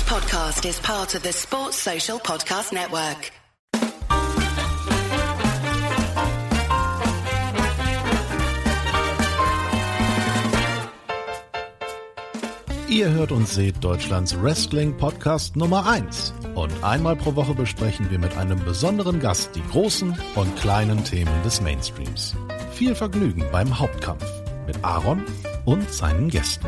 podcast is part of the Sports Social Podcast Network. Ihr hört und seht Deutschlands Wrestling-Podcast Nummer 1. Und einmal pro Woche besprechen wir mit einem besonderen Gast die großen und kleinen Themen des Mainstreams. Viel Vergnügen beim Hauptkampf mit Aaron und seinen Gästen.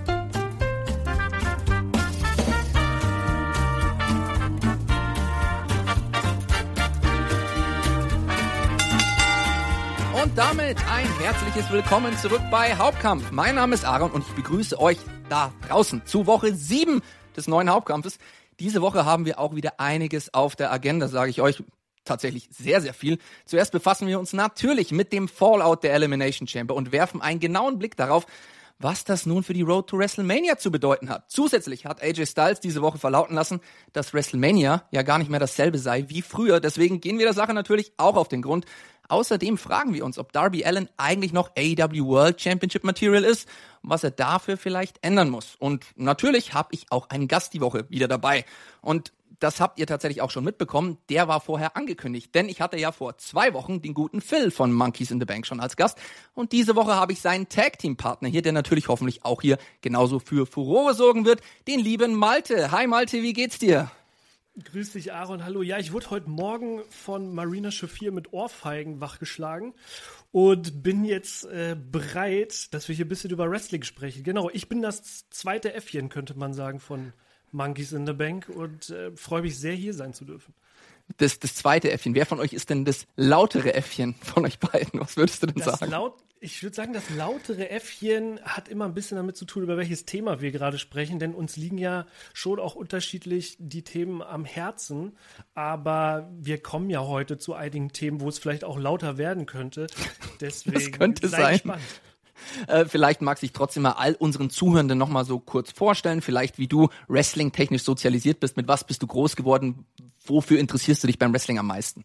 Und damit ein herzliches Willkommen zurück bei Hauptkampf. Mein Name ist Aaron und ich begrüße euch da draußen zu Woche 7 des neuen Hauptkampfes. Diese Woche haben wir auch wieder einiges auf der Agenda, sage ich euch. Tatsächlich sehr, sehr viel. Zuerst befassen wir uns natürlich mit dem Fallout der Elimination Chamber und werfen einen genauen Blick darauf, was das nun für die Road to WrestleMania zu bedeuten hat. Zusätzlich hat AJ Styles diese Woche verlauten lassen, dass WrestleMania ja gar nicht mehr dasselbe sei wie früher. Deswegen gehen wir der Sache natürlich auch auf den Grund. Außerdem fragen wir uns, ob Darby Allin eigentlich noch AEW World Championship Material ist und was er dafür vielleicht ändern muss. Und natürlich habe ich auch einen Gast die Woche wieder dabei. Und das habt ihr tatsächlich auch schon mitbekommen. Der war vorher angekündigt, denn ich hatte ja vor 2 Wochen den guten Phil von Monkeys in the Bank schon als Gast. Und diese Woche habe ich seinen Tag-Team-Partner hier, der natürlich hoffentlich auch hier genauso für Furore sorgen wird, den lieben Malte. Hi Malte, wie geht's dir? Grüß dich, Aaron. Hallo. Ja, ich wurde heute Morgen von Marina Shafir mit Ohrfeigen wachgeschlagen und bin jetzt bereit, dass wir hier ein bisschen über Wrestling sprechen. Genau, ich bin das zweite Äffchen, könnte man sagen, von Monkeys in the Bank und freue mich sehr, hier sein zu dürfen. Das zweite Äffchen. Wer von euch ist denn das lautere Äffchen von euch beiden? Was würdest du denn sagen? Ich würde sagen, das lautere Äffchen hat immer ein bisschen damit zu tun, über welches Thema wir gerade sprechen, denn uns liegen ja schon auch unterschiedlich die Themen am Herzen, aber wir kommen ja heute zu einigen Themen, wo es vielleicht auch lauter werden könnte. Deswegen das könnte sein. Gespannt. Vielleicht magst du dich trotzdem mal all unseren Zuhörenden noch mal so kurz vorstellen, vielleicht wie du wrestling-technisch sozialisiert bist, mit was bist du groß geworden, wofür interessierst du dich beim Wrestling am meisten?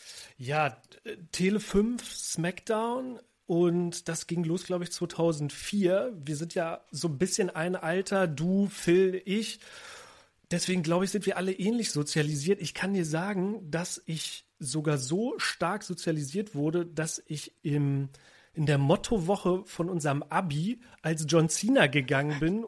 Ja, Tele 5, Smackdown und das ging los, glaube ich, 2004. Wir sind ja so ein bisschen ein Alter, du, Phil, ich. Deswegen, glaube ich, sind wir alle ähnlich sozialisiert. Ich kann dir sagen, dass ich sogar so stark sozialisiert wurde, dass ich in der Mottowoche von unserem Abi als John Cena gegangen bin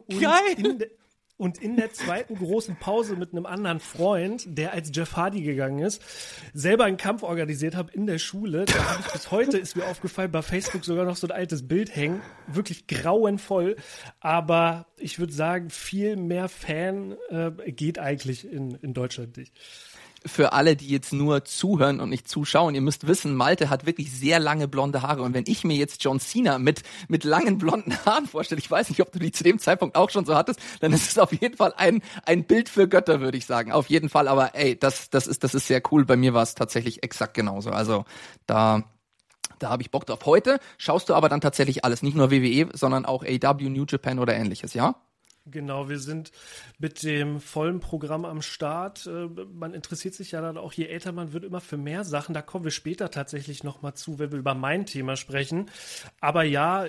und in der zweiten großen Pause mit einem anderen Freund, der als Jeff Hardy gegangen ist, selber einen Kampf organisiert habe in der Schule. Da habe ich bis heute, ist mir aufgefallen, bei Facebook sogar noch so ein altes Bild hängen. Wirklich grauenvoll. Aber ich würde sagen, viel mehr Fan geht eigentlich in Deutschland nicht. Für alle, die jetzt nur zuhören und nicht zuschauen, ihr müsst wissen, Malte hat wirklich sehr lange blonde Haare. Und wenn ich mir jetzt John Cena mit langen blonden Haaren vorstelle, ich weiß nicht, ob du die zu dem Zeitpunkt auch schon so hattest, dann ist es auf jeden Fall ein Bild für Götter, würde ich sagen. Auf jeden Fall, aber ey, das ist sehr cool. Bei mir war es tatsächlich exakt genauso. Also da habe ich Bock drauf. Heute schaust du aber dann tatsächlich alles, nicht nur WWE, sondern auch AEW, New Japan oder ähnliches, ja? Genau, wir sind mit dem vollen Programm am Start. Man interessiert sich ja dann auch, je älter man wird, immer für mehr Sachen. Da kommen wir später tatsächlich nochmal zu, wenn wir über mein Thema sprechen. Aber ja,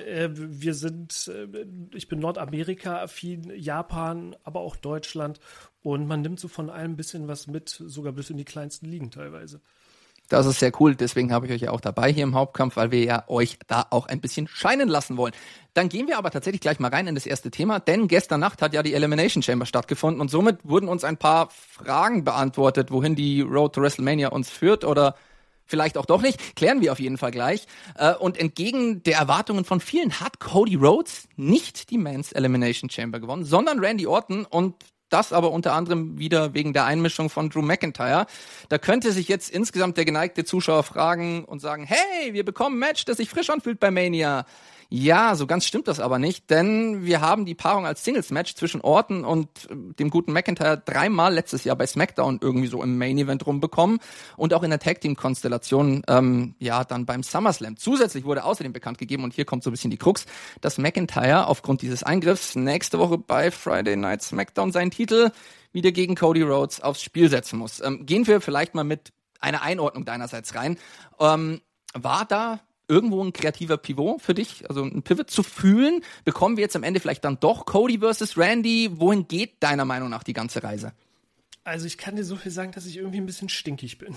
ich bin Nordamerika-affin, Japan, aber auch Deutschland. Und man nimmt so von allem ein bisschen was mit, sogar bis in die kleinsten Ligen teilweise. Das ist sehr cool, deswegen habe ich euch ja auch dabei hier im Hauptkampf, weil wir ja euch da auch ein bisschen scheinen lassen wollen. Dann gehen wir aber tatsächlich gleich mal rein in das erste Thema, denn gestern Nacht hat ja die Elimination Chamber stattgefunden und somit wurden uns ein paar Fragen beantwortet, wohin die Road to WrestleMania uns führt oder vielleicht auch doch nicht. Klären wir auf jeden Fall gleich. Und entgegen der Erwartungen von vielen hat Cody Rhodes nicht die Men's Elimination Chamber gewonnen, sondern Randy Orton und das aber unter anderem wieder wegen der Einmischung von Drew McIntyre. Da könnte sich jetzt insgesamt der geneigte Zuschauer fragen und sagen, hey, wir bekommen ein Match, das sich frisch anfühlt bei Mania. Ja, so ganz stimmt das aber nicht, denn wir haben die Paarung als Singles-Match zwischen Orton und dem guten McIntyre 3-mal letztes Jahr bei SmackDown irgendwie so im Main-Event rumbekommen und auch in der Tag-Team-Konstellation dann beim SummerSlam. Zusätzlich wurde außerdem bekannt gegeben, und hier kommt so ein bisschen die Krux, dass McIntyre aufgrund dieses Eingriffs nächste Woche bei Friday Night SmackDown seinen Titel wieder gegen Cody Rhodes aufs Spiel setzen muss. Gehen wir vielleicht mal mit einer Einordnung deinerseits rein. War da irgendwo ein kreativer Pivot für dich, also ein Pivot zu fühlen? Bekommen wir jetzt am Ende vielleicht dann doch Cody versus Randy? Wohin geht deiner Meinung nach die ganze Reise? Also ich kann dir so viel sagen, dass ich irgendwie ein bisschen stinkig bin.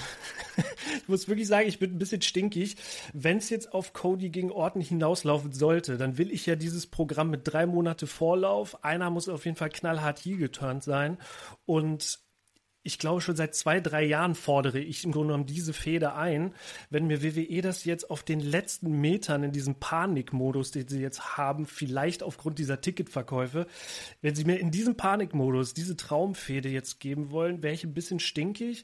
Ich muss wirklich sagen, ich bin ein bisschen stinkig. Wenn es jetzt auf Cody gegen Orton hinauslaufen sollte, dann will ich ja dieses Programm mit 3 Monate Vorlauf. Einer muss auf jeden Fall knallhart heel geturnt sein. Und ich glaube, schon seit 2-3 Jahren fordere ich im Grunde genommen diese Fehde ein. Wenn mir WWE das jetzt auf den letzten Metern in diesem Panikmodus, den sie jetzt haben, vielleicht aufgrund dieser Ticketverkäufe, wenn sie mir in diesem Panikmodus diese Traumfehde jetzt geben wollen, wäre ich ein bisschen stinkig.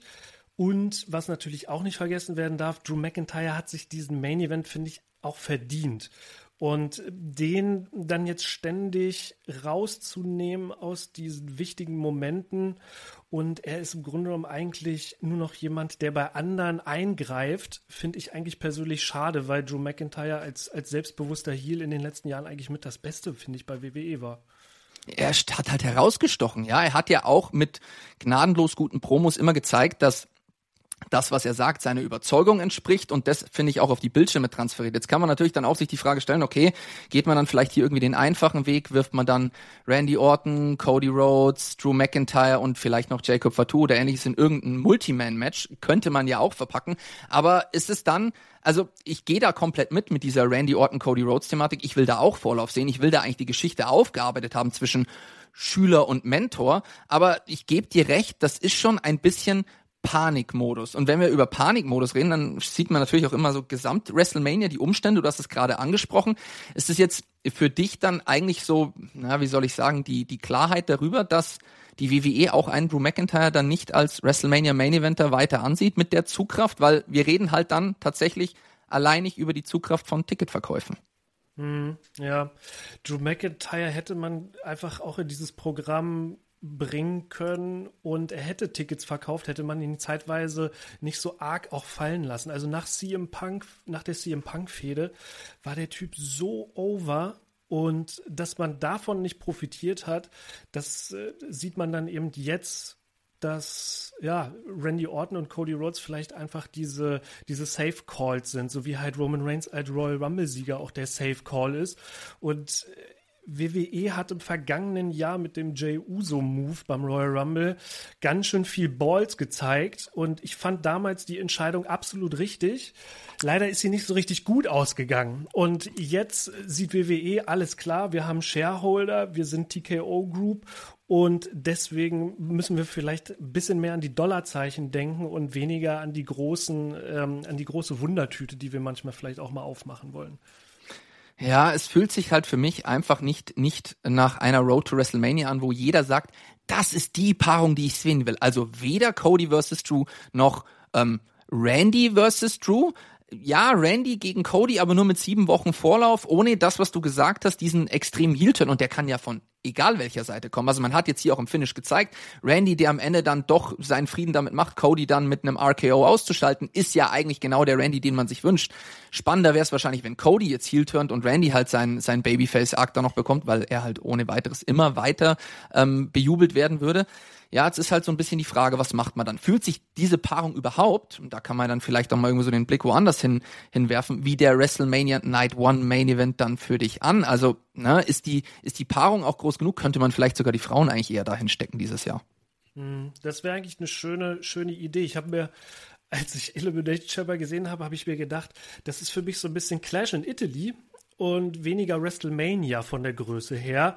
Und was natürlich auch nicht vergessen werden darf, Drew McIntyre hat sich diesen Main Event, finde ich, auch verdient. Und den dann jetzt ständig rauszunehmen aus diesen wichtigen Momenten, und er ist im Grunde genommen eigentlich nur noch jemand, der bei anderen eingreift, finde ich eigentlich persönlich schade, weil Drew McIntyre als selbstbewusster Heel in den letzten Jahren eigentlich mit das Beste, finde ich, bei WWE war. Er hat halt herausgestochen, ja. Er hat ja auch mit gnadenlos guten Promos immer gezeigt, dass das, was er sagt, seiner Überzeugung entspricht, und das, finde ich, auch auf die Bildschirme transferiert. Jetzt kann man natürlich dann auch sich die Frage stellen, okay, geht man dann vielleicht hier irgendwie den einfachen Weg, wirft man dann Randy Orton, Cody Rhodes, Drew McIntyre und vielleicht noch Jacob Fatu oder ähnliches in irgendein Multiman-Match, könnte man ja auch verpacken, aber ist es dann, also ich gehe da komplett mit dieser Randy Orton, Cody Rhodes-Thematik, ich will da auch Vorlauf sehen, ich will da eigentlich die Geschichte aufgearbeitet haben zwischen Schüler und Mentor, aber ich gebe dir recht, das ist schon ein bisschen Panikmodus. Und wenn wir über Panikmodus reden, dann sieht man natürlich auch immer so gesamt WrestleMania, die Umstände, du hast es gerade angesprochen. Ist es jetzt für dich dann eigentlich so, wie soll ich sagen, die Klarheit darüber, dass die WWE auch einen Drew McIntyre dann nicht als WrestleMania Main Eventer weiter ansieht mit der Zugkraft? Weil wir reden halt dann tatsächlich alleinig über die Zugkraft von Ticketverkäufen. Ja, Drew McIntyre hätte man einfach auch in dieses Programm bringen können, und er hätte Tickets verkauft, hätte man ihn zeitweise nicht so arg auch fallen lassen. Also nach der CM Punk-Fehde war der Typ so over, und dass man davon nicht profitiert hat, das sieht man dann eben jetzt, dass Randy Orton und Cody Rhodes vielleicht einfach diese Safe Calls sind, so wie halt Roman Reigns als Royal Rumble-Sieger auch der Safe Call ist. Und WWE hat im vergangenen Jahr mit dem Jey Uso-Move beim Royal Rumble ganz schön viel Balls gezeigt, und ich fand damals die Entscheidung absolut richtig. Leider ist sie nicht so richtig gut ausgegangen, und jetzt sieht WWE, alles klar, wir haben Shareholder, wir sind TKO Group, und deswegen müssen wir vielleicht ein bisschen mehr an die Dollarzeichen denken und weniger an die große Wundertüte, die wir manchmal vielleicht auch mal aufmachen wollen. Ja, es fühlt sich halt für mich einfach nicht nach einer Road to WrestleMania an, wo jeder sagt, das ist die Paarung, die ich sehen will. Also weder Cody versus Drew noch Randy versus Drew. Ja, Randy gegen Cody, aber nur mit 7 Wochen Vorlauf, ohne das, was du gesagt hast, diesen extremen Heel-Turn, und der kann ja von egal welcher Seite kommen. Also man hat jetzt hier auch im Finish gezeigt, Randy, der am Ende dann doch seinen Frieden damit macht, Cody dann mit einem RKO auszuschalten, ist ja eigentlich genau der Randy, den man sich wünscht. Spannender wäre es wahrscheinlich, wenn Cody jetzt heel turnt und Randy halt sein Babyface-Arc da noch bekommt, weil er halt ohne weiteres immer weiter bejubelt werden würde. Ja, jetzt ist halt so ein bisschen die Frage, was macht man dann? Fühlt sich diese Paarung überhaupt, und da kann man dann vielleicht auch mal irgendwie so den Blick woanders hinwerfen, wie der WrestleMania Night One Main Event dann für dich an? Also, ist die Paarung auch groß genug? Könnte man vielleicht sogar die Frauen eigentlich eher dahin stecken dieses Jahr? Das wäre eigentlich eine schöne Idee. Ich habe mir, als ich Elimination Chamber gesehen habe, habe ich mir gedacht, das ist für mich so ein bisschen Clash in Italy und weniger WrestleMania von der Größe her.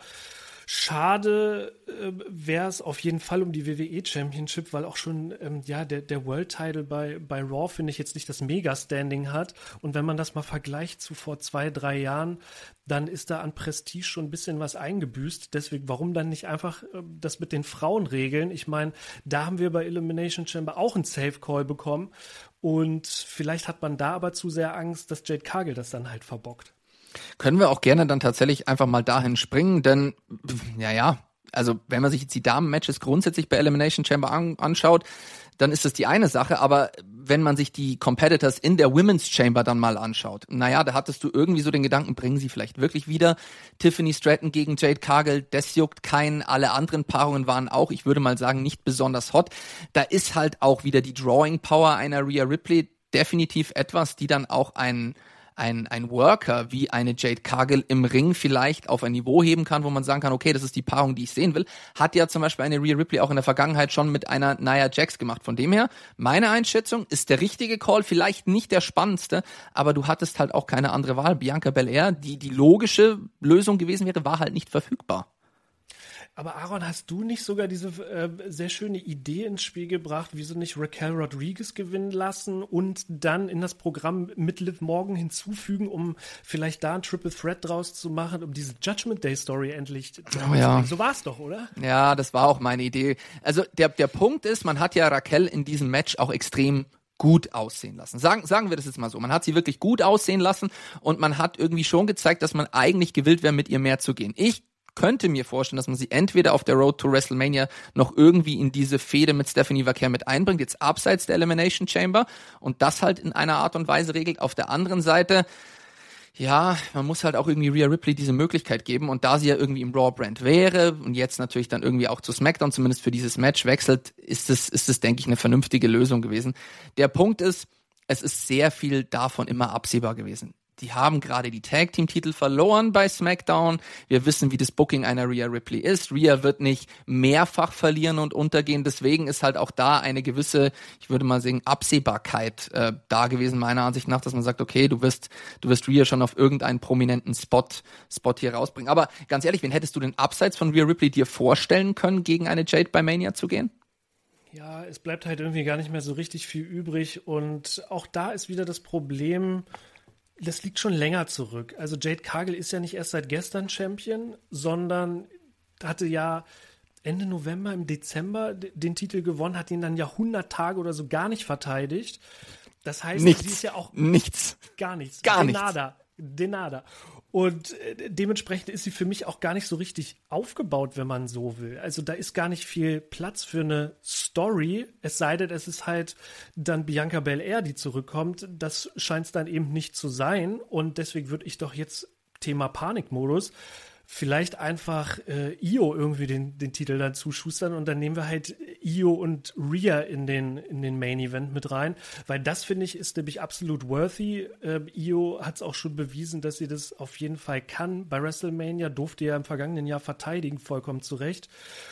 Schade wäre es auf jeden Fall um die WWE Championship, weil auch schon der World Title bei Raw, finde ich, jetzt nicht das Mega-Standing hat. Und wenn man das mal vergleicht zu vor 2-3 Jahren, dann ist da an Prestige schon ein bisschen was eingebüßt. Deswegen, warum dann nicht einfach das mit den Frauen regeln? Ich meine, da haben wir bei Elimination Chamber auch einen Safe Call bekommen. Und vielleicht hat man da aber zu sehr Angst, dass Jade Cargill das dann halt verbockt. Können wir auch gerne dann tatsächlich einfach mal dahin springen, denn also wenn man sich jetzt die Damen-Matches grundsätzlich bei Elimination Chamber anschaut, dann ist das die eine Sache, aber wenn man sich die Competitors in der Women's Chamber dann mal anschaut, da hattest du irgendwie so den Gedanken, bringen sie vielleicht wirklich wieder Tiffany Stratton gegen Jade Cargill, das juckt keinen, alle anderen Paarungen waren auch, ich würde mal sagen, nicht besonders hot. Da ist halt auch wieder die Drawing Power einer Rhea Ripley definitiv etwas, die dann auch einen ein Worker wie eine Jade Cargill im Ring vielleicht auf ein Niveau heben kann, wo man sagen kann, okay, das ist die Paarung, die ich sehen will, hat ja zum Beispiel eine Rhea Ripley auch in der Vergangenheit schon mit einer Nia Jax gemacht. Von dem her, meine Einschätzung ist der richtige Call, vielleicht nicht der spannendste, aber du hattest halt auch keine andere Wahl. Bianca Belair, die logische Lösung gewesen wäre, war halt nicht verfügbar. Aber Aaron, hast du nicht sogar diese sehr schöne Idee ins Spiel gebracht, wieso nicht Raquel Rodriguez gewinnen lassen und dann in das Programm mit Liv Morgan hinzufügen, um vielleicht da ein Triple Threat draus zu machen, um diese Judgment Day Story endlich zu bringen? So war es doch, oder? Ja, das war auch meine Idee. Also der Punkt ist, man hat ja Raquel in diesem Match auch extrem gut aussehen lassen. Sagen wir das jetzt mal so. Man hat sie wirklich gut aussehen lassen und man hat irgendwie schon gezeigt, dass man eigentlich gewillt wäre, mit ihr mehr zu gehen. Ich könnte mir vorstellen, dass man sie entweder auf der Road to WrestleMania noch irgendwie in diese Fehde mit Stephanie Vaquer mit einbringt, jetzt abseits der Elimination Chamber und das halt in einer Art und Weise regelt. Auf der anderen Seite, ja, man muss halt auch irgendwie Rhea Ripley diese Möglichkeit geben und da sie ja irgendwie im Raw-Brand wäre und jetzt natürlich dann irgendwie auch zu SmackDown zumindest für dieses Match wechselt, ist es, denke ich, eine vernünftige Lösung gewesen. Der Punkt ist, es ist sehr viel davon immer absehbar gewesen. Die haben gerade die Tag-Team-Titel verloren bei SmackDown. Wir wissen, wie das Booking einer Rhea Ripley ist. Rhea wird nicht mehrfach verlieren und untergehen. Deswegen ist halt auch da eine gewisse, ich würde mal sagen, Absehbarkeit da gewesen, meiner Ansicht nach, dass man sagt, okay, du wirst Rhea schon auf irgendeinen prominenten Spot hier rausbringen. Aber ganz ehrlich, wen hättest du denn abseits von Rhea Ripley dir vorstellen können, gegen eine Jade bei Mania zu gehen? Ja, es bleibt halt irgendwie gar nicht mehr so richtig viel übrig. Und auch da ist wieder das Problem, das liegt schon länger zurück. Also Jade Cargill ist ja nicht erst seit gestern Champion, sondern hatte ja Ende November, im Dezember den Titel gewonnen, hat ihn dann ja 100 Tage oder so gar nicht verteidigt. Das heißt, nichts. sie ist ja auch Nichts. Gar nichts. Gar Denada. Und dementsprechend ist sie für mich auch gar nicht so richtig aufgebaut, wenn man so will. Also da ist gar nicht viel Platz für eine Story, es sei denn, es ist halt dann Bianca Belair, die zurückkommt. Das scheint es dann eben nicht zu sein. Und deswegen würde ich doch jetzt Thema Panikmodus vielleicht einfach Io irgendwie den Titel dann zuschustern und dann nehmen wir halt Io und Rhea in den Main Event mit rein, weil das, finde ich, ist nämlich absolut worthy. Io hat es auch schon bewiesen, dass sie das auf jeden Fall kann. Bei WrestleMania durfte ja im vergangenen Jahr verteidigen, vollkommen zu Recht.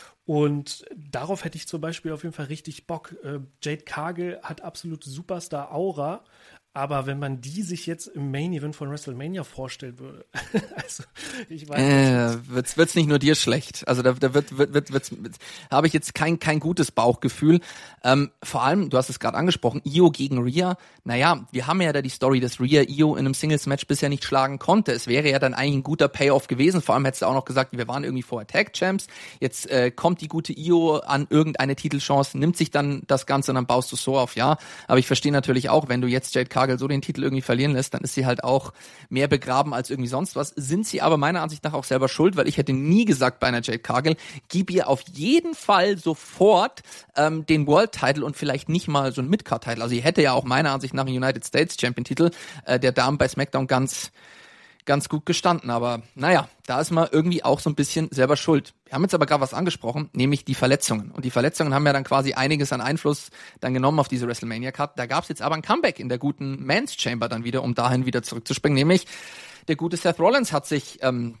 Und darauf hätte ich zum Beispiel auf jeden Fall richtig Bock. Jade Cargill hat absolute Superstar-Aura, aber wenn man die sich jetzt im Main-Event von WrestleMania vorstellen würde, also ich weiß nicht. Wird's nicht nur dir schlecht. Also da habe ich jetzt kein gutes Bauchgefühl. Vor allem, du hast es gerade angesprochen, Io gegen Rhea. Naja, wir haben ja da die Story, dass Rhea Io in einem Singles-Match bisher nicht schlagen konnte. Es wäre ja dann eigentlich ein guter Payoff gewesen. Vor allem hättest du auch noch gesagt, wir waren irgendwie vorher Tag-Champs. Jetzt kommt die gute Io an irgendeine Titelchance, nimmt sich dann das Ganze und dann baust du so auf, ja. Aber ich verstehe natürlich auch, wenn du jetzt Jade Cargill so den Titel irgendwie verlieren lässt, dann ist sie halt auch mehr begraben als irgendwie sonst was. Sind sie aber meiner Ansicht nach auch selber schuld, weil ich hätte nie gesagt bei einer Jade Cargill, gib ihr auf jeden Fall sofort den World Title und vielleicht nicht mal so einen Mid-Card-Title. Also sie hätte ja auch meiner Ansicht nach einen United States Champion-Titel der Damen bei SmackDown ganz gut gestanden, aber naja, da ist man irgendwie auch so ein bisschen selber schuld. Wir haben jetzt aber gerade was angesprochen, nämlich die Verletzungen. Und die Verletzungen haben ja dann quasi einiges an Einfluss dann genommen auf diese WrestleMania-Card. Da gab es jetzt aber ein Comeback in der guten Men's Chamber dann wieder, um dahin wieder zurückzuspringen, nämlich der gute Seth Rollins hat sich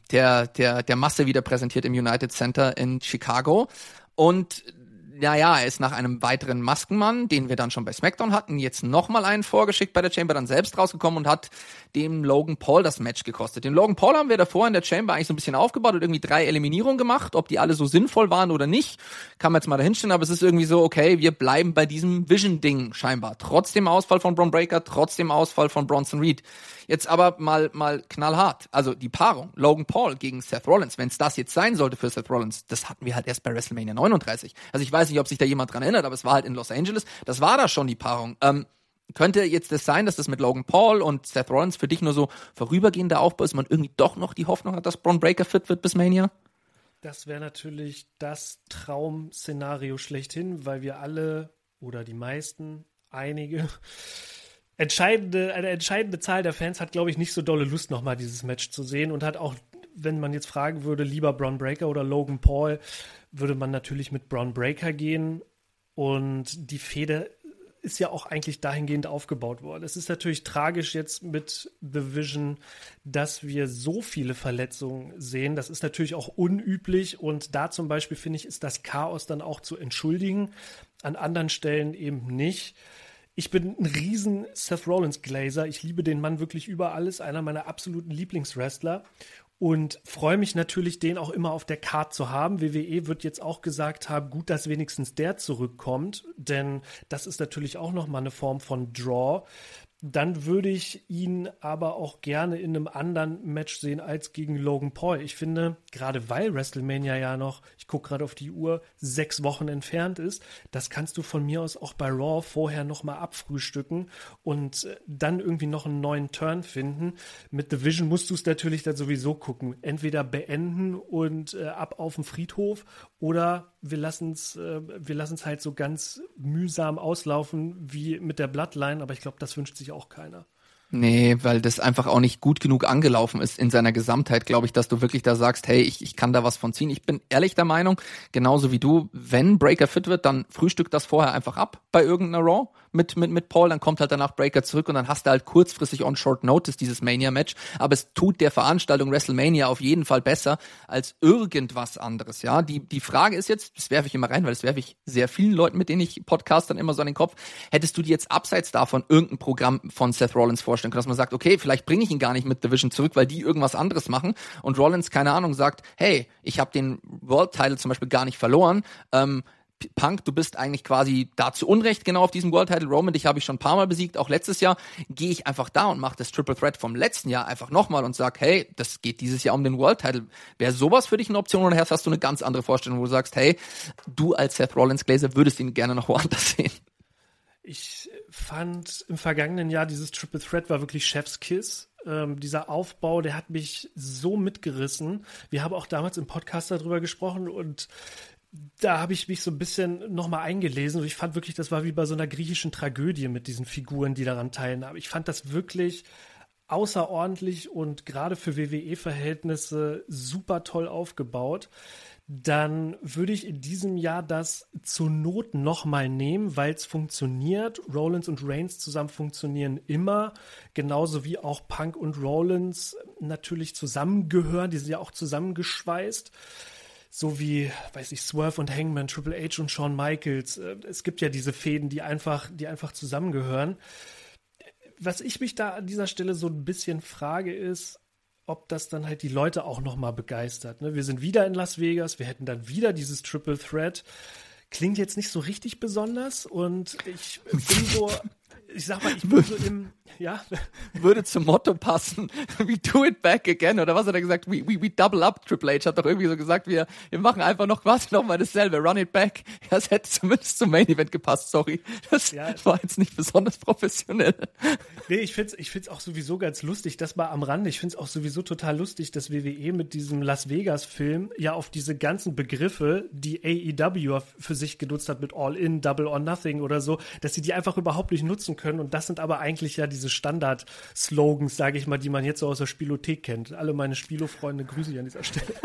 der Masse wieder präsentiert im United Center in Chicago und naja, er ist nach einem weiteren Maskenmann, den wir dann schon bei SmackDown hatten, jetzt nochmal einen vorgeschickt bei der Chamber, dann selbst rausgekommen und hat dem Logan Paul das Match gekostet. Den Logan Paul haben wir davor in der Chamber eigentlich so ein bisschen aufgebaut und irgendwie 3 Eliminierungen gemacht. Ob die alle so sinnvoll waren oder nicht, kann man jetzt mal dahinstellen, aber es ist irgendwie so, okay, wir bleiben bei diesem Vision-Ding scheinbar. Trotzdem Ausfall von Bron Breakker, trotzdem Ausfall von Bronson Reed. Jetzt aber mal knallhart. Also die Paarung Logan Paul gegen Seth Rollins, wenn es das jetzt sein sollte für Seth Rollins, das hatten wir halt erst bei WrestleMania 39. Also ich weiß nicht, ob sich da jemand dran erinnert, aber es war halt in Los Angeles. Das war da schon die Paarung. Könnte jetzt das sein, dass das mit Logan Paul und Seth Rollins für dich nur so vorübergehender Aufbau ist, man irgendwie doch noch die Hoffnung hat, dass Bron Breakker fit wird bis Mania? Das wäre natürlich das Traum-Szenario schlechthin, weil wir alle oder die meisten, einige eine entscheidende Zahl der Fans hat, glaube ich, nicht so dolle Lust, nochmal dieses Match zu sehen und hat auch, wenn man jetzt fragen würde, lieber Bron Breakker oder Logan Paul, würde man natürlich mit Bron Breakker gehen und die Fehde ist ja auch eigentlich dahingehend aufgebaut worden. Es ist natürlich tragisch jetzt mit The Vision, dass wir so viele Verletzungen sehen. Das ist natürlich auch unüblich und da zum Beispiel, finde ich, ist das Chaos dann auch zu entschuldigen. An anderen Stellen eben nicht. Ich bin ein riesen Seth Rollins Glazer. Ich liebe den Mann wirklich über alles. Einer meiner absoluten Lieblingswrestler. Und freue mich natürlich, den auch immer auf der Card zu haben. WWE wird jetzt auch gesagt haben, gut, dass wenigstens der zurückkommt, denn das ist natürlich auch nochmal eine Form von Draw. Dann würde ich ihn aber auch gerne in einem anderen Match sehen als gegen Logan Paul. Ich finde, gerade weil WrestleMania ja noch, ich gucke gerade auf die Uhr, 6 Wochen entfernt ist, das kannst du von mir aus auch bei Raw vorher nochmal abfrühstücken und dann irgendwie noch einen neuen Turn finden. Mit The Vision musst du es natürlich dann sowieso gucken. Entweder beenden und ab auf den Friedhof oder wir lassen es halt so ganz mühsam auslaufen wie mit der Bloodline, aber ich glaube, das wünscht sich auch keiner. Nee, weil das einfach auch nicht gut genug angelaufen ist in seiner Gesamtheit, glaube ich, dass du wirklich da sagst, hey, ich kann da was von ziehen. Ich bin ehrlich der Meinung, genauso wie du, wenn Breaker fit wird, dann frühstückt das vorher einfach ab bei irgendeiner Raw mit Paul, dann kommt halt danach Breaker zurück und dann hast du halt kurzfristig on short notice dieses Mania-Match, aber es tut der Veranstaltung WrestleMania auf jeden Fall besser als irgendwas anderes, ja. Die Frage ist jetzt, das werfe ich immer rein, weil das werfe ich sehr vielen Leuten, mit denen ich Podcast dann immer so an den Kopf, hättest du dir jetzt abseits davon irgendein Programm von Seth Rollins vorstellen können, dass man sagt, okay, vielleicht bringe ich ihn gar nicht mit The Vision zurück, weil die irgendwas anderes machen und Rollins, keine Ahnung, sagt, hey, ich habe den World Title zum Beispiel gar nicht verloren, Punk, du bist eigentlich quasi da zu Unrecht genau auf diesem World Title. Roman, dich habe ich schon ein paar Mal besiegt, auch letztes Jahr. Gehe ich einfach da und mache das Triple Threat vom letzten Jahr einfach nochmal und sag, hey, das geht dieses Jahr um den World Title. Wäre sowas für dich eine Option oder hast du eine ganz andere Vorstellung, wo du sagst, hey, du als Seth Rollins Glazer würdest ihn gerne noch woanders sehen? Ich fand im vergangenen Jahr dieses Triple Threat war wirklich Chef's Kiss. Dieser Aufbau, der hat mich so mitgerissen. Wir haben auch damals im Podcast darüber gesprochen und da habe ich mich so ein bisschen nochmal eingelesen und ich fand wirklich, das war wie bei so einer griechischen Tragödie mit diesen Figuren, die daran teilnahmen. Ich fand das wirklich außerordentlich und gerade für WWE-Verhältnisse super toll aufgebaut. Dann würde ich in diesem Jahr das zur Not nochmal nehmen, weil es funktioniert. Rollins und Reigns zusammen funktionieren immer, genauso wie auch Punk und Rollins natürlich zusammengehören. Die sind ja auch zusammengeschweißt. So wie, weiß ich, Swerve und Hangman, Triple H und Shawn Michaels. Es gibt ja diese Fäden, die einfach zusammengehören. Was ich mich da an dieser Stelle so ein bisschen frage, ist, ob das dann halt die Leute auch nochmal begeistert. Ne? Wir sind wieder in Las Vegas, wir hätten dann wieder dieses Triple Threat. Klingt jetzt nicht so richtig besonders und ich bin so, ich sag mal, ich bin so im, ja. Würde zum Motto passen, we do it back again, oder was hat er gesagt? We double up. Triple H hat doch irgendwie so gesagt, wir machen einfach noch quasi nochmal dasselbe, run it back. Ja, das hätte zumindest zum Main Event gepasst, sorry. Das war jetzt nicht besonders professionell. Nee, ich find's auch sowieso ganz lustig, das mal am Rande, ich find's auch sowieso total lustig, dass WWE mit diesem Las Vegas Film ja auf diese ganzen Begriffe, die AEW für sich genutzt hat mit All In, Double or Nothing oder so, dass sie die einfach überhaupt nicht nutzen können und das sind aber eigentlich ja diese Standard-Slogans, sage ich mal, die man jetzt so aus der Spielothek kennt. Alle meine Spilo-Freunde grüße ich an dieser Stelle.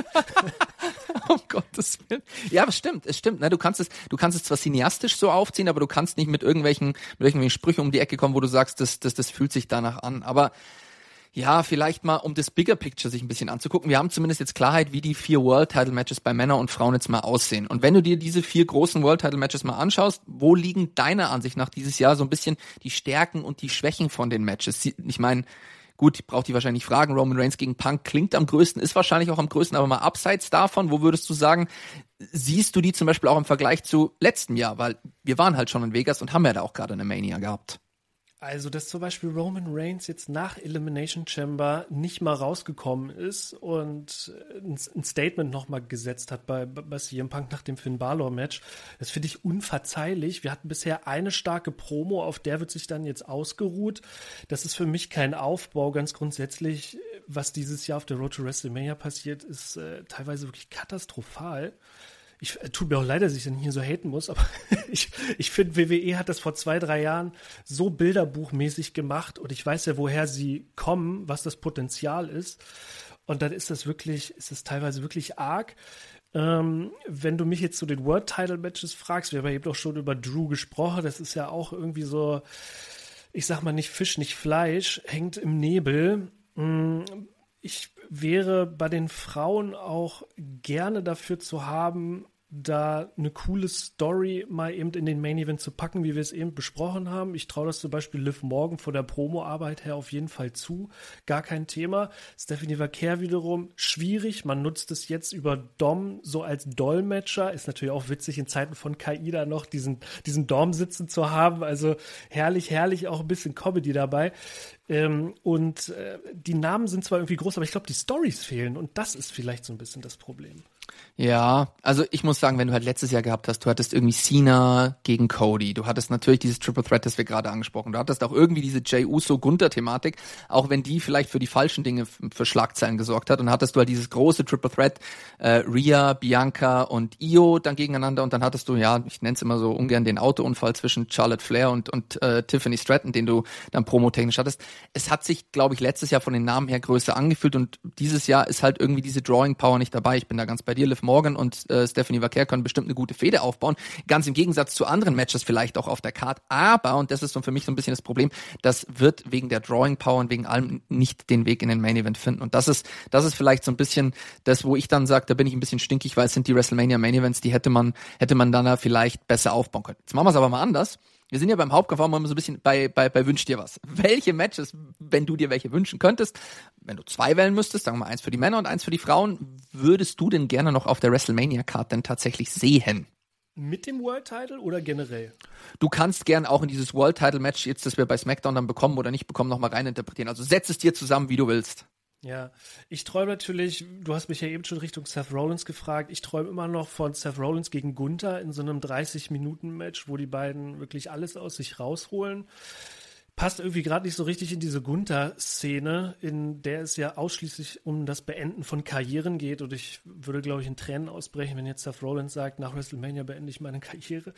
Um Gottes Willen. Ja, es stimmt. Ne, du kannst es zwar cineastisch so aufziehen, aber du kannst nicht mit irgendwelchen Sprüchen um die Ecke kommen, wo du sagst, das fühlt sich danach an. Aber ja, vielleicht mal, um das Bigger Picture sich ein bisschen anzugucken. Wir haben zumindest jetzt Klarheit, wie die 4 World Title Matches bei Männern und Frauen jetzt mal aussehen. Und wenn du dir diese 4 großen World Title Matches mal anschaust, wo liegen deiner Ansicht nach dieses Jahr so ein bisschen die Stärken und die Schwächen von den Matches? Ich meine, gut, ich brauche die wahrscheinlich fragen. Roman Reigns gegen Punk klingt am größten, ist wahrscheinlich auch am größten, aber mal abseits davon, wo würdest du sagen, siehst du die zum Beispiel auch im Vergleich zu letztem Jahr? Weil wir waren halt schon in Vegas und haben ja da auch gerade eine Mania gehabt. Also, dass zum Beispiel Roman Reigns jetzt nach Elimination Chamber nicht mal rausgekommen ist und ein Statement nochmal gesetzt hat bei CM Punk nach dem Finn Balor-Match, das finde ich unverzeihlich. Wir hatten bisher eine starke Promo, auf der wird sich dann jetzt ausgeruht. Das ist für mich kein Aufbau. Ganz grundsätzlich, was dieses Jahr auf der Road to WrestleMania passiert, ist teilweise wirklich katastrophal. Tut mir auch leid, dass ich dann hier so haten muss, aber ich finde, WWE hat das vor 2-3 Jahren so bilderbuchmäßig gemacht und ich weiß ja, woher sie kommen, was das Potenzial ist. Und dann ist es teilweise wirklich arg. Wenn du mich jetzt zu den World-Title-Matches fragst, wir haben ja eben doch schon über Drew gesprochen, das ist ja auch irgendwie so, ich sag mal nicht Fisch, nicht Fleisch, hängt im Nebel. Ich wäre bei den Frauen auch gerne dafür zu haben, da eine coole Story mal eben in den Main Event zu packen, wie wir es eben besprochen haben. Ich traue das zum Beispiel Liv Morgan von der Promo-Arbeit her auf jeden Fall zu. Gar kein Thema. Stephanie Vaquer wiederum schwierig. Man nutzt es jetzt über Dom so als Dolmetscher. Ist natürlich auch witzig, in Zeiten von KI da noch diesen Dom sitzen zu haben. Also herrlich, auch ein bisschen Comedy dabei. Die Namen sind zwar irgendwie groß, aber ich glaube, die Storys fehlen. Und das ist vielleicht so ein bisschen das Problem. Ja, also ich muss sagen, wenn du halt letztes Jahr gehabt hast, du hattest irgendwie Cena gegen Cody, du hattest natürlich dieses Triple Threat, das wir gerade angesprochen, du hattest auch irgendwie diese Jey Uso-Gunther-Thematik, auch wenn die vielleicht für die falschen Dinge für Schlagzeilen gesorgt hat, und hattest du halt dieses große Triple Threat, Rhea, Bianca und Io dann gegeneinander, und dann hattest du, ja, ich nenne es immer so ungern, den Autounfall zwischen Charlotte Flair und Tiffany Stratton, den du dann promotechnisch hattest. Es hat sich, glaube ich, letztes Jahr von den Namen her größer angefühlt, und dieses Jahr ist halt irgendwie diese Drawing Power nicht dabei. Ich bin da ganz bei dir. Liv Morgan und Stephanie Vaquer können bestimmt eine gute Fehde aufbauen, ganz im Gegensatz zu anderen Matches vielleicht auch auf der Card, aber, und das ist so für mich so ein bisschen das Problem, das wird wegen der Drawing Power und wegen allem nicht den Weg in den Main Event finden, und das ist vielleicht so ein bisschen das, wo ich dann sage, da bin ich ein bisschen stinkig, weil es sind die WrestleMania Main Events, die hätte man dann vielleicht besser aufbauen können. Jetzt machen wir es aber mal anders. Wir sind ja beim Hauptkampf immer so ein bisschen bei Wünsch dir was. Welche Matches, wenn du dir welche wünschen könntest, wenn du 2 wählen müsstest, sagen wir mal 1 für die Männer und 1 für die Frauen, würdest du denn gerne noch auf der WrestleMania-Card denn tatsächlich sehen? Mit dem World Title oder generell? Du kannst gern auch in dieses World Title Match, jetzt das wir bei SmackDown dann bekommen oder nicht bekommen, nochmal reininterpretieren. Also setz es dir zusammen, wie du willst. Ja, ich träume natürlich, du hast mich ja eben schon Richtung Seth Rollins gefragt, ich träume immer noch von Seth Rollins gegen Gunther in so einem 30-Minuten-Match, wo die beiden wirklich alles aus sich rausholen. Passt irgendwie gerade nicht so richtig in diese Gunther-Szene, in der es ja ausschließlich um das Beenden von Karrieren geht, und ich würde, glaube ich, in Tränen ausbrechen, wenn jetzt Seth Rollins sagt, nach WrestleMania beende ich meine Karriere.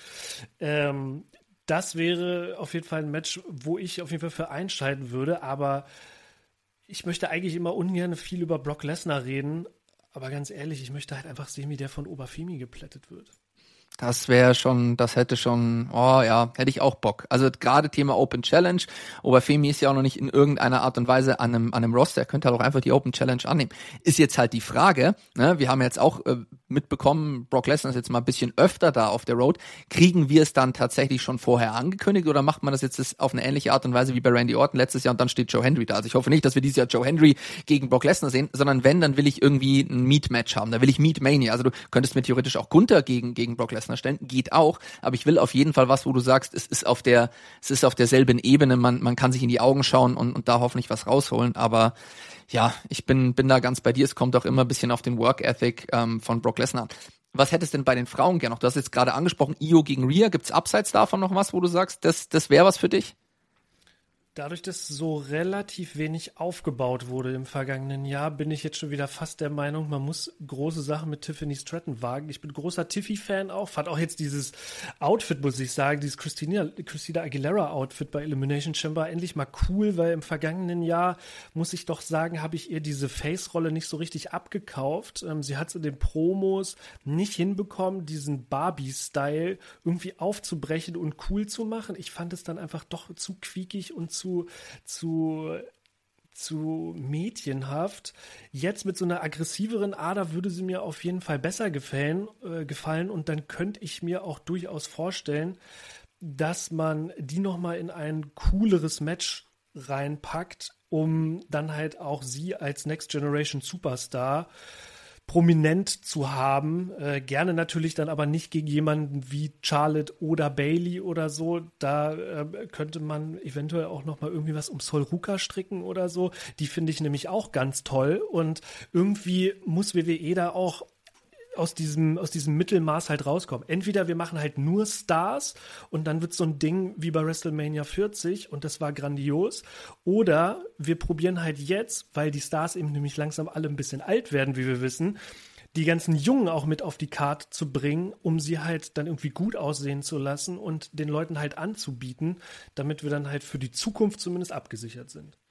Das wäre auf jeden Fall ein Match, wo ich auf jeden Fall für einschalten würde, aber ich möchte eigentlich immer ungern viel über Brock Lesnar reden, aber ganz ehrlich, ich möchte halt einfach sehen, wie der von Oberfemi geplättet wird. Das hätte ich auch Bock. Also gerade Thema Open Challenge. Oberfemi ist ja auch noch nicht in irgendeiner Art und Weise an einem Roster. Er könnte halt auch einfach die Open Challenge annehmen. Ist jetzt halt die Frage, ne? Wir haben jetzt auch mitbekommen, Brock Lesnar ist jetzt mal ein bisschen öfter da auf der Road. Kriegen wir es dann tatsächlich schon vorher angekündigt, oder macht man das jetzt auf eine ähnliche Art und Weise wie bei Randy Orton letztes Jahr und dann steht Joe Hendry da? Also ich hoffe nicht, dass wir dieses Jahr Joe Hendry gegen Brock Lesnar sehen, sondern wenn, dann will ich irgendwie ein Meat-Match haben. Da will ich Meat-Mania. Also du könntest mir theoretisch auch Gunther gegen Brock Lesnar stellen, geht auch, aber ich will auf jeden Fall was, wo du sagst, es ist auf derselben Ebene, man kann sich in die Augen schauen und da hoffentlich was rausholen, aber ja, ich bin da ganz bei dir, es kommt auch immer ein bisschen auf den Work Ethic von Brock Lesnar an. Was hättest du denn bei den Frauen gern noch? Du hast jetzt gerade angesprochen, Io gegen Rhea, gibt's abseits davon noch was, wo du sagst, das wäre was für dich? Dadurch, dass so relativ wenig aufgebaut wurde im vergangenen Jahr, bin ich jetzt schon wieder fast der Meinung, man muss große Sachen mit Tiffany Stratton wagen. Ich bin großer Tiffy-Fan auch, fand auch jetzt dieses Outfit, muss ich sagen, dieses Christina Aguilera-Outfit bei Elimination Chamber endlich mal cool, weil im vergangenen Jahr, muss ich doch sagen, habe ich ihr diese Face-Rolle nicht so richtig abgekauft. Sie hat es in den Promos nicht hinbekommen, diesen Barbie-Style irgendwie aufzubrechen und cool zu machen. Ich fand es dann einfach doch zu quiekig und zu mädchenhaft. Jetzt mit so einer aggressiveren Ader würde sie mir auf jeden Fall besser gefallen, und dann könnte ich mir auch durchaus vorstellen, dass man die nochmal in ein cooleres Match reinpackt, um dann halt auch sie als Next Generation Superstar prominent zu haben, gerne natürlich dann aber nicht gegen jemanden wie Charlotte oder Bayley oder so, da könnte man eventuell auch noch mal irgendwie was um Sol Ruka stricken oder so, die finde ich nämlich auch ganz toll, und irgendwie muss WWE da auch aus diesem Mittelmaß halt rauskommen. Entweder wir machen halt nur Stars und dann wird so ein Ding wie bei WrestleMania 40 und das war grandios, oder wir probieren halt jetzt, weil die Stars eben nämlich langsam alle ein bisschen alt werden, wie wir wissen, die ganzen Jungen auch mit auf die Karte zu bringen, um sie halt dann irgendwie gut aussehen zu lassen und den Leuten halt anzubieten, damit wir dann halt für die Zukunft zumindest abgesichert sind.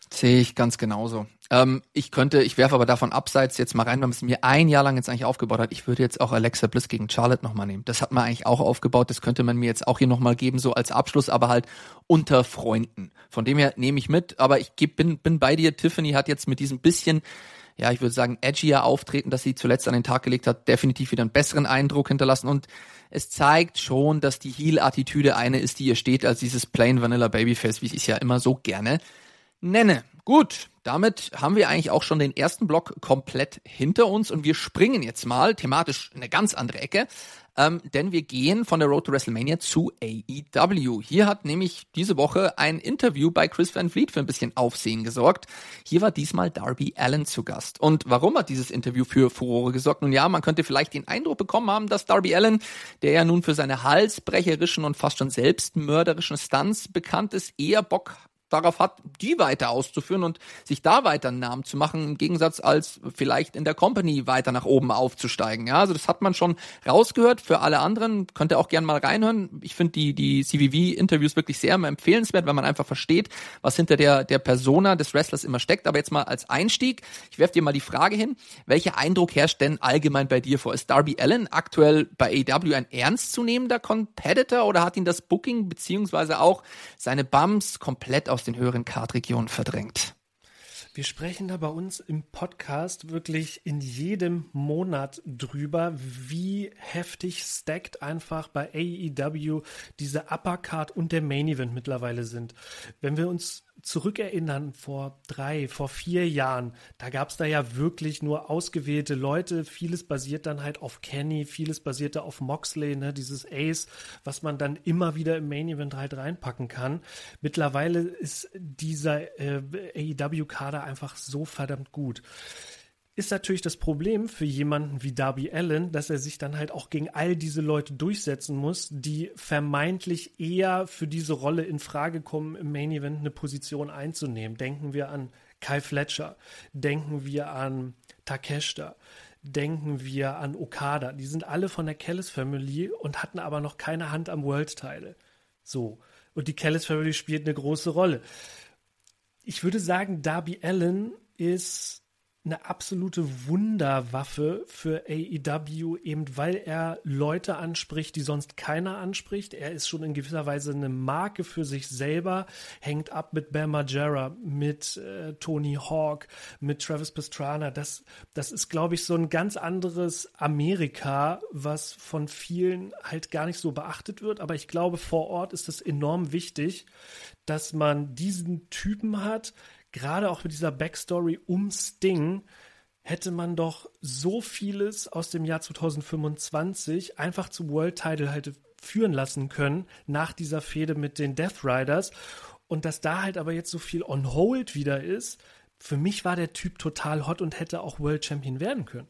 Sehe ich ganz genauso. Ich werfe aber davon abseits jetzt mal rein, wenn man es mir ein Jahr lang jetzt eigentlich aufgebaut hat. Ich würde jetzt auch Alexa Bliss gegen Charlotte nochmal nehmen. Das hat man eigentlich auch aufgebaut. Das könnte man mir jetzt auch hier nochmal geben, so als Abschluss, aber halt unter Freunden. Von dem her nehme ich mit, aber ich bin bei dir. Tiffany hat jetzt mit diesem bisschen, ja, ich würde sagen, edgier Auftreten, das sie zuletzt an den Tag gelegt hat, definitiv wieder einen besseren Eindruck hinterlassen und es zeigt schon, dass die Heel-Attitüde eine ist, die ihr steht, als dieses Plain Vanilla Babyface, wie ich es ja immer so gerne nenne. Gut, damit haben wir eigentlich auch schon den ersten Block komplett hinter uns und wir springen jetzt mal thematisch in eine ganz andere Ecke, denn wir gehen von der Road to WrestleMania zu AEW. Hier hat nämlich diese Woche ein Interview bei Chris Van Vliet für ein bisschen Aufsehen gesorgt. Hier war diesmal Darby Allin zu Gast. Und warum hat dieses Interview für Furore gesorgt? Nun ja, man könnte vielleicht den Eindruck bekommen haben, dass Darby Allin, der ja nun für seine halsbrecherischen und fast schon selbstmörderischen Stunts bekannt ist, eher Bock darauf hat, die weiter auszuführen und sich da weiter einen Namen zu machen, im Gegensatz als vielleicht in der Company weiter nach oben aufzusteigen. Ja, also das hat man schon rausgehört. Für alle anderen könnt ihr auch gerne mal reinhören. Ich finde die CVV-Interviews wirklich sehr empfehlenswert, weil man einfach versteht, was hinter der Persona des Wrestlers immer steckt. Aber jetzt mal als Einstieg, ich werfe dir mal die Frage hin, welcher Eindruck herrscht denn allgemein bei dir vor? Ist Darby Allin aktuell bei AEW ein ernstzunehmender Competitor oder hat ihn das Booking beziehungsweise auch seine Bumps komplett aus den höheren Card-Regionen verdrängt? Wir sprechen da bei uns im Podcast wirklich in jedem Monat drüber, wie heftig stacked einfach bei AEW diese Uppercard und der Main Event mittlerweile sind. Wenn wir uns zurückerinnern, vor 4 Jahren, da gab es da ja wirklich nur ausgewählte Leute. Vieles basiert dann halt auf Kenny, vieles basierte auf Moxley, ne, dieses Ace, was man dann immer wieder im Main Event halt reinpacken kann. Mittlerweile ist dieser AEW-Kader einfach so verdammt gut. Ist natürlich das Problem für jemanden wie Darby Allin, dass er sich dann halt auch gegen all diese Leute durchsetzen muss, die vermeintlich eher für diese Rolle in Frage kommen, im Main Event eine Position einzunehmen. Denken wir an Kyle Fletcher, denken wir an Takeshita, denken wir an Okada. Die sind alle von der Callis Family und hatten aber noch keine Hand am World Title. So. Und die Callis Family spielt eine große Rolle. Ich würde sagen, Darby Allin ist eine absolute Wunderwaffe für AEW, eben weil er Leute anspricht, die sonst keiner anspricht. Er ist schon in gewisser Weise eine Marke für sich selber, hängt ab mit Bam Margera, mit Tony Hawk, mit Travis Pastrana. Das ist, glaube ich, so ein ganz anderes Amerika, was von vielen halt gar nicht so beachtet wird. Aber ich glaube, vor Ort ist es enorm wichtig, dass man diesen Typen hat. Gerade auch mit dieser Backstory um Sting hätte man doch so vieles aus dem Jahr 2025 einfach zum World Title halt führen lassen können, nach dieser Fehde mit den Death Riders. Und dass da halt aber jetzt so viel on hold wieder ist, für mich war der Typ total hot und hätte auch World Champion werden können.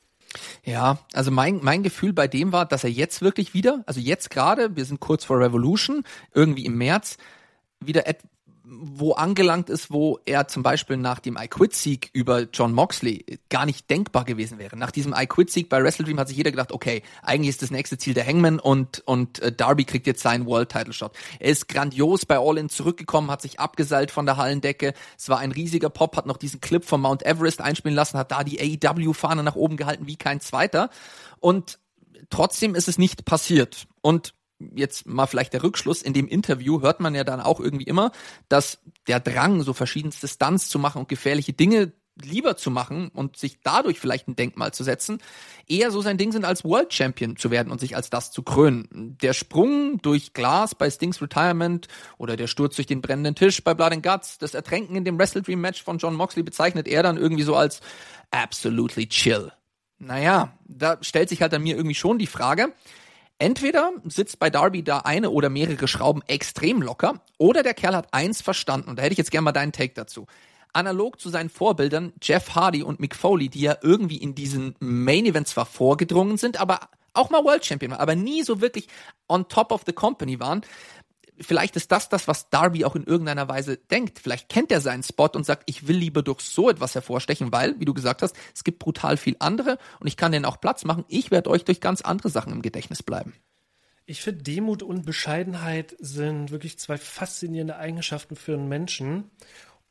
Ja, also mein Gefühl bei dem war, dass er jetzt wirklich wieder, also jetzt gerade, wir sind kurz vor Revolution, irgendwie im März, wieder wo angelangt ist, wo er zum Beispiel nach dem I-Quit-Sieg über Jon Moxley gar nicht denkbar gewesen wäre. Nach diesem I-Quit-Sieg bei Wrestle Dream hat sich jeder gedacht, okay, eigentlich ist das nächste Ziel der Hangman und Darby kriegt jetzt seinen World-Title-Shot. Er ist grandios bei All In zurückgekommen, hat sich abgeseilt von der Hallendecke. Es war ein riesiger Pop, hat noch diesen Clip von Mount Everest einspielen lassen, hat da die AEW-Fahne nach oben gehalten wie kein zweiter. Und trotzdem ist es nicht passiert. Und jetzt mal vielleicht der Rückschluss, in dem Interview hört man ja dann auch irgendwie immer, dass der Drang, so verschiedenste Stunts zu machen und gefährliche Dinge lieber zu machen und sich dadurch vielleicht ein Denkmal zu setzen, eher so sein Ding sind, als World Champion zu werden und sich als das zu krönen. Der Sprung durch Glas bei Stings Retirement oder der Sturz durch den brennenden Tisch bei Blood and Guts, das Ertränken in dem Wrestle Dream Match von Jon Moxley bezeichnet er dann irgendwie so als absolutely chill. Naja, da stellt sich halt an mir irgendwie schon die Frage, entweder sitzt bei Darby da eine oder mehrere Schrauben extrem locker oder der Kerl hat eins verstanden und da hätte ich jetzt gerne mal deinen Take dazu. Analog zu seinen Vorbildern Jeff Hardy und Mick Foley, die ja irgendwie in diesen Main Event zwar vorgedrungen sind, aber auch mal World Champion waren, aber nie so wirklich on top of the company waren. Vielleicht ist das, was Darby auch in irgendeiner Weise denkt. Vielleicht kennt er seinen Spot und sagt, ich will lieber durch so etwas hervorstechen, weil, wie du gesagt hast, es gibt brutal viel andere und ich kann denen auch Platz machen. Ich werde euch durch ganz andere Sachen im Gedächtnis bleiben. Ich finde, Demut und Bescheidenheit sind wirklich zwei faszinierende Eigenschaften für einen Menschen.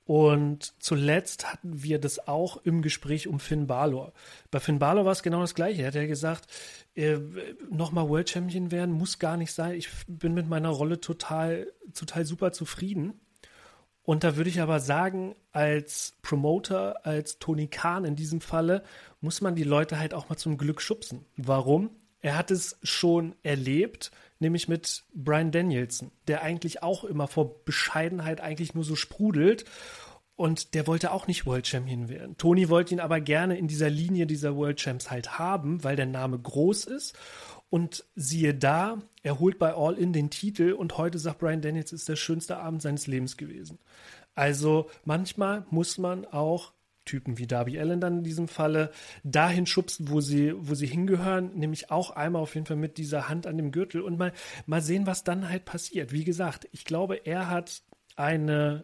Und zuletzt hatten wir das auch im Gespräch um Finn Balor. Bei Finn Balor war es genau das Gleiche. Er hat ja gesagt, nochmal World Champion werden, muss gar nicht sein. Ich bin mit meiner Rolle total super zufrieden. Und da würde ich aber sagen, als Promoter, als Tony Khan in diesem Falle, muss man die Leute halt auch mal zum Glück schubsen. Warum? Er hat es schon erlebt, nämlich mit Bryan Danielson, der eigentlich auch immer vor Bescheidenheit eigentlich nur so sprudelt. Und der wollte auch nicht World Champion werden. Tony wollte ihn aber gerne in dieser Linie dieser World Champs halt haben, weil der Name groß ist. Und siehe da, er holt bei All In den Titel und heute sagt Bryan Danielson, ist der schönste Abend seines Lebens gewesen. Also manchmal muss man auch Typen wie Darby Allin dann in diesem Falle dahin schubsen, wo sie hingehören, nämlich auch einmal auf jeden Fall mit dieser Hand an dem Gürtel und mal sehen, was dann halt passiert. Wie gesagt, ich glaube, er hat eine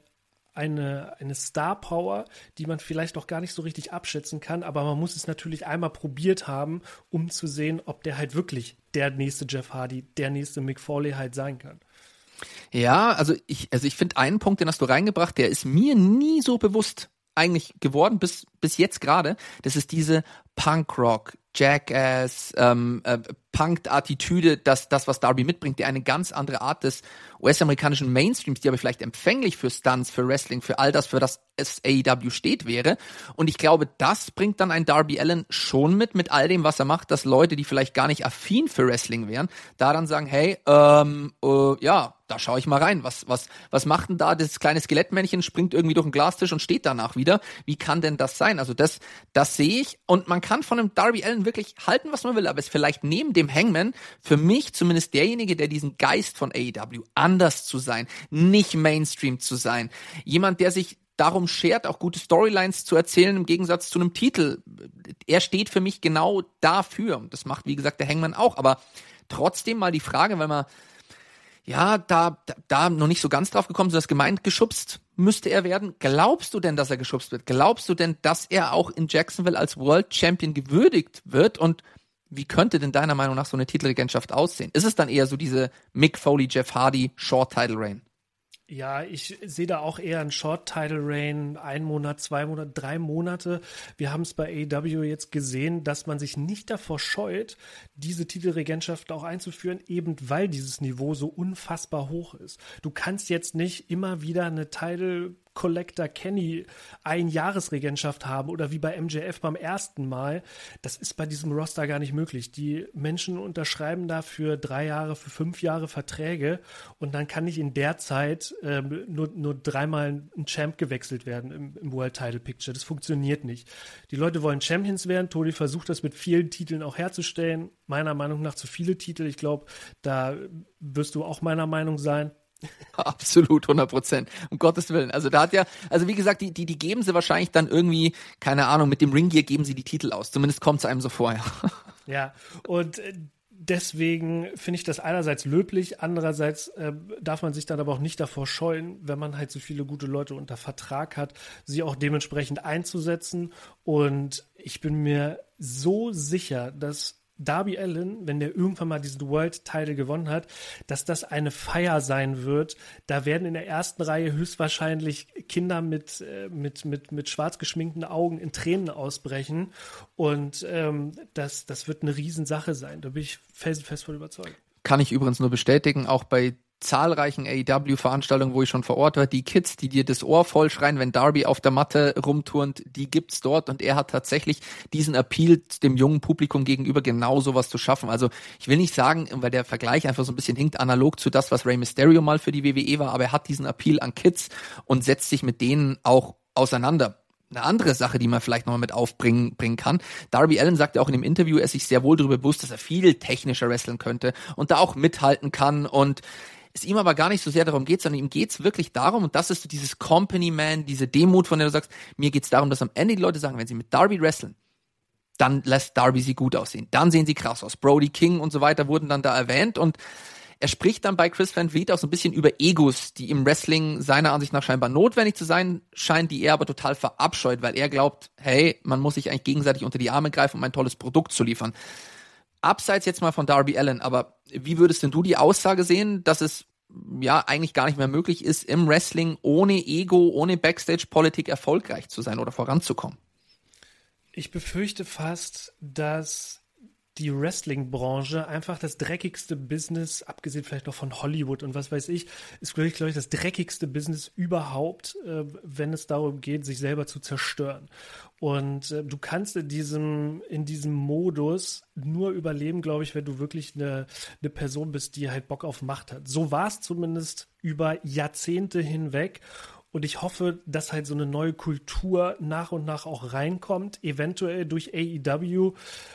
Star-Power, die man vielleicht auch gar nicht so richtig abschätzen kann, aber man muss es natürlich einmal probiert haben, um zu sehen, ob der halt wirklich der nächste Jeff Hardy, der nächste Mick Foley halt sein kann. Ja, also ich finde einen Punkt, den hast du reingebracht, der ist mir nie so bewusst eigentlich geworden, bis jetzt gerade. Das ist diese Punkrock, Jackass, Punk-Attitüde, das, was Darby mitbringt, der eine ganz andere Art des US-amerikanischen Mainstreams, die aber vielleicht empfänglich für Stunts, für Wrestling, für all das, für das AEW steht, wäre. Und ich glaube, das bringt dann ein Darby Allin schon mit all dem, was er macht, dass Leute, die vielleicht gar nicht affin für Wrestling wären, da dann sagen, hey, ja, da schaue ich mal rein. Was macht denn da das kleine Skelettmännchen, springt irgendwie durch den Glastisch und steht danach wieder? Wie kann denn das sein? Also das sehe ich. Und man kann von einem Darby Allin wirklich halten, was man will, aber es ist vielleicht neben dem Hangman für mich zumindest derjenige, der diesen Geist von AEW, anders zu sein, nicht Mainstream zu sein. Jemand, der sich darum schert, auch gute Storylines zu erzählen, im Gegensatz zu einem Titel. Er steht für mich genau dafür. Das macht, wie gesagt, der Hangman auch. Aber trotzdem mal die Frage, weil man ja, da noch nicht so ganz drauf gekommen sind, dass gemeint, geschubst müsste er werden. Glaubst du denn, dass er geschubst wird? Glaubst du denn, dass er auch in Jacksonville als World Champion gewürdigt wird? Und wie könnte denn deiner Meinung nach so eine Titelregentschaft aussehen? Ist es dann eher so diese Mick Foley, Jeff Hardy, Short Title Reign? Ja, ich sehe da auch eher einen Short-Title-Reign, 1 Monat, 2 Monate, 3 Monate. Wir haben es bei AEW jetzt gesehen, dass man sich nicht davor scheut, diese Titelregentschaft auch einzuführen, eben weil dieses Niveau so unfassbar hoch ist. Du kannst jetzt nicht immer wieder eine Title Collector Kenny Einjahresregentschaft haben oder wie bei MJF beim ersten Mal. Das ist bei diesem Roster gar nicht möglich. Die Menschen unterschreiben da für 3 Jahre, für 5 Jahre Verträge und dann kann nicht in der Zeit nur 3-mal ein Champ gewechselt werden im World Title Picture. Das funktioniert nicht. Die Leute wollen Champions werden. Tony versucht das mit vielen Titeln auch herzustellen. Meiner Meinung nach zu viele Titel. Ich glaube, da wirst du auch meiner Meinung sein. Absolut, 100%. Um Gottes Willen. Also da hat ja, also wie gesagt, die geben sie wahrscheinlich dann irgendwie, keine Ahnung, mit dem Ringgear geben sie die Titel aus. Zumindest kommt es einem so vor, ja. Ja, und deswegen finde ich das einerseits löblich, andererseits darf man sich dann aber auch nicht davor scheuen, wenn man halt so viele gute Leute unter Vertrag hat, sie auch dementsprechend einzusetzen. Und ich bin mir so sicher, dass Darby Allin, wenn der irgendwann mal diesen World-Title gewonnen hat, dass das eine Feier sein wird. Da werden in der ersten Reihe höchstwahrscheinlich Kinder mit schwarz geschminkten Augen in Tränen ausbrechen. Und das wird eine Riesensache sein. Da bin ich felsenfest von überzeugt. Kann ich übrigens nur bestätigen, auch bei zahlreichen AEW-Veranstaltungen, wo ich schon vor Ort war, die Kids, die dir das Ohr vollschreien, wenn Darby auf der Matte rumturnt, die gibt's dort und er hat tatsächlich diesen Appeal dem jungen Publikum gegenüber genau sowas zu schaffen. Also ich will nicht sagen, weil der Vergleich einfach so ein bisschen hinkt, analog zu das, was Rey Mysterio mal für die WWE war, aber er hat diesen Appeal an Kids und setzt sich mit denen auch auseinander. Eine andere Sache, die man vielleicht nochmal mit aufbringen kann. Darby Allin sagt ja auch in dem Interview, er ist sich sehr wohl darüber bewusst, dass er viel technischer wresteln könnte und da auch mithalten kann und es ihm aber gar nicht so sehr darum geht, sondern ihm geht's wirklich darum, und das ist so dieses Company-Man, diese Demut, von der du sagst, mir geht's darum, dass am Ende die Leute sagen, wenn sie mit Darby wresteln, dann lässt Darby sie gut aussehen, dann sehen sie krass aus. Brody King und so weiter wurden dann da erwähnt und er spricht dann bei Chris Van Vliet auch so ein bisschen über Egos, die im Wrestling seiner Ansicht nach scheinbar notwendig zu sein scheinen, die er aber total verabscheut, weil er glaubt, hey, man muss sich eigentlich gegenseitig unter die Arme greifen, um ein tolles Produkt zu liefern. Abseits jetzt mal von Darby Allin, aber wie würdest denn du die Aussage sehen, dass es ja eigentlich gar nicht mehr möglich ist, im Wrestling ohne Ego, ohne Backstage-Politik erfolgreich zu sein oder voranzukommen? Ich befürchte fast, dass die Wrestling-Branche einfach das dreckigste Business, abgesehen vielleicht noch von Hollywood und was weiß ich, ist, glaube ich, das dreckigste Business überhaupt, wenn es darum geht, sich selber zu zerstören. Und du kannst in diesem Modus nur überleben, glaube ich, wenn du wirklich eine Person bist, die halt Bock auf Macht hat. So war es zumindest über Jahrzehnte hinweg. Und ich hoffe, dass halt so eine neue Kultur nach und nach auch reinkommt, eventuell durch AEW,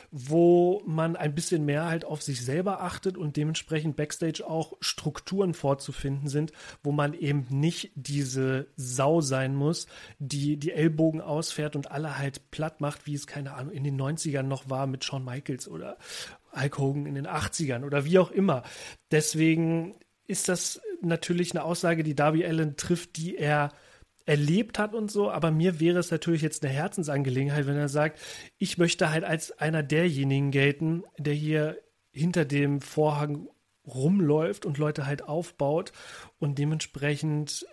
wo man ein bisschen mehr halt auf sich selber achtet und dementsprechend Backstage auch Strukturen vorzufinden sind, wo man eben nicht diese Sau sein muss, die Ellbogen ausfährt und alle halt platt macht, wie es, keine Ahnung, in den 90ern noch war mit Shawn Michaels oder Hulk Hogan in den 80ern oder wie auch immer. Deswegen ist das natürlich eine Aussage, die Darby Allin trifft, die er erlebt hat und so, aber mir wäre es natürlich jetzt eine Herzensangelegenheit, wenn er sagt, ich möchte halt als einer derjenigen gelten, der hier hinter dem Vorhang rumläuft und Leute halt aufbaut und dementsprechend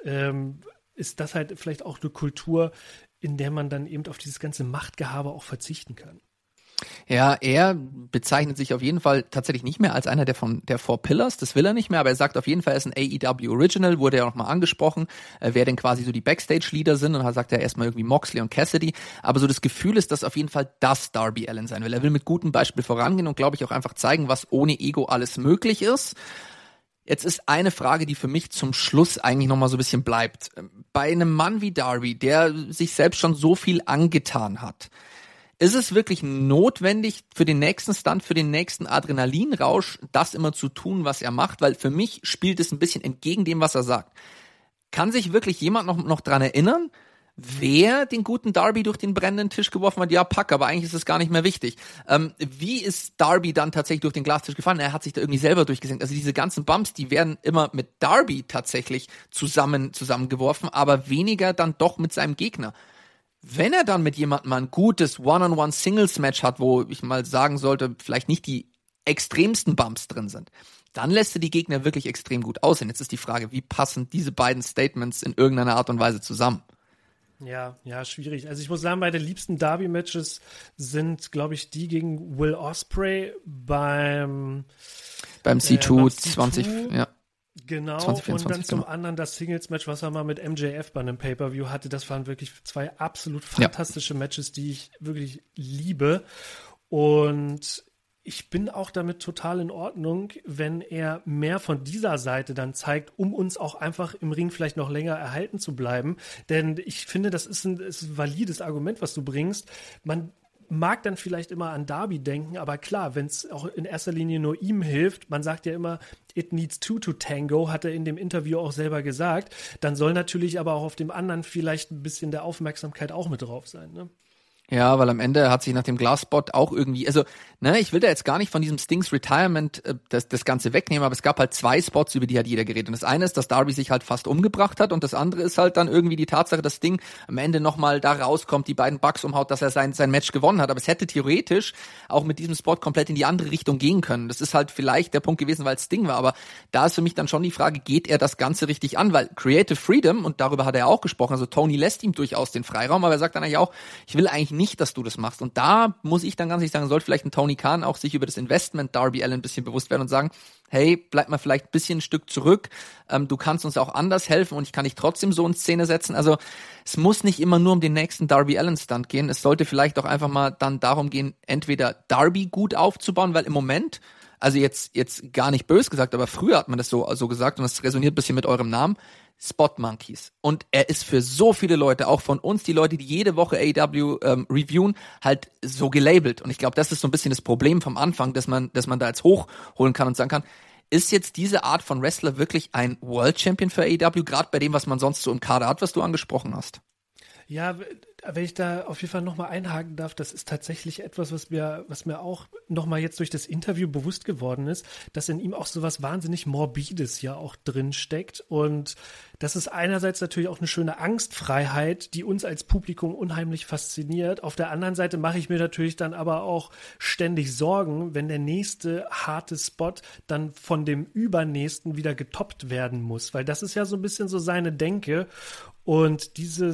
ist das halt vielleicht auch eine Kultur, in der man dann eben auf dieses ganze Machtgehabe auch verzichten kann. Ja, er bezeichnet sich auf jeden Fall tatsächlich nicht mehr als einer der Four Pillars, das will er nicht mehr, aber er sagt auf jeden Fall, er ist ein AEW Original, wurde ja auch nochmal angesprochen, wer denn quasi so die Backstage-Leader sind, und da sagt er erstmal irgendwie Moxley und Cassidy, aber so das Gefühl ist, dass auf jeden Fall das Darby Allin sein will. Er will mit gutem Beispiel vorangehen und, glaube ich, auch einfach zeigen, was ohne Ego alles möglich ist. Jetzt ist eine Frage, die für mich zum Schluss eigentlich nochmal so ein bisschen bleibt. Bei einem Mann wie Darby, der sich selbst schon so viel angetan hat, ist es wirklich notwendig für den nächsten Stunt, für den nächsten Adrenalinrausch, das immer zu tun, was er macht? Weil für mich spielt es ein bisschen entgegen dem, was er sagt. Kann sich wirklich jemand noch dran erinnern, wer den guten Darby durch den brennenden Tisch geworfen hat? Ja, pack, aber eigentlich ist es gar nicht mehr wichtig. Wie ist Darby dann tatsächlich durch den Glastisch gefallen? Er hat sich da irgendwie selber durchgesenkt. Also diese ganzen Bumps, die werden immer mit Darby tatsächlich zusammengeworfen, aber weniger dann doch mit seinem Gegner. Wenn er dann mit jemandem mal ein gutes One-on-One-Singles-Match hat, wo ich mal sagen sollte, vielleicht nicht die extremsten Bumps drin sind, dann lässt er die Gegner wirklich extrem gut aussehen. Jetzt ist die Frage, wie passen diese beiden Statements in irgendeiner Art und Weise zusammen? Ja, schwierig. Also ich muss sagen, meine liebsten Derby-Matches sind, glaube ich, die gegen Will Ospreay beim C2 20, ja. Genau, 2024, und dann zum anderen das Singles-Match, was er mal mit MJF bei einem Pay-Per-View hatte. Das waren wirklich zwei absolut fantastische Matches, die ich wirklich liebe. Und ich bin auch damit total in Ordnung, wenn er mehr von dieser Seite dann zeigt, um uns auch einfach im Ring vielleicht noch länger erhalten zu bleiben. Denn ich finde, das ist ein valides Argument, was du bringst. Man mag dann vielleicht immer an Darby denken, aber klar, wenn es auch in erster Linie nur ihm hilft, man sagt ja immer, it needs two to tango, hat er in dem Interview auch selber gesagt, dann soll natürlich aber auch auf dem anderen vielleicht ein bisschen der Aufmerksamkeit auch mit drauf sein, ne? Ja, weil am Ende hat sich nach dem Glasspot auch irgendwie, also, ich will da jetzt gar nicht von diesem Stings Retirement das Ganze wegnehmen, aber es gab halt zwei Spots, über die hat jeder geredet. Und das eine ist, dass Darby sich halt fast umgebracht hat, und das andere ist halt dann irgendwie die Tatsache, dass Sting am Ende nochmal da rauskommt, die beiden Bucks umhaut, dass er sein Match gewonnen hat. Aber es hätte theoretisch auch mit diesem Spot komplett in die andere Richtung gehen können. Das ist halt vielleicht der Punkt gewesen, weil es Sting war. Aber da ist für mich dann schon die Frage, geht er das Ganze richtig an? Weil Creative Freedom, und darüber hat er auch gesprochen, also Tony lässt ihm durchaus den Freiraum, aber er sagt dann eigentlich auch, ich will eigentlich nicht, dass du das machst. Und da muss ich dann ganz ehrlich sagen, sollte vielleicht ein Tony Khan auch sich über das Investment Darby Allin ein bisschen bewusst werden und sagen, hey, bleib mal vielleicht ein bisschen ein Stück zurück, du kannst uns auch anders helfen und ich kann dich trotzdem so in Szene setzen. Also es muss nicht immer nur um den nächsten Darby Allin Stunt gehen, es sollte vielleicht auch einfach mal dann darum gehen, entweder Darby gut aufzubauen, weil im Moment, also jetzt gar nicht böse gesagt, aber früher hat man das so gesagt, und das resoniert ein bisschen mit eurem Namen, Spot Monkeys. Und er ist für so viele Leute, auch von uns, die Leute, die jede Woche AEW reviewen, halt so gelabelt. Und ich glaube, das ist so ein bisschen das Problem vom Anfang, dass man da jetzt hochholen kann und sagen kann, ist jetzt diese Art von Wrestler wirklich ein World Champion für AEW, gerade bei dem, was man sonst so im Kader hat, was du angesprochen hast? Ja, wenn ich da auf jeden Fall nochmal einhaken darf, das ist tatsächlich etwas, was mir auch nochmal jetzt durch das Interview bewusst geworden ist, dass in ihm auch sowas wahnsinnig Morbides ja auch drin steckt. Und das ist einerseits natürlich auch eine schöne Angstfreiheit, die uns als Publikum unheimlich fasziniert. Auf der anderen Seite mache ich mir natürlich dann aber auch ständig Sorgen, wenn der nächste harte Spot dann von dem übernächsten wieder getoppt werden muss. Weil das ist ja so ein bisschen so seine Denke. Und diese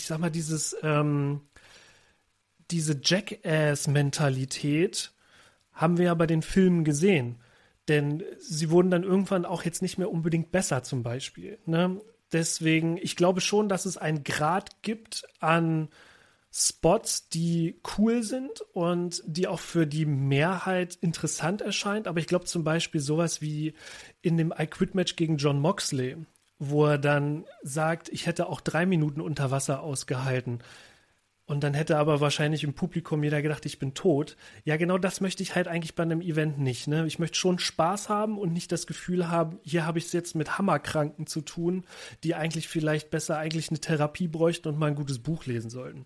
Jackass-Mentalität haben wir ja bei den Filmen gesehen. Denn sie wurden dann irgendwann auch jetzt nicht mehr unbedingt besser zum Beispiel. Ne? Deswegen, ich glaube schon, dass es einen Grad gibt an Spots, die cool sind und die auch für die Mehrheit interessant erscheint. Aber ich glaube zum Beispiel sowas wie in dem I Quit Match gegen Jon Moxley, wo er dann sagt, ich hätte auch 3 Minuten unter Wasser ausgehalten. Und dann hätte aber wahrscheinlich im Publikum jeder gedacht, ich bin tot. Ja, genau das möchte ich halt eigentlich bei einem Event nicht. Ne? Ich möchte schon Spaß haben und nicht das Gefühl haben, hier habe ich es jetzt mit Hammerkranken zu tun, die eigentlich vielleicht besser eigentlich eine Therapie bräuchten und mal ein gutes Buch lesen sollten.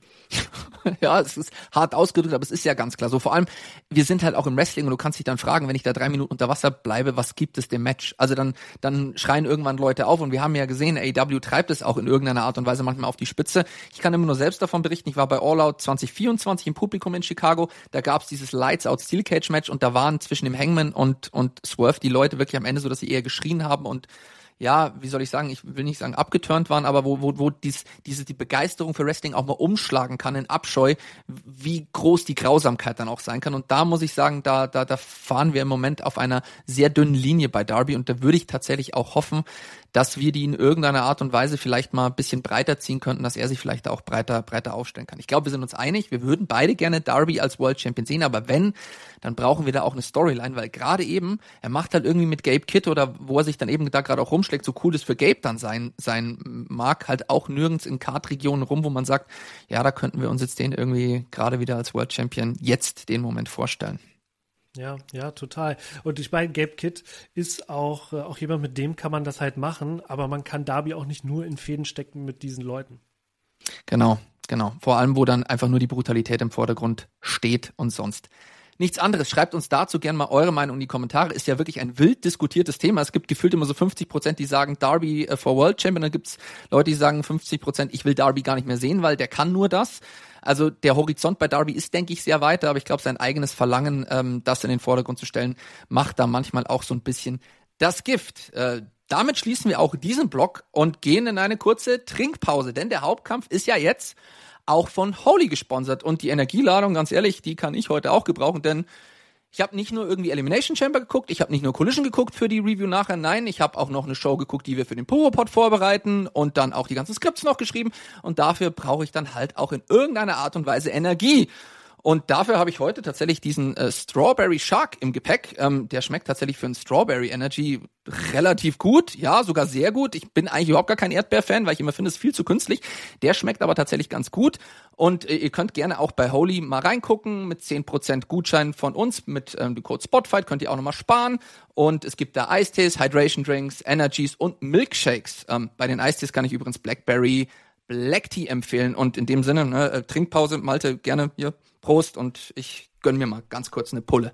Ja, es ist hart ausgedrückt, aber es ist ja ganz klar so. Vor allem, wir sind halt auch im Wrestling und du kannst dich dann fragen, wenn ich da 3 Minuten unter Wasser bleibe, was gibt es dem Match? Also dann schreien irgendwann Leute auf und wir haben ja gesehen, AEW treibt es auch in irgendeiner Art und Weise manchmal auf die Spitze. Ich kann immer nur selbst davon berichten, ich war bei All Out 2024 im Publikum in Chicago, da gab es dieses Lights Out Steel Cage Match und da waren zwischen dem Hangman und Swerve die Leute wirklich am Ende so, dass sie eher geschrien haben und ja, wie soll ich sagen, ich will nicht sagen abgeturnt waren, aber wo die Begeisterung für Wrestling auch mal umschlagen kann in Abscheu, wie groß die Grausamkeit dann auch sein kann. Und da muss ich sagen, da fahren wir im Moment auf einer sehr dünnen Linie bei Darby und da würde ich tatsächlich auch hoffen, dass wir die in irgendeiner Art und Weise vielleicht mal ein bisschen breiter ziehen könnten, dass er sich vielleicht auch breiter aufstellen kann. Ich glaube, wir sind uns einig, wir würden beide gerne Darby als World Champion sehen, aber wenn, dann brauchen wir da auch eine Storyline, weil gerade eben, er macht halt irgendwie mit Gabe Kidd oder wo er sich dann eben da gerade auch rumschlägt, so cool das für Gabe dann sein mag, halt auch nirgends in Card-Regionen rum, wo man sagt, ja, da könnten wir uns jetzt den irgendwie gerade wieder als World Champion jetzt den Moment vorstellen. Ja, total. Und ich meine, Gabe Kidd ist auch jemand, mit dem kann man das halt machen, aber man kann Darby auch nicht nur in Fäden stecken mit diesen Leuten. Genau. Vor allem, wo dann einfach nur die Brutalität im Vordergrund steht und sonst nichts anderes. Schreibt uns dazu gerne mal eure Meinung in die Kommentare. Ist ja wirklich ein wild diskutiertes Thema. Es gibt gefühlt immer so 50%, die sagen Darby for World Champion. Dann gibt's Leute, die sagen 50%, ich will Darby gar nicht mehr sehen, weil der kann nur das. Also der Horizont bei Darby ist, denke ich, sehr weiter, aber ich glaube, sein eigenes Verlangen, das in den Vordergrund zu stellen, macht da manchmal auch so ein bisschen das Gift. Damit schließen wir auch diesen Block und gehen in eine kurze Trinkpause, denn der Hauptkampf ist ja jetzt auch von Holy gesponsert und die Energieladung, ganz ehrlich, die kann ich heute auch gebrauchen, denn ich habe nicht nur irgendwie Elimination Chamber geguckt, ich habe nicht nur Collision geguckt für die Review nachher, nein, ich habe auch noch eine Show geguckt, die wir für den Puro-Pod vorbereiten und dann auch die ganzen Skripts noch geschrieben und dafür brauche ich dann halt auch in irgendeiner Art und Weise Energie. Und dafür habe ich heute tatsächlich diesen Strawberry Shark im Gepäck. Der schmeckt tatsächlich für einen Strawberry Energy relativ gut, ja, sogar sehr gut. Ich bin eigentlich überhaupt gar kein Erdbeer-Fan, weil ich immer finde, es ist viel zu künstlich. Der schmeckt aber tatsächlich ganz gut. Und ihr könnt gerne auch bei Holy mal reingucken. Mit 10% Gutschein von uns mit dem Code Spotfight könnt ihr auch nochmal sparen. Und es gibt da Eistees, Hydration Drinks, Energies und Milkshakes. Bei den Eistees kann ich übrigens Blackberry Black Tea empfehlen. Und in dem Sinne, ne, Trinkpause, Malte, gerne hier. Prost und ich gönn mir mal ganz kurz eine Pulle.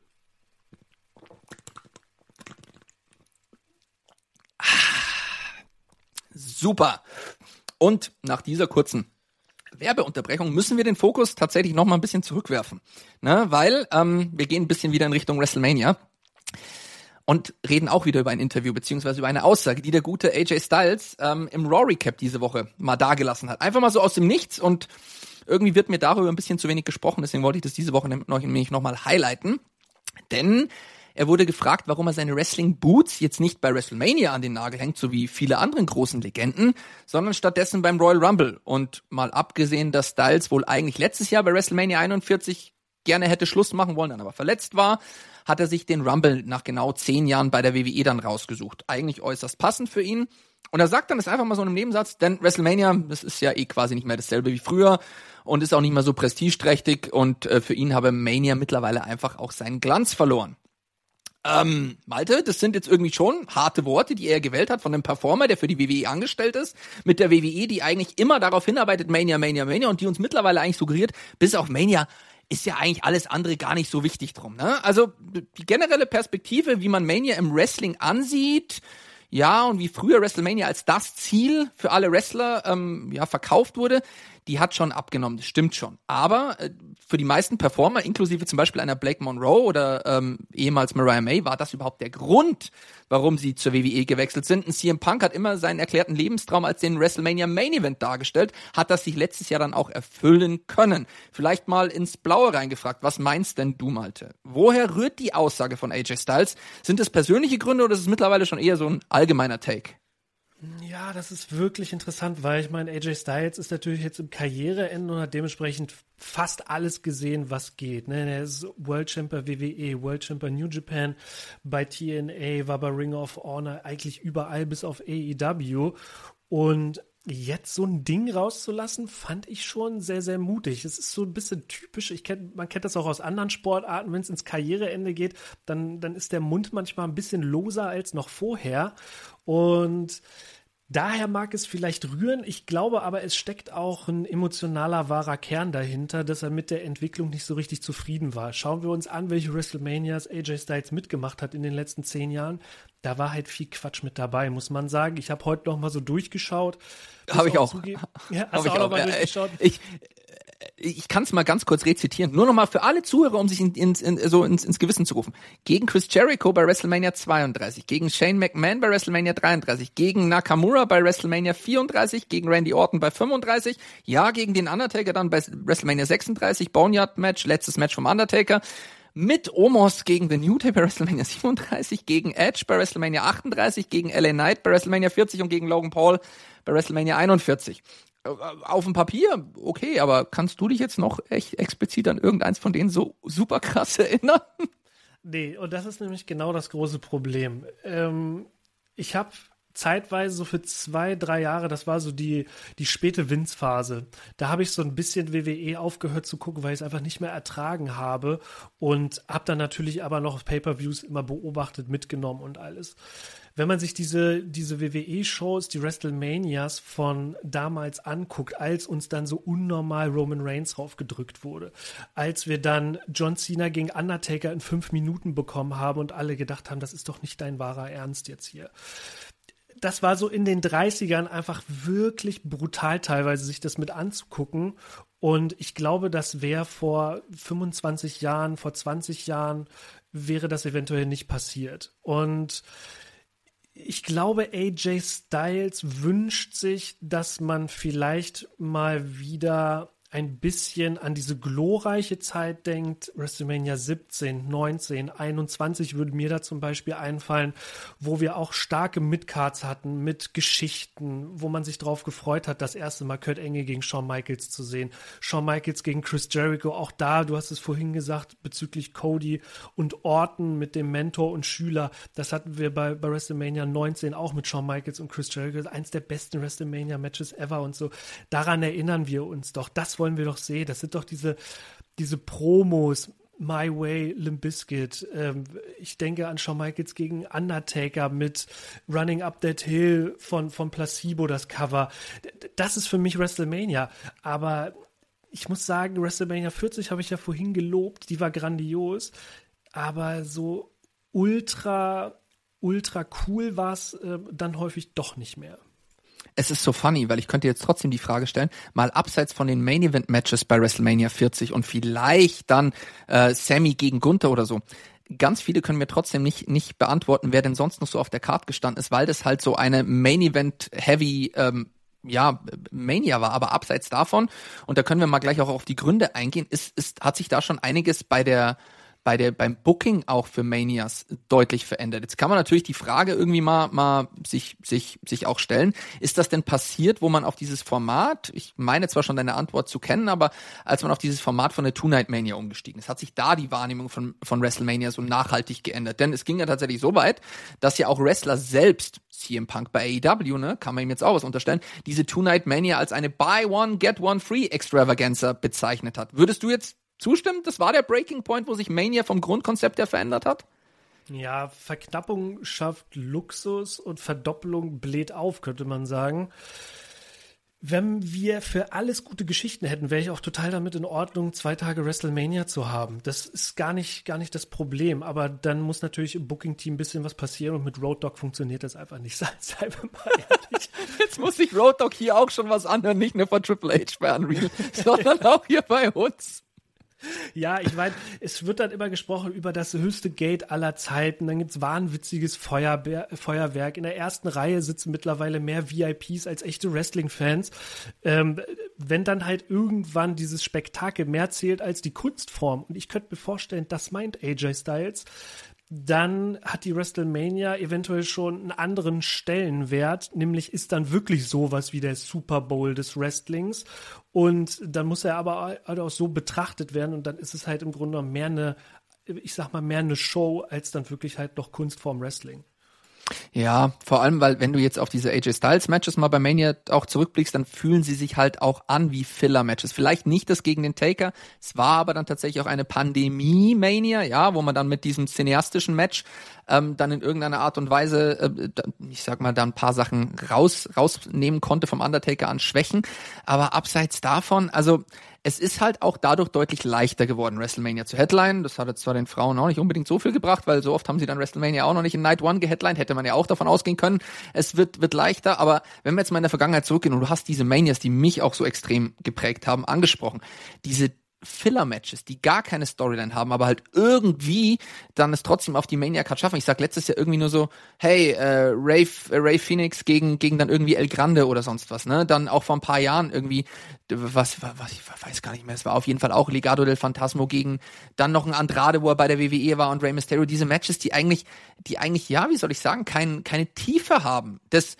Super. Und nach dieser kurzen Werbeunterbrechung müssen wir den Fokus tatsächlich noch mal ein bisschen zurückwerfen, ne? Weil wir gehen ein bisschen wieder in Richtung WrestleMania und reden auch wieder über ein Interview beziehungsweise über eine Aussage, die der gute AJ Styles im Raw Recap diese Woche mal dagelassen hat. Einfach mal so aus dem Nichts und irgendwie wird mir darüber ein bisschen zu wenig gesprochen, deswegen wollte ich das diese Woche nämlich nochmal highlighten. Denn er wurde gefragt, warum er seine Wrestling-Boots jetzt nicht bei WrestleMania an den Nagel hängt, so wie viele anderen großen Legenden, sondern stattdessen beim Royal Rumble. Und mal abgesehen, dass Styles wohl eigentlich letztes Jahr bei WrestleMania 41 gerne hätte Schluss machen wollen, dann aber verletzt war, hat er sich den Rumble nach genau 10 Jahren bei der WWE dann rausgesucht. Eigentlich äußerst passend für ihn. Und er sagt dann das einfach mal so in einem Nebensatz, denn WrestleMania, das ist ja quasi nicht mehr dasselbe wie früher und ist auch nicht mehr so prestigeträchtig und für ihn habe Mania mittlerweile einfach auch seinen Glanz verloren. Malte, das sind jetzt irgendwie schon harte Worte, die er gewählt hat von einem Performer, der für die WWE angestellt ist, mit der WWE, die eigentlich immer darauf hinarbeitet, Mania, und die uns mittlerweile eigentlich suggeriert, bis auf Mania ist ja eigentlich alles andere gar nicht so wichtig drum, ne? Also die generelle Perspektive, wie man Mania im Wrestling ansieht, ja, und wie früher WrestleMania als das Ziel für alle Wrestler verkauft wurde, die hat schon abgenommen, das stimmt schon. Aber für die meisten Performer, inklusive zum Beispiel einer Blake Monroe oder ehemals Mariah May, war das überhaupt der Grund, warum sie zur WWE gewechselt sind. Ein CM Punk hat immer seinen erklärten Lebenstraum als den WrestleMania Main Event dargestellt, hat das sich letztes Jahr dann auch erfüllen können. Vielleicht mal ins Blaue reingefragt, was meinst denn du, Malte? Woher rührt die Aussage von AJ Styles? Sind es persönliche Gründe oder ist es mittlerweile schon eher so ein allgemeiner Take? Ja, das ist wirklich interessant, weil ich meine, AJ Styles ist natürlich jetzt im Karriereende und hat dementsprechend fast alles gesehen, was geht. Ne? Er ist World Champion WWE, World Champion New Japan, bei TNA, war bei Ring of Honor, eigentlich überall bis auf AEW. Und jetzt so ein Ding rauszulassen, fand ich schon sehr, sehr mutig. Es ist so ein bisschen typisch, man kennt das auch aus anderen Sportarten, wenn es ins Karriereende geht, dann ist der Mund manchmal ein bisschen loser als noch vorher. Und daher mag es vielleicht rühren. Ich glaube aber, es steckt auch ein emotionaler, wahrer Kern dahinter, dass er mit der Entwicklung nicht so richtig zufrieden war. Schauen wir uns an, welche WrestleManias AJ Styles mitgemacht hat in den letzten 10 Jahren. Da war halt viel Quatsch mit dabei, muss man sagen. Ich habe heute noch mal so durchgeschaut. Habe ich auch. Ja, hast du auch noch mal durchgeschaut? Ich kann es mal ganz kurz rezitieren. Nur noch mal für alle Zuhörer, um sich ins Gewissen zu rufen. Gegen Chris Jericho bei WrestleMania 32, gegen Shane McMahon bei WrestleMania 33, gegen Nakamura bei WrestleMania 34, gegen Randy Orton bei 35, ja, gegen den Undertaker dann bei WrestleMania 36, Boneyard-Match, letztes Match vom Undertaker, mit Omos gegen The New Day bei WrestleMania 37, gegen Edge bei WrestleMania 38, gegen LA Knight bei WrestleMania 40 und gegen Logan Paul bei WrestleMania 41. Auf dem Papier, okay, aber kannst du dich jetzt noch echt explizit an irgendeins von denen so super krass erinnern? Nee, und das ist nämlich genau das große Problem. Ich habe zeitweise so für 2-3 Jahre, das war so die späte Vince-Phase, da habe ich so ein bisschen WWE aufgehört zu gucken, weil ich es einfach nicht mehr ertragen habe und habe dann natürlich aber noch Pay-Per-Views immer beobachtet, mitgenommen und alles. Wenn man sich diese WWE-Shows, die WrestleManias von damals anguckt, als uns dann so unnormal Roman Reigns draufgedrückt wurde, als wir dann John Cena gegen Undertaker in 5 Minuten bekommen haben und alle gedacht haben, das ist doch nicht dein wahrer Ernst jetzt hier. Das war so in den 30ern einfach wirklich brutal teilweise, sich das mit anzugucken. Und ich glaube, das wäre vor 25 Jahren, vor 20 Jahren, wäre das eventuell nicht passiert. Und ich glaube, AJ Styles wünscht sich, dass man vielleicht mal wieder ein bisschen an diese glorreiche Zeit denkt, WrestleMania 17, 19, 21 würde mir da zum Beispiel einfallen, wo wir auch starke Midcards hatten mit Geschichten, wo man sich drauf gefreut hat, das erste Mal Kurt Angle gegen Shawn Michaels zu sehen, Shawn Michaels gegen Chris Jericho, auch da, du hast es vorhin gesagt, bezüglich Cody und Orton mit dem Mentor und Schüler, das hatten wir bei WrestleMania 19 auch mit Shawn Michaels und Chris Jericho, eins der besten WrestleMania-Matches ever und so, daran erinnern wir uns doch, das wollen wir doch sehen. Das sind doch diese Promos, My Way, Limp Bizkit. Ich denke an Shawn Michaels gegen Undertaker mit Running Up That Hill von Placebo, das Cover. Das ist für mich WrestleMania. Aber ich muss sagen, WrestleMania 40 habe ich ja vorhin gelobt. Die war grandios. Aber so ultra cool war es dann häufig doch nicht mehr. Es ist so funny, weil ich könnte jetzt trotzdem die Frage stellen, mal abseits von den Main-Event-Matches bei WrestleMania 40 und vielleicht dann Sammy gegen Gunther oder so. Ganz viele können mir trotzdem nicht beantworten, wer denn sonst noch so auf der Card gestanden ist, weil das halt so eine Main-Event-Heavy Mania war. Aber abseits davon, und da können wir mal gleich auch auf die Gründe eingehen, hat sich da schon einiges beim Booking auch für Manias deutlich verändert. Jetzt kann man natürlich die Frage irgendwie mal sich auch stellen, ist das denn passiert, wo man auf dieses Format, ich meine zwar schon deine Antwort zu kennen, aber als man auf dieses Format von der Two-Night-Mania umgestiegen ist, hat sich da die Wahrnehmung von WrestleMania so nachhaltig geändert. Denn es ging ja tatsächlich so weit, dass ja auch Wrestler selbst, CM Punk bei AEW, ne, kann man ihm jetzt auch was unterstellen, diese Two-Night-Mania als eine Buy-One-Get-One-Free-Extravaganza bezeichnet hat. Würdest du jetzt zustimmen, das war der Breaking Point, wo sich Mania vom Grundkonzept her verändert hat? Ja, Verknappung schafft Luxus und Verdoppelung bläht auf, könnte man sagen. Wenn wir für alles gute Geschichten hätten, wäre ich auch total damit in Ordnung, 2 Tage WrestleMania zu haben. Das ist gar nicht das Problem. Aber dann muss natürlich im Booking-Team ein bisschen was passieren und mit Road Dogg funktioniert das einfach nicht. Seien wir mal ehrlich. Jetzt muss sich Road Dogg hier auch schon was anhören, nicht nur von Triple H bei Unreal, sondern auch hier bei uns. Ja, ich meine, es wird dann immer gesprochen über das höchste Gate aller Zeiten. Dann gibt's wahnwitziges Feuerwerk. In der ersten Reihe sitzen mittlerweile mehr VIPs als echte Wrestling-Fans. Wenn dann halt irgendwann dieses Spektakel mehr zählt als die Kunstform, und ich könnte mir vorstellen, das meint AJ Styles, dann hat die WrestleMania eventuell schon einen anderen Stellenwert, nämlich ist dann wirklich sowas wie der Super Bowl des Wrestlings, und dann muss er aber auch so betrachtet werden, und dann ist es halt im Grunde genommen mehr eine Show als dann wirklich halt noch Kunstform Wrestling. Ja, vor allem, weil wenn du jetzt auf diese AJ Styles Matches mal bei Mania auch zurückblickst, dann fühlen sie sich halt auch an wie Filler-Matches. Vielleicht nicht das gegen den Taker, es war aber dann tatsächlich auch eine Pandemie-Mania, ja, wo man dann mit diesem cineastischen Match dann in irgendeiner Art und Weise, ich sag mal, da ein paar Sachen rausnehmen konnte vom Undertaker an Schwächen. Aber abseits davon, also es ist halt auch dadurch deutlich leichter geworden, WrestleMania zu headlinen. Das hat jetzt zwar den Frauen auch nicht unbedingt so viel gebracht, weil so oft haben sie dann WrestleMania auch noch nicht in Night One geheadlined. Hätte man ja auch davon ausgehen können, es wird leichter. Aber wenn wir jetzt mal in der Vergangenheit zurückgehen und du hast diese Manias, die mich auch so extrem geprägt haben, angesprochen, diese Filler-Matches, die gar keine Storyline haben, aber halt irgendwie dann es trotzdem auf die Mania-Card schaffen. Ich sag letztes Jahr irgendwie nur so, hey, Ray Phoenix gegen dann irgendwie El Grande oder sonst was, ne? Dann auch vor ein paar Jahren irgendwie, was ich weiß gar nicht mehr, es war auf jeden Fall auch Legado del Fantasma gegen dann noch ein Andrade, wo er bei der WWE war, und Rey Mysterio. Diese Matches, die eigentlich, ja, wie soll ich sagen, keine Tiefe haben.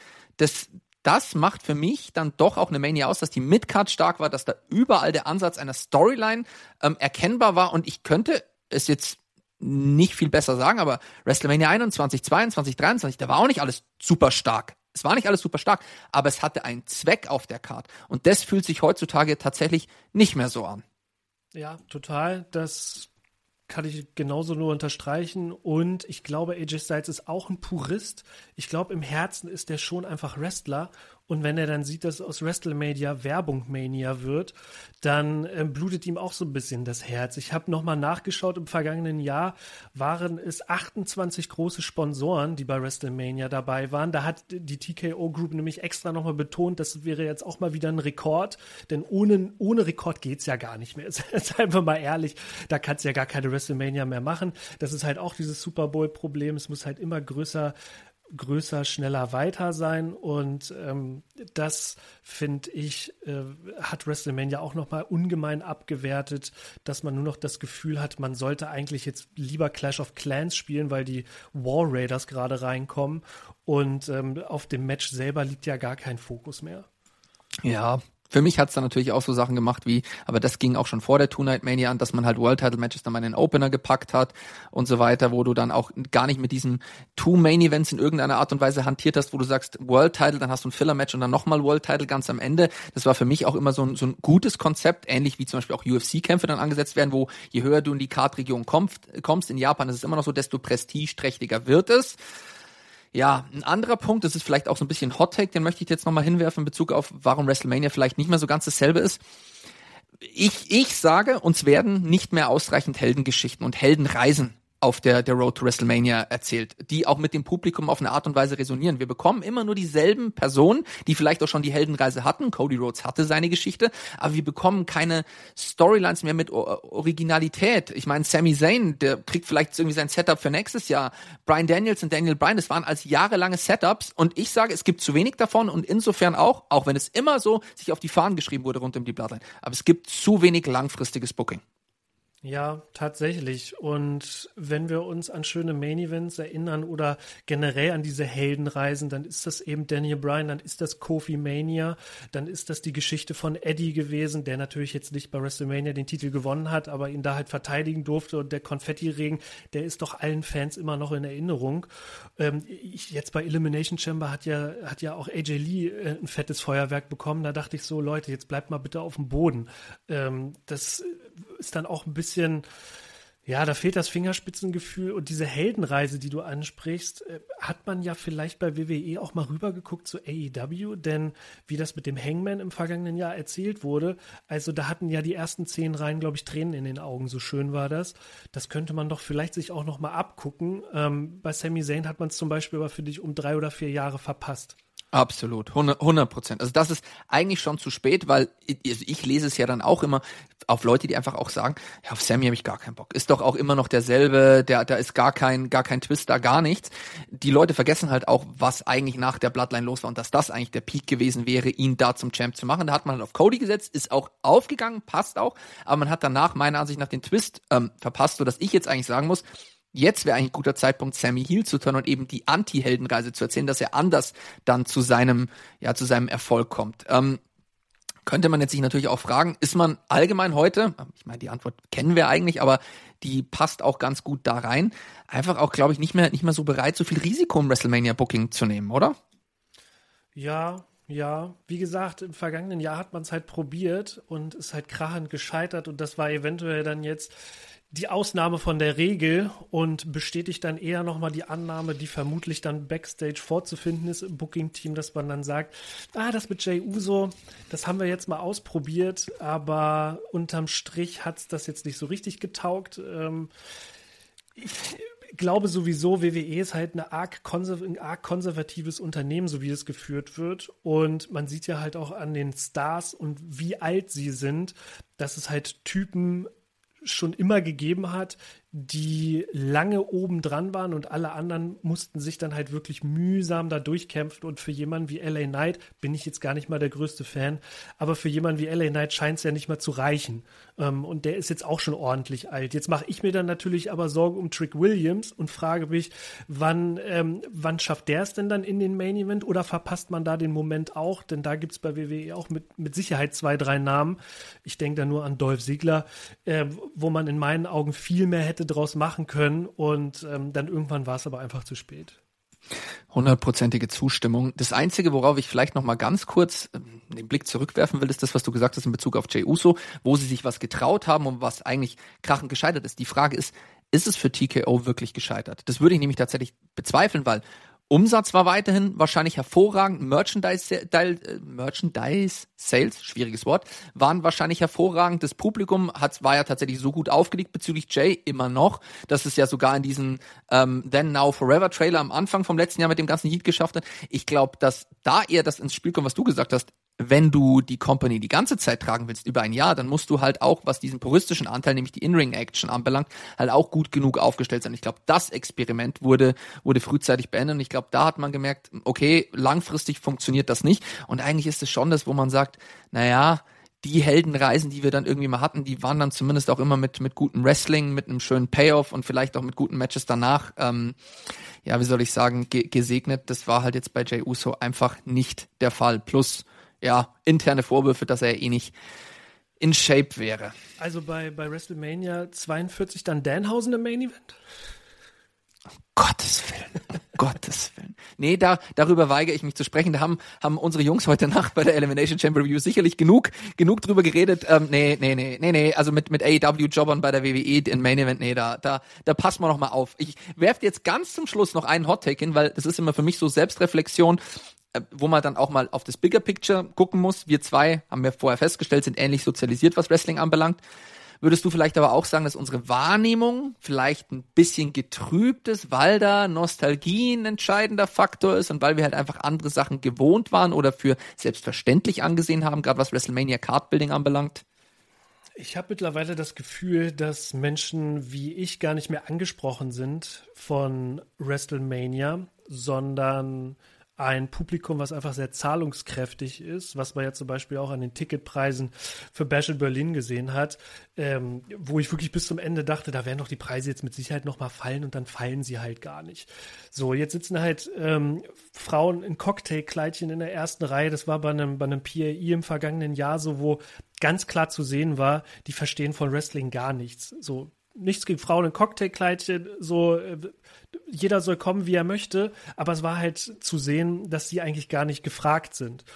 Das macht für mich dann doch auch eine Mania aus, dass die Midcard stark war, dass da überall der Ansatz einer Storyline erkennbar war, und ich könnte es jetzt nicht viel besser sagen, aber WrestleMania 21, 22, 23, da war auch nicht alles super stark. Es war nicht alles super stark, aber es hatte einen Zweck auf der Card, und das fühlt sich heutzutage tatsächlich nicht mehr so an. Ja, total. Das kann ich genauso nur unterstreichen, und ich glaube, AJ Styles ist auch ein Purist. Ich glaube, im Herzen ist der schon einfach Wrestler, und wenn er dann sieht, dass aus WrestleMania Werbung-Mania wird, dann blutet ihm auch so ein bisschen das Herz. Ich habe nochmal nachgeschaut, im vergangenen Jahr waren es 28 große Sponsoren, die bei WrestleMania dabei waren. Da hat die TKO Group nämlich extra nochmal betont, das wäre jetzt auch mal wieder ein Rekord, denn ohne Rekord geht's ja gar nicht mehr. Seien wir mal ehrlich, da kannst du ja gar keine WrestleMania mehr machen. Das ist halt auch dieses Super Bowl-Problem. Es muss halt immer größer, schneller, weiter sein, und das, finde ich, hat WrestleMania auch nochmal ungemein abgewertet, dass man nur noch das Gefühl hat, man sollte eigentlich jetzt lieber Clash of Clans spielen, weil die War Raiders gerade reinkommen, und auf dem Match selber liegt ja gar kein Fokus mehr. Ja, für mich hat's dann natürlich auch so Sachen gemacht wie, aber das ging auch schon vor der Two-Night-Mania an, dass man halt World-Title-Matches dann mal in den Opener gepackt hat und so weiter, wo du dann auch gar nicht mit diesen Two-Main-Events in irgendeiner Art und Weise hantiert hast, wo du sagst World-Title, dann hast du ein Filler-Match und dann nochmal World-Title ganz am Ende. Das war für mich auch immer so ein gutes Konzept, ähnlich wie zum Beispiel auch UFC-Kämpfe dann angesetzt werden, wo je höher du in die Card-Region kommst, in Japan ist es immer noch so, desto prestigeträchtiger wird es. Ja, ein anderer Punkt, das ist vielleicht auch so ein bisschen Hot-Take, den möchte ich jetzt nochmal hinwerfen in Bezug auf, warum WrestleMania vielleicht nicht mehr so ganz dasselbe ist. Ich sage, uns werden nicht mehr ausreichend Heldengeschichten und Heldenreisen auf der Road to WrestleMania erzählt, die auch mit dem Publikum auf eine Art und Weise resonieren. Wir bekommen immer nur dieselben Personen, die vielleicht auch schon die Heldenreise hatten. Cody Rhodes hatte seine Geschichte, aber wir bekommen keine Storylines mehr mit Originalität. Ich meine, Sami Zayn, der kriegt vielleicht irgendwie sein Setup für nächstes Jahr. Bryan Daniels und Daniel Bryan, das waren als jahrelange Setups, und ich sage, es gibt zu wenig davon, und insofern auch wenn es immer so sich auf die Fahnen geschrieben wurde rund um die Bloodline, aber es gibt zu wenig langfristiges Booking. Ja, tatsächlich. Und wenn wir uns an schöne Main-Events erinnern oder generell an diese Heldenreisen, dann ist das eben Daniel Bryan, dann ist das Kofi Mania, dann ist das die Geschichte von Eddie gewesen, der natürlich jetzt nicht bei WrestleMania den Titel gewonnen hat, aber ihn da halt verteidigen durfte, und der Konfetti-Regen, der ist doch allen Fans immer noch in Erinnerung. Jetzt bei Elimination Chamber hat ja auch AJ Lee ein fettes Feuerwerk bekommen. Da dachte ich so, Leute, jetzt bleibt mal bitte auf dem Boden. Das ist dann auch ein bisschen, Ja, da fehlt das Fingerspitzengefühl und diese Heldenreise, die du ansprichst, hat man ja vielleicht bei WWE auch mal rübergeguckt zu AEW, denn wie das mit dem Hangman im vergangenen Jahr erzählt wurde, also da hatten ja die ersten 10 Reihen, glaube ich, Tränen in den Augen, so schön war das. Das könnte man doch vielleicht sich auch noch mal abgucken. Bei Sami Zayn hat man es zum Beispiel aber für dich um 3 oder 4 Jahre verpasst. Absolut, 100%. Also das ist eigentlich schon zu spät, weil ich lese es ja dann auch immer auf Leute, die einfach auch sagen, ja, auf Sammy habe ich gar keinen Bock. Ist doch auch immer noch derselbe, da ist gar kein Twist da, gar nichts. Die Leute vergessen halt auch, was eigentlich nach der Bloodline los war und dass das eigentlich der Peak gewesen wäre, ihn da zum Champ zu machen. Da hat man halt auf Cody gesetzt, ist auch aufgegangen, passt auch, aber man hat danach meiner Ansicht nach den Twist verpasst, sodass ich jetzt eigentlich sagen muss, jetzt wäre eigentlich ein guter Zeitpunkt, Sami heel zu turnen und eben die Anti-Heldenreise zu erzählen, dass er anders dann zu seinem Erfolg kommt. Könnte man jetzt sich natürlich auch fragen, ist man allgemein heute, ich meine, die Antwort kennen wir eigentlich, aber die passt auch ganz gut da rein, einfach auch, glaube ich, nicht mehr so bereit, so viel Risiko im WrestleMania-Booking zu nehmen, oder? Ja, wie gesagt, im vergangenen Jahr hat man es halt probiert und ist halt krachend gescheitert und das war eventuell dann jetzt die Ausnahme von der Regel und bestätigt dann eher nochmal die Annahme, die vermutlich dann Backstage vorzufinden ist im Booking-Team, dass man dann sagt, das mit Jey Uso, das haben wir jetzt mal ausprobiert, aber unterm Strich hat es das jetzt nicht so richtig getaugt. Ich glaube sowieso, WWE ist halt ein arg konservatives Unternehmen, so wie es geführt wird. Und man sieht ja halt auch an den Stars und wie alt sie sind, dass es halt Typen schon immer gegeben hat, die lange oben dran waren und alle anderen mussten sich dann halt wirklich mühsam da durchkämpfen und für jemanden wie LA Knight bin ich jetzt gar nicht mal der größte Fan, aber für jemanden wie LA Knight scheint es ja nicht mal zu reichen und der ist jetzt auch schon ordentlich alt. Jetzt mache ich mir dann natürlich aber Sorgen um Trick Williams und frage mich, wann schafft der es denn dann in den Main Event oder verpasst man da den Moment auch, denn da gibt es bei WWE auch mit Sicherheit 2, 3 Namen. Ich denke da nur an Dolph Ziggler, wo man in meinen Augen viel mehr hätte draus machen können und dann irgendwann war es aber einfach zu spät. 100%ige Zustimmung. Das Einzige, worauf ich vielleicht noch mal ganz kurz den Blick zurückwerfen will, ist das, was du gesagt hast in Bezug auf Jey Uso, wo sie sich was getraut haben und was eigentlich krachend gescheitert ist. Die Frage ist es für TKO wirklich gescheitert? Das würde ich nämlich tatsächlich bezweifeln, weil Umsatz war weiterhin wahrscheinlich hervorragend, Merchandise Sales, schwieriges Wort, waren wahrscheinlich hervorragend. Das Publikum war ja tatsächlich so gut aufgelegt bezüglich Jay immer noch, dass es ja sogar in diesen Then Now Forever Trailer am Anfang vom letzten Jahr mit dem ganzen Heat geschafft hat. Ich glaube, dass da eher das ins Spiel kommt, was du gesagt hast. Wenn du die Company die ganze Zeit tragen willst, über ein Jahr, dann musst du halt auch, was diesen puristischen Anteil, nämlich die In-Ring-Action anbelangt, halt auch gut genug aufgestellt sein. Ich glaube, das Experiment wurde frühzeitig beendet und ich glaube, da hat man gemerkt, okay, langfristig funktioniert das nicht und eigentlich ist es schon das, wo man sagt, naja, die Heldenreisen, die wir dann irgendwie mal hatten, die waren dann zumindest auch immer mit gutem Wrestling, mit einem schönen Payoff und vielleicht auch mit guten Matches danach, wie soll ich sagen, gesegnet. Das war halt jetzt bei Jey Uso einfach nicht der Fall. Plus interne Vorwürfe, dass er nicht in Shape wäre. Also bei WrestleMania 42 dann Danhausen im Main Event? Gottes Willen. Nee, darüber weigere ich mich zu sprechen. Da haben unsere Jungs heute Nacht bei der Elimination Chamber Review sicherlich genug drüber geredet. Nee. Also mit AEW-Jobbern bei der WWE in Main Event, da passen wir noch mal auf. Ich werfe jetzt ganz zum Schluss noch einen Hot-Take hin, weil das ist immer für mich so Selbstreflexion, wo man dann auch mal auf das Bigger Picture gucken muss. Wir zwei, haben wir vorher festgestellt, sind ähnlich sozialisiert, was Wrestling anbelangt. Würdest du vielleicht aber auch sagen, dass unsere Wahrnehmung vielleicht ein bisschen getrübt ist, weil da Nostalgie ein entscheidender Faktor ist und weil wir halt einfach andere Sachen gewohnt waren oder für selbstverständlich angesehen haben, gerade was WrestleMania Cardbuilding anbelangt? Ich habe mittlerweile das Gefühl, dass Menschen wie ich gar nicht mehr angesprochen sind von WrestleMania, sondern ein Publikum, was einfach sehr zahlungskräftig ist, was man ja zum Beispiel auch an den Ticketpreisen für Bash in Berlin gesehen hat, wo ich wirklich bis zum Ende dachte, da werden doch die Preise jetzt mit Sicherheit nochmal fallen und dann fallen sie halt gar nicht. So, jetzt sitzen halt Frauen in Cocktailkleidchen in der ersten Reihe, das war bei einem PAI im vergangenen Jahr so, wo ganz klar zu sehen war, die verstehen von Wrestling gar nichts. So, nichts gegen Frauen in Cocktailkleidchen, so jeder soll kommen, wie er möchte, aber es war halt zu sehen, dass sie eigentlich gar nicht gefragt sind.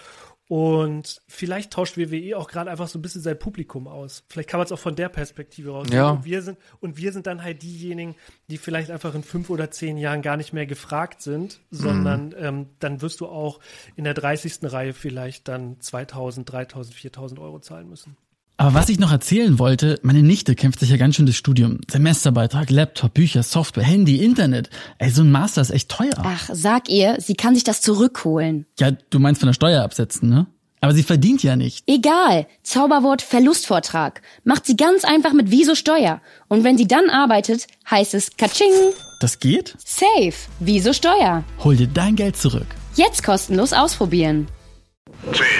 Und vielleicht tauscht WWE auch gerade einfach so ein bisschen sein Publikum aus. Vielleicht kann man es auch von der Perspektive raus. Ja. Und wir sind dann halt diejenigen, die vielleicht einfach in 5 oder 10 Jahren gar nicht mehr gefragt sind, sondern dann wirst du auch in der 30. Reihe vielleicht dann 2.000, 3.000, 4.000 Euro zahlen müssen. Aber was ich noch erzählen wollte, meine Nichte kämpft sich ja ganz schön das Studium. Semesterbeitrag, Laptop, Bücher, Software, Handy, Internet. Ey, so ein Master ist echt teuer. Ach, sag ihr, sie kann sich das zurückholen. Ja, du meinst von der Steuer absetzen, ne? Aber sie verdient ja nicht. Egal, Zauberwort Verlustvortrag. Macht sie ganz einfach mit Wieso Steuer. Und wenn sie dann arbeitet, heißt es Katsching. Das geht? Safe, Wieso Steuer. Hol dir dein Geld zurück. Jetzt kostenlos ausprobieren. 10, 9,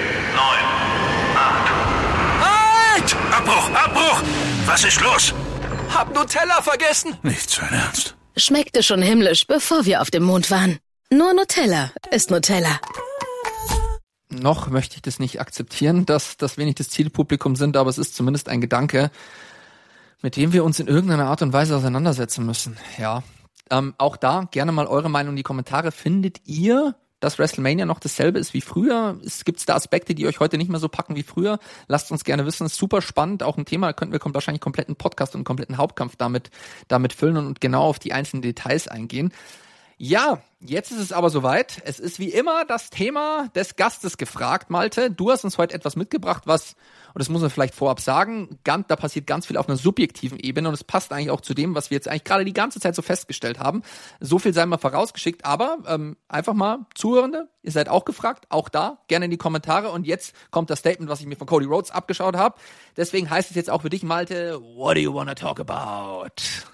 8. Halt! Abbruch! Was ist los? Hab Nutella vergessen. Nicht sein Ernst. Schmeckte schon himmlisch, bevor wir auf dem Mond waren. Nur Nutella ist Nutella. Noch möchte ich das nicht akzeptieren, dass wir nicht das Zielpublikum sind, aber es ist zumindest ein Gedanke, mit dem wir uns in irgendeiner Art und Weise auseinandersetzen müssen. Ja, auch da gerne mal eure Meinung in die Kommentare. Findet ihr, dass WrestleMania noch dasselbe ist wie früher? Gibt es da Aspekte, die euch heute nicht mehr so packen wie früher? Lasst uns gerne wissen. Das ist super spannend, auch ein Thema, da könnten wir wahrscheinlich einen kompletten Podcast und einen kompletten Hauptkampf damit füllen und genau auf die einzelnen Details eingehen. Ja, jetzt ist es aber soweit. Es ist wie immer das Thema des Gastes gefragt, Malte. Du hast uns heute etwas mitgebracht, und das muss man vielleicht vorab sagen, da passiert ganz viel auf einer subjektiven Ebene und es passt eigentlich auch zu dem, was wir jetzt eigentlich gerade die ganze Zeit so festgestellt haben. So viel sei mal vorausgeschickt, aber einfach mal Zuhörende, ihr seid auch gefragt, auch da, gerne in die Kommentare und jetzt kommt das Statement, was ich mir von Cody Rhodes abgeschaut habe. Deswegen heißt es jetzt auch für dich, Malte, what do you wanna talk about?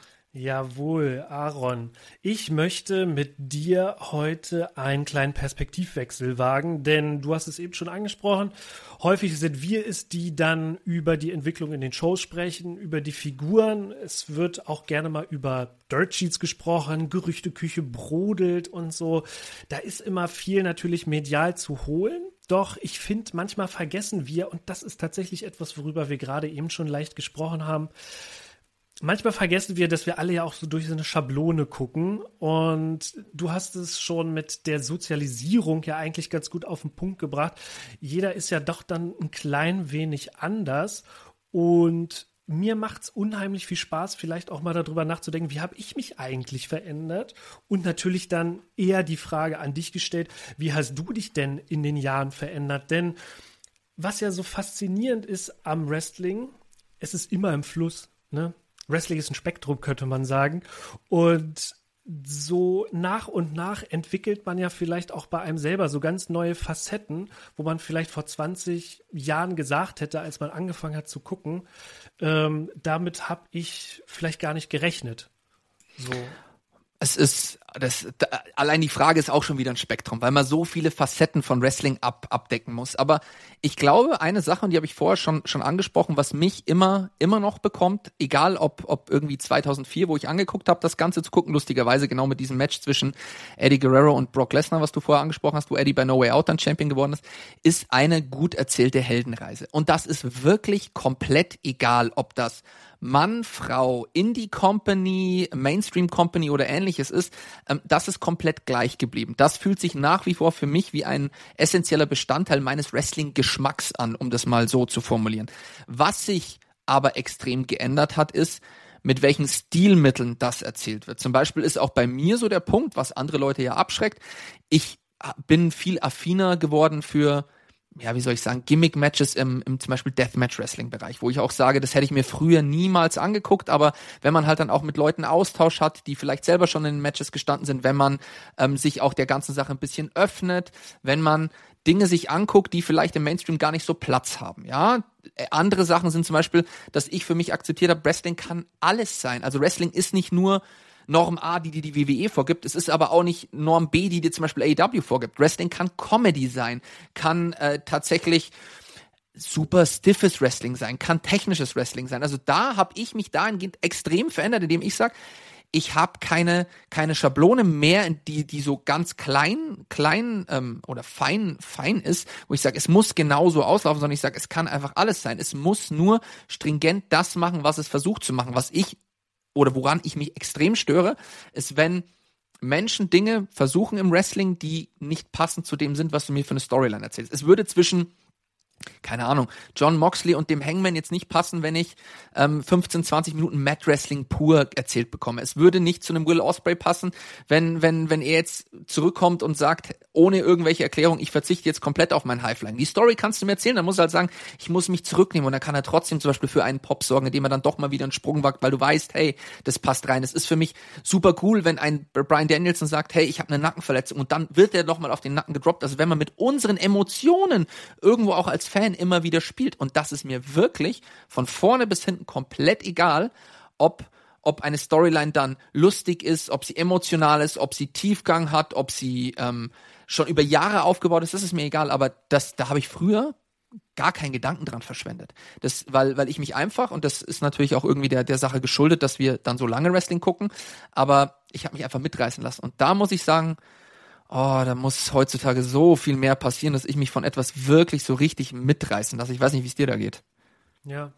Jawohl, Aaron. Ich möchte mit dir heute einen kleinen Perspektivwechsel wagen, denn du hast es eben schon angesprochen. Häufig sind wir es, die dann über die Entwicklung in den Shows sprechen, über die Figuren. Es wird auch gerne mal über Dirt Sheets gesprochen, Gerüchteküche brodelt und so. Da ist immer viel natürlich medial zu holen. Doch ich finde, manchmal vergessen wir, und das ist tatsächlich etwas, worüber wir gerade eben schon leicht gesprochen haben, manchmal vergessen wir, dass wir alle ja auch so durch so eine Schablone gucken und du hast es schon mit der Sozialisierung ja eigentlich ganz gut auf den Punkt gebracht. Jeder ist ja doch dann ein klein wenig anders und mir macht's unheimlich viel Spaß, vielleicht auch mal darüber nachzudenken, wie habe ich mich eigentlich verändert? Und natürlich dann eher die Frage an dich gestellt, wie hast du dich denn in den Jahren verändert? Denn was ja so faszinierend ist am Wrestling, es ist immer im Fluss, ne? Wrestling ist ein Spektrum, könnte man sagen. Und so nach und nach entwickelt man ja vielleicht auch bei einem selber so ganz neue Facetten, wo man vielleicht vor 20 Jahren gesagt hätte, als man angefangen hat zu gucken, damit habe ich vielleicht gar nicht gerechnet. So. Allein die Frage ist auch schon wieder ein Spektrum, weil man so viele Facetten von Wrestling abdecken muss. Aber ich glaube, eine Sache, und die habe ich vorher schon angesprochen, was mich immer noch bekommt, egal ob irgendwie 2004, wo ich angeguckt habe, das Ganze zu gucken, lustigerweise genau mit diesem Match zwischen Eddie Guerrero und Brock Lesnar, was du vorher angesprochen hast, wo Eddie bei No Way Out dann Champion geworden ist eine gut erzählte Heldenreise. Und das ist wirklich komplett egal, ob das Mann, Frau, Indie-Company, Mainstream-Company oder ähnliches ist, das ist komplett gleich geblieben. Das fühlt sich nach wie vor für mich wie ein essentieller Bestandteil meines Wrestling-Geschmacks an, um das mal so zu formulieren. Was sich aber extrem geändert hat, ist, mit welchen Stilmitteln das erzählt wird. Zum Beispiel ist auch bei mir so der Punkt, was andere Leute ja abschreckt, ich bin viel affiner geworden für, ja, wie soll ich sagen, Gimmick-Matches im zum Beispiel Deathmatch-Wrestling-Bereich, wo ich auch sage, das hätte ich mir früher niemals angeguckt, aber wenn man halt dann auch mit Leuten Austausch hat, die vielleicht selber schon in den Matches gestanden sind, wenn man sich auch der ganzen Sache ein bisschen öffnet, wenn man Dinge sich anguckt, die vielleicht im Mainstream gar nicht so Platz haben, ja. Andere Sachen sind zum Beispiel, dass ich für mich akzeptiert habe, Wrestling kann alles sein. Also Wrestling ist nicht nur Norm A, die dir die WWE vorgibt. Es ist aber auch nicht Norm B, die dir zum Beispiel AEW vorgibt. Wrestling kann Comedy sein, kann tatsächlich super stiffes Wrestling sein, kann technisches Wrestling sein. Also da habe ich mich dahingehend extrem verändert, indem ich sage, ich habe keine Schablone mehr, die so ganz klein oder fein ist, wo ich sage, es muss genauso auslaufen, sondern ich sage, es kann einfach alles sein. Es muss nur stringent das machen, was es versucht zu machen. Was ich oder woran ich mich extrem störe, ist, wenn Menschen Dinge versuchen im Wrestling, die nicht passend zu dem sind, was du mir für eine Storyline erzählst. Es würde zwischen, keine Ahnung, Jon Moxley und dem Hangman jetzt nicht passen, wenn ich 15, 20 Minuten Mat Wrestling pur erzählt bekomme. Es würde nicht zu einem Will Ospreay passen, wenn er jetzt zurückkommt und sagt, ohne irgendwelche Erklärung, ich verzichte jetzt komplett auf mein Highflying. Die Story kannst du mir erzählen, dann muss er halt sagen, ich muss mich zurücknehmen, und dann kann er trotzdem zum Beispiel für einen Pop sorgen, indem er dann doch mal wieder einen Sprung wagt, weil du weißt, hey, das passt rein. Es ist für mich super cool, wenn ein Bryan Danielson sagt, hey, ich habe eine Nackenverletzung, und dann wird er nochmal auf den Nacken gedroppt. Also wenn man mit unseren Emotionen irgendwo auch als Fan immer wieder spielt, und das ist mir wirklich von vorne bis hinten komplett egal, ob eine Storyline dann lustig ist, ob sie emotional ist, ob sie Tiefgang hat, ob sie schon über Jahre aufgebaut ist, das ist mir egal, aber da habe ich früher gar keinen Gedanken dran verschwendet. Weil ich mich einfach, und das ist natürlich auch irgendwie der Sache geschuldet, dass wir dann so lange Wrestling gucken, aber ich habe mich einfach mitreißen lassen. Und da muss ich sagen, da muss heutzutage so viel mehr passieren, dass ich mich von etwas wirklich so richtig mitreißen lasse. Ich weiß nicht, wie es dir da geht. Ja.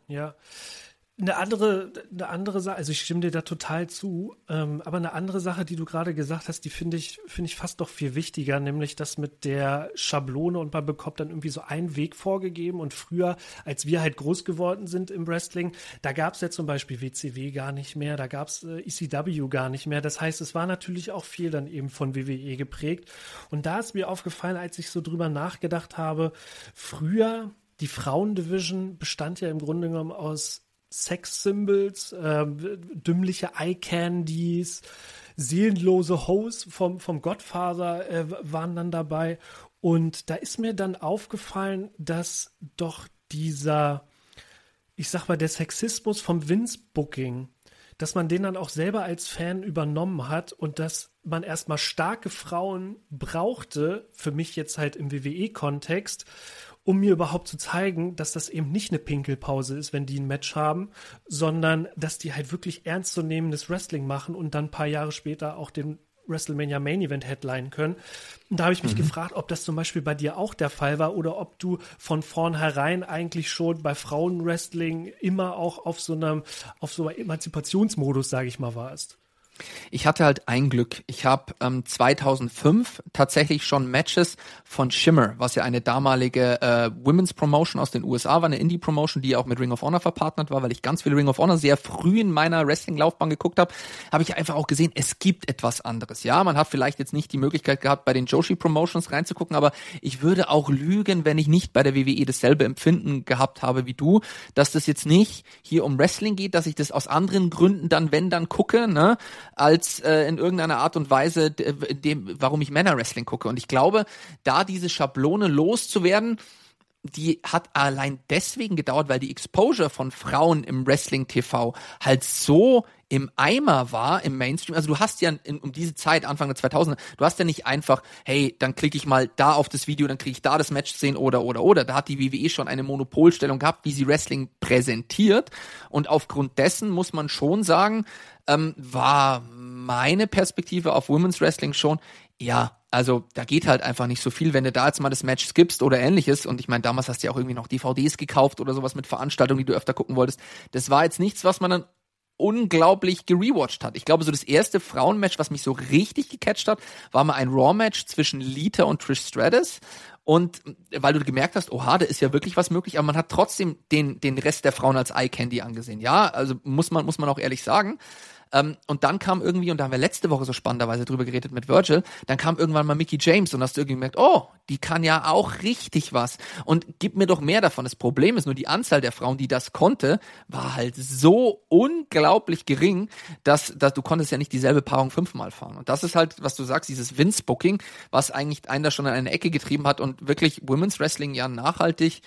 Eine andere Sache, also ich stimme dir da total zu, aber eine andere Sache, die du gerade gesagt hast, die finde ich fast noch viel wichtiger, nämlich das mit der Schablone, und man bekommt dann irgendwie so einen Weg vorgegeben, und früher, als wir halt groß geworden sind im Wrestling, da gab es ja zum Beispiel WCW gar nicht mehr, da gab es ECW gar nicht mehr, das heißt, es war natürlich auch viel dann eben von WWE geprägt, und da ist mir aufgefallen, als ich so drüber nachgedacht habe, früher, die Frauendivision bestand ja im Grunde genommen aus Sex-Symbols, dümmliche Eye-Candies, seelenlose Hoes vom Godfather waren dann dabei. Und da ist mir dann aufgefallen, dass doch dieser, ich sag mal, der Sexismus vom Vince-Booking, dass man den dann auch selber als Fan übernommen hat, und dass man erstmal starke Frauen brauchte, für mich jetzt halt im WWE-Kontext, um mir überhaupt zu zeigen, dass das eben nicht eine Pinkelpause ist, wenn die ein Match haben, sondern dass die halt wirklich ernstzunehmendes Wrestling machen und dann ein paar Jahre später auch den WrestleMania Main Event headline können. Und da habe ich mich gefragt, ob das zum Beispiel bei dir auch der Fall war, oder ob du von vornherein eigentlich schon bei Frauenwrestling immer auch auf so einem Emanzipationsmodus, sage ich mal, warst. Ich hatte halt ein Glück. Ich habe 2005 tatsächlich schon Matches von Shimmer, was ja eine damalige Women's Promotion aus den USA war, eine Indie-Promotion, die auch mit Ring of Honor verpartnert war, weil ich ganz viel Ring of Honor sehr früh in meiner Wrestling-Laufbahn geguckt habe ich einfach auch gesehen, es gibt etwas anderes. Ja, man hat vielleicht jetzt nicht die Möglichkeit gehabt, bei den Joshi-Promotions reinzugucken, aber ich würde auch lügen, wenn ich nicht bei der WWE dasselbe Empfinden gehabt habe wie du, dass das jetzt nicht hier um Wrestling geht, dass ich das aus anderen Gründen dann, wenn dann gucke, ne, als in irgendeiner Art und Weise, warum ich Männerwrestling gucke. Und ich glaube, da diese Schablone loszuwerden, die hat allein deswegen gedauert, weil die Exposure von Frauen im Wrestling-TV halt so im Eimer war, im Mainstream. Also du hast ja um diese Zeit, Anfang der 2000er, du hast ja nicht einfach, hey, dann klicke ich mal da auf das Video, dann kriege ich da das Match sehen oder. Da hat die WWE schon eine Monopolstellung gehabt, wie sie Wrestling präsentiert. Und aufgrund dessen muss man schon sagen, war meine Perspektive auf Women's Wrestling schon, ja, also da geht halt einfach nicht so viel, wenn du da jetzt mal das Match skippst oder ähnliches. Und ich meine, damals hast du ja auch irgendwie noch DVDs gekauft oder sowas mit Veranstaltungen, die du öfter gucken wolltest. Das war jetzt nichts, was man dann unglaublich gerewatcht hat. Ich glaube, so das erste Frauenmatch, was mich so richtig gecatcht hat, war mal ein Raw-Match zwischen Lita und Trish Stratus. Und weil du gemerkt hast, oha, da ist ja wirklich was möglich, aber man hat trotzdem den Rest der Frauen als Eye-Candy angesehen. Ja, also muss man auch ehrlich sagen. Und dann kam irgendwie, und da haben wir letzte Woche so spannenderweise drüber geredet mit Virgil, dann kam irgendwann mal Mickie James, und hast du irgendwie gemerkt, oh, die kann ja auch richtig was. Und gib mir doch mehr davon. Das Problem ist nur, die Anzahl der Frauen, die das konnte, war halt so unglaublich gering, dass du konntest ja nicht dieselbe Paarung 5-mal fahren. Und das ist halt, was du sagst, dieses Vince-Booking, was eigentlich einen da schon in eine Ecke getrieben hat und wirklich Women's Wrestling ja nachhaltig.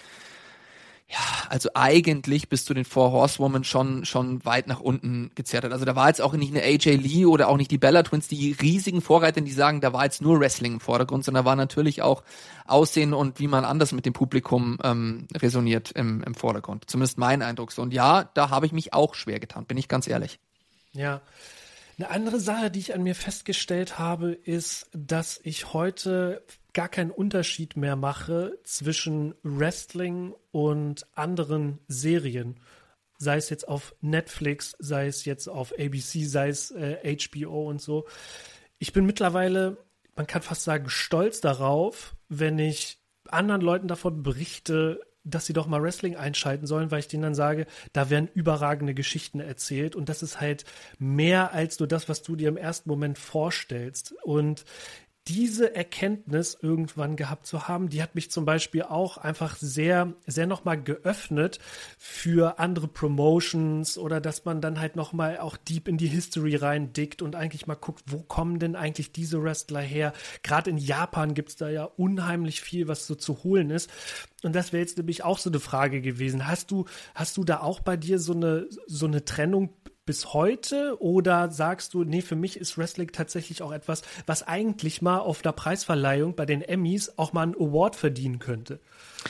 Ja, also eigentlich bis zu den Four Horsewomen schon weit nach unten gezerrt hat. Also da war jetzt auch nicht eine AJ Lee oder auch nicht die Bella Twins, die riesigen Vorreiter, die sagen, da war jetzt nur Wrestling im Vordergrund, sondern da war natürlich auch Aussehen und wie man anders mit dem Publikum resoniert im Vordergrund. Zumindest mein Eindruck so. Und ja, da habe ich mich auch schwer getan, bin ich ganz ehrlich. Ja. Eine andere Sache, die ich an mir festgestellt habe, ist, dass ich heute gar keinen Unterschied mehr mache zwischen Wrestling und anderen Serien. Sei es jetzt auf Netflix, sei es jetzt auf ABC, sei es HBO und so. ich bin mittlerweile, man kann fast sagen, stolz darauf, wenn ich anderen Leuten davon berichte, dass sie doch mal Wrestling einschalten sollen, weil ich denen dann sage, da werden überragende Geschichten erzählt und das ist halt mehr als nur das, was du dir im ersten Moment vorstellst. Und diese Erkenntnis irgendwann gehabt zu haben, die hat mich zum Beispiel auch einfach sehr, sehr nochmal geöffnet für andere Promotions oder dass man dann halt nochmal auch deep in die History reindickt und eigentlich mal guckt, wo kommen denn eigentlich diese Wrestler her? Gerade in Japan gibt's da ja unheimlich viel, was so zu holen ist. Und das wäre jetzt nämlich auch so eine Frage gewesen. Hast du da auch bei dir so eine Trennung bis heute oder sagst du, nee, für mich ist Wrestling tatsächlich auch etwas, was eigentlich mal auf der Preisverleihung bei den Emmys auch mal einen Award verdienen könnte?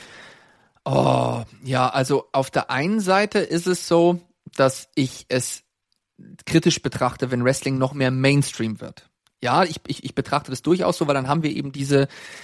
Oh, ja, also auf der einen Seite ist es so, dass ich es kritisch betrachte, wenn Wrestling noch mehr Mainstream wird. Ja, ich betrachte das durchaus so, weil dann haben wir eben diese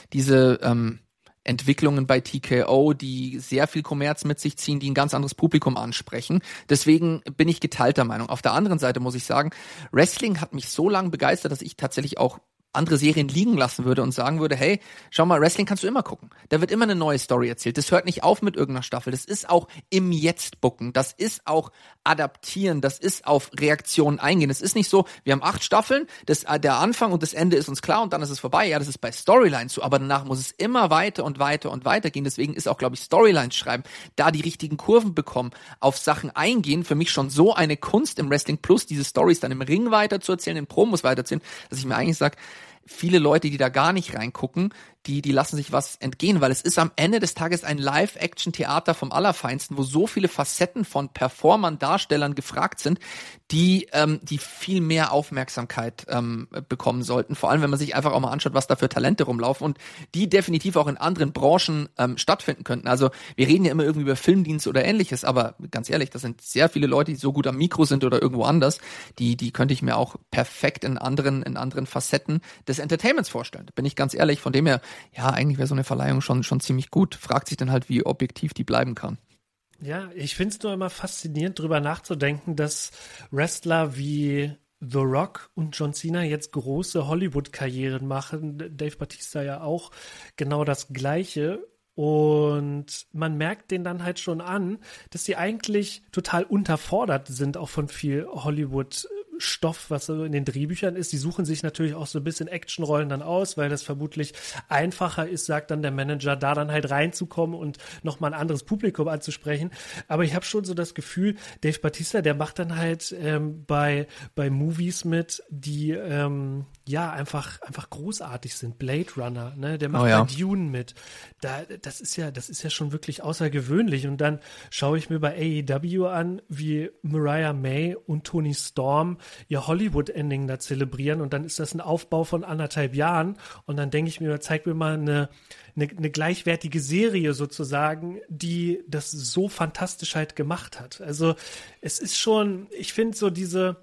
Entwicklungen bei TKO, die sehr viel Kommerz mit sich ziehen, die ein ganz anderes Publikum ansprechen. Deswegen bin ich geteilter Meinung. Auf der anderen Seite muss ich sagen, Wrestling hat mich so lange begeistert, dass ich tatsächlich auch andere Serien liegen lassen würde und sagen würde, hey, schau mal, Wrestling kannst du immer gucken. Da wird immer eine neue Story erzählt. Das hört nicht auf mit irgendeiner Staffel. Das ist auch im Jetzt booken. Das ist auch adaptieren. Das ist auf Reaktionen eingehen. Das ist nicht so, wir haben 8 Staffeln, der Anfang und das Ende ist uns klar und dann ist es vorbei. Ja, das ist bei Storylines so, aber danach muss es immer weiter und weiter und weiter gehen. Deswegen ist auch, glaube ich, Storylines schreiben, da die richtigen Kurven bekommen, auf Sachen eingehen, für mich schon so eine Kunst im Wrestling, plus diese Storys dann im Ring weiter zu erzählen, in Promos weiterzuerzählen, dass ich mir eigentlich sage, viele Leute, die da gar nicht reingucken, die lassen sich was entgehen, weil es ist am Ende des Tages ein Live-Action-Theater vom Allerfeinsten, wo so viele Facetten von Performern, Darstellern gefragt sind, die viel mehr Aufmerksamkeit bekommen sollten. Vor allem, wenn man sich einfach auch mal anschaut, was da für Talente rumlaufen und die definitiv auch in anderen Branchen stattfinden könnten. Also wir reden ja immer irgendwie über Filmdienst oder Ähnliches, aber ganz ehrlich, das sind sehr viele Leute, die so gut am Mikro sind oder irgendwo anders, die könnte ich mir auch perfekt in anderen Facetten des Entertainments vorstellen. Da bin ich ganz ehrlich, von dem her, ja, eigentlich wäre so eine Verleihung schon ziemlich gut. Fragt sich dann halt, wie objektiv die bleiben kann. Ja, ich finde es nur immer faszinierend, drüber nachzudenken, dass Wrestler wie The Rock und John Cena jetzt große Hollywood-Karrieren machen. Dave Bautista ja auch genau das Gleiche. Und man merkt denen dann halt schon an, dass sie eigentlich total unterfordert sind, auch von viel Hollywood-Stoff, was so in den Drehbüchern ist. Die suchen sich natürlich auch so ein bisschen Actionrollen dann aus, weil das vermutlich einfacher ist, sagt dann der Manager, da dann halt reinzukommen und nochmal ein anderes Publikum anzusprechen. Aber ich habe schon so das Gefühl, Dave Bautista, der macht dann halt bei Movies mit, die einfach großartig sind. Blade Runner, ne? Der macht bei Dune mit. Das ist ja schon wirklich außergewöhnlich. Und dann schaue ich mir bei AEW an, wie Mariah May und Toni Storm ihr Hollywood-Ending da zelebrieren. Und dann ist das ein Aufbau von 1,5 Jahren. Und dann denke ich mir, zeig mir mal eine gleichwertige Serie sozusagen, die das so fantastisch halt gemacht hat. Also es ist schon, ich finde so dieser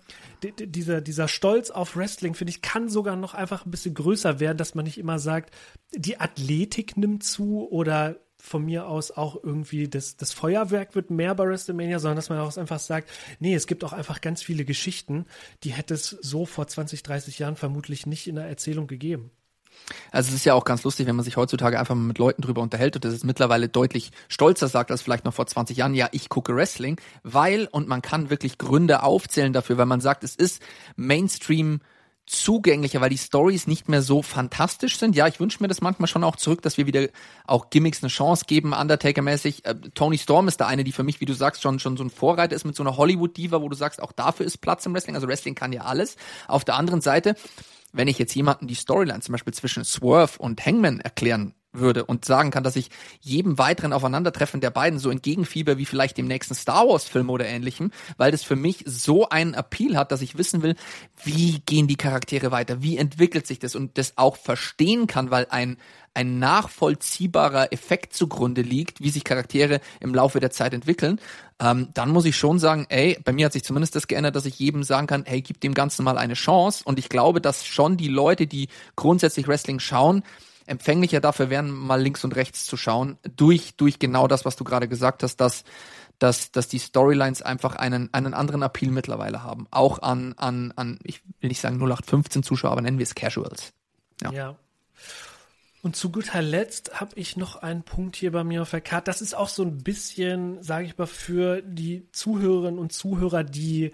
Stolz auf Wrestling, finde ich, kann sogar noch einfach ein bisschen größer werden, dass man nicht immer sagt, die Athletik nimmt zu oder von mir aus auch irgendwie das Feuerwerk wird mehr bei WrestleMania, sondern dass man auch einfach sagt, nee, es gibt auch einfach ganz viele Geschichten, die hätte es so vor 20, 30 Jahren vermutlich nicht in der Erzählung gegeben. Also es ist ja auch ganz lustig, wenn man sich heutzutage einfach mal mit Leuten drüber unterhält und das ist mittlerweile deutlich stolzer sagt als vielleicht noch vor 20 Jahren, ja, ich gucke Wrestling, und man kann wirklich Gründe aufzählen dafür, weil man sagt, es ist Mainstream zugänglicher, weil die Storys nicht mehr so fantastisch sind. Ja, ich wünsche mir das manchmal schon auch zurück, dass wir wieder auch Gimmicks eine Chance geben, Undertaker-mäßig. Toni Storm ist da eine, die für mich, wie du sagst, schon so ein Vorreiter ist mit so einer Hollywood-Diva, wo du sagst, auch dafür ist Platz im Wrestling. Also Wrestling kann ja alles. Auf der anderen Seite, wenn ich jetzt jemanden die Storyline zum Beispiel zwischen Swerve und Hangman erklären würde und sagen kann, dass ich jedem weiteren Aufeinandertreffen der beiden so entgegenfieber wie vielleicht dem nächsten Star Wars Film oder ähnlichem, weil das für mich so einen Appeal hat, dass ich wissen will, wie gehen die Charaktere weiter, wie entwickelt sich das und das auch verstehen kann, weil ein nachvollziehbarer Effekt zugrunde liegt, wie sich Charaktere im Laufe der Zeit entwickeln, dann muss ich schon sagen, bei mir hat sich zumindest das geändert, dass ich jedem sagen kann, gib dem Ganzen mal eine Chance und ich glaube, dass schon die Leute, die grundsätzlich Wrestling schauen, empfänglicher dafür wären, mal links und rechts zu schauen, durch genau das, was du gerade gesagt hast, dass dass die Storylines einfach einen anderen Appeal mittlerweile haben. Auch an, ich will nicht sagen 0815 Zuschauer, aber nennen wir es Casuals. Ja. Und zu guter Letzt habe ich noch einen Punkt hier bei mir auf der Karte. Das ist auch so ein bisschen, sage ich mal, für die Zuhörerinnen und Zuhörer, die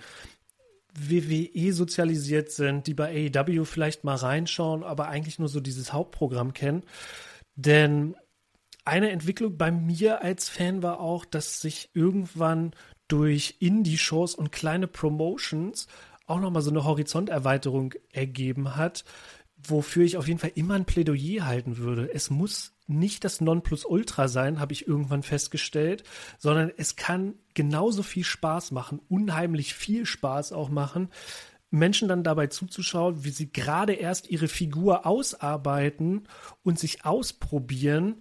WWE sozialisiert sind, die bei AEW vielleicht mal reinschauen, aber eigentlich nur so dieses Hauptprogramm kennen. Denn eine Entwicklung bei mir als Fan war auch, dass sich irgendwann durch Indie-Shows und kleine Promotions auch nochmal so eine Horizonterweiterung ergeben hat, wofür ich auf jeden Fall immer ein Plädoyer halten würde. Es muss nicht das Nonplusultra sein, habe ich irgendwann festgestellt, sondern es kann genauso viel Spaß machen, unheimlich viel Spaß auch machen, Menschen dann dabei zuzuschauen, wie sie gerade erst ihre Figur ausarbeiten und sich ausprobieren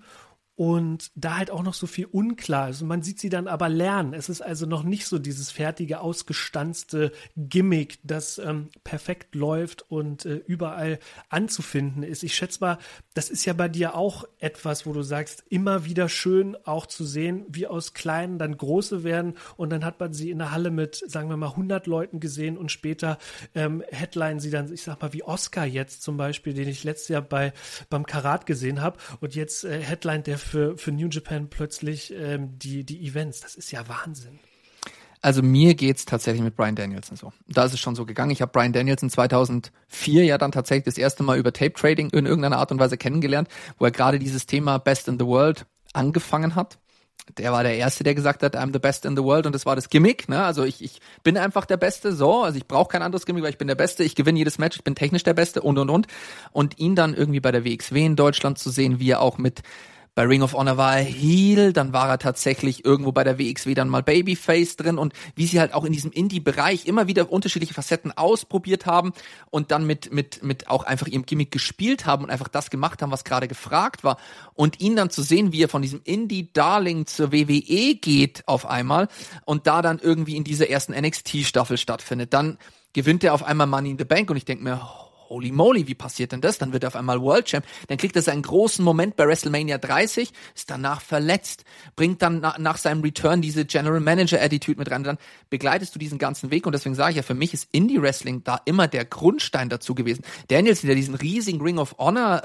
und da halt auch noch so viel unklar ist. Und man sieht sie dann aber lernen. Es ist also noch nicht so dieses fertige, ausgestanzte Gimmick, das perfekt läuft und überall anzufinden ist. Ich schätze mal, das ist ja bei dir auch etwas, wo du sagst, immer wieder schön auch zu sehen, wie aus Kleinen dann Große werden. Und dann hat man sie in der Halle mit, sagen wir mal, 100 Leuten gesehen und später headlinen sie dann, ich sag mal, wie Oscar jetzt zum Beispiel, den ich letztes Jahr beim Karat gesehen habe. Und jetzt headline der für New Japan plötzlich die Events. Das ist ja Wahnsinn. Also mir geht's tatsächlich mit Bryan Danielson so. Da ist es schon so gegangen. Ich habe Bryan Danielson 2004 ja dann tatsächlich das erste Mal über Tape Trading in irgendeiner Art und Weise kennengelernt, wo er gerade dieses Thema Best in the World angefangen hat. Der war der Erste, der gesagt hat, I'm the best in the world, und das war das Gimmick, ne? Also ich bin einfach der Beste, so, also ich brauche kein anderes Gimmick, weil ich bin der Beste, ich gewinne jedes Match, ich bin technisch der Beste und. Und ihn dann irgendwie bei der WXW in Deutschland zu sehen, wie er auch bei Ring of Honor war er Heel, dann war er tatsächlich irgendwo bei der WXW dann mal Babyface drin, und wie sie halt auch in diesem Indie-Bereich immer wieder unterschiedliche Facetten ausprobiert haben und dann mit auch einfach ihrem Gimmick gespielt haben und einfach das gemacht haben, was gerade gefragt war, und ihn dann zu sehen, wie er von diesem Indie-Darling zur WWE geht auf einmal und da dann irgendwie in dieser ersten NXT-Staffel stattfindet. Dann gewinnt er auf einmal Money in the Bank und ich denke mir, holy moly, wie passiert denn das? Dann wird er auf einmal World Champ. Dann kriegt er seinen großen Moment bei WrestleMania 30, ist danach verletzt, bringt dann nach seinem Return diese General Manager Attitude mit rein. Dann begleitest du diesen ganzen Weg, und deswegen sage ich ja, für mich ist Indie Wrestling da immer der Grundstein dazu gewesen. Danielson, der diesen riesigen Ring of Honor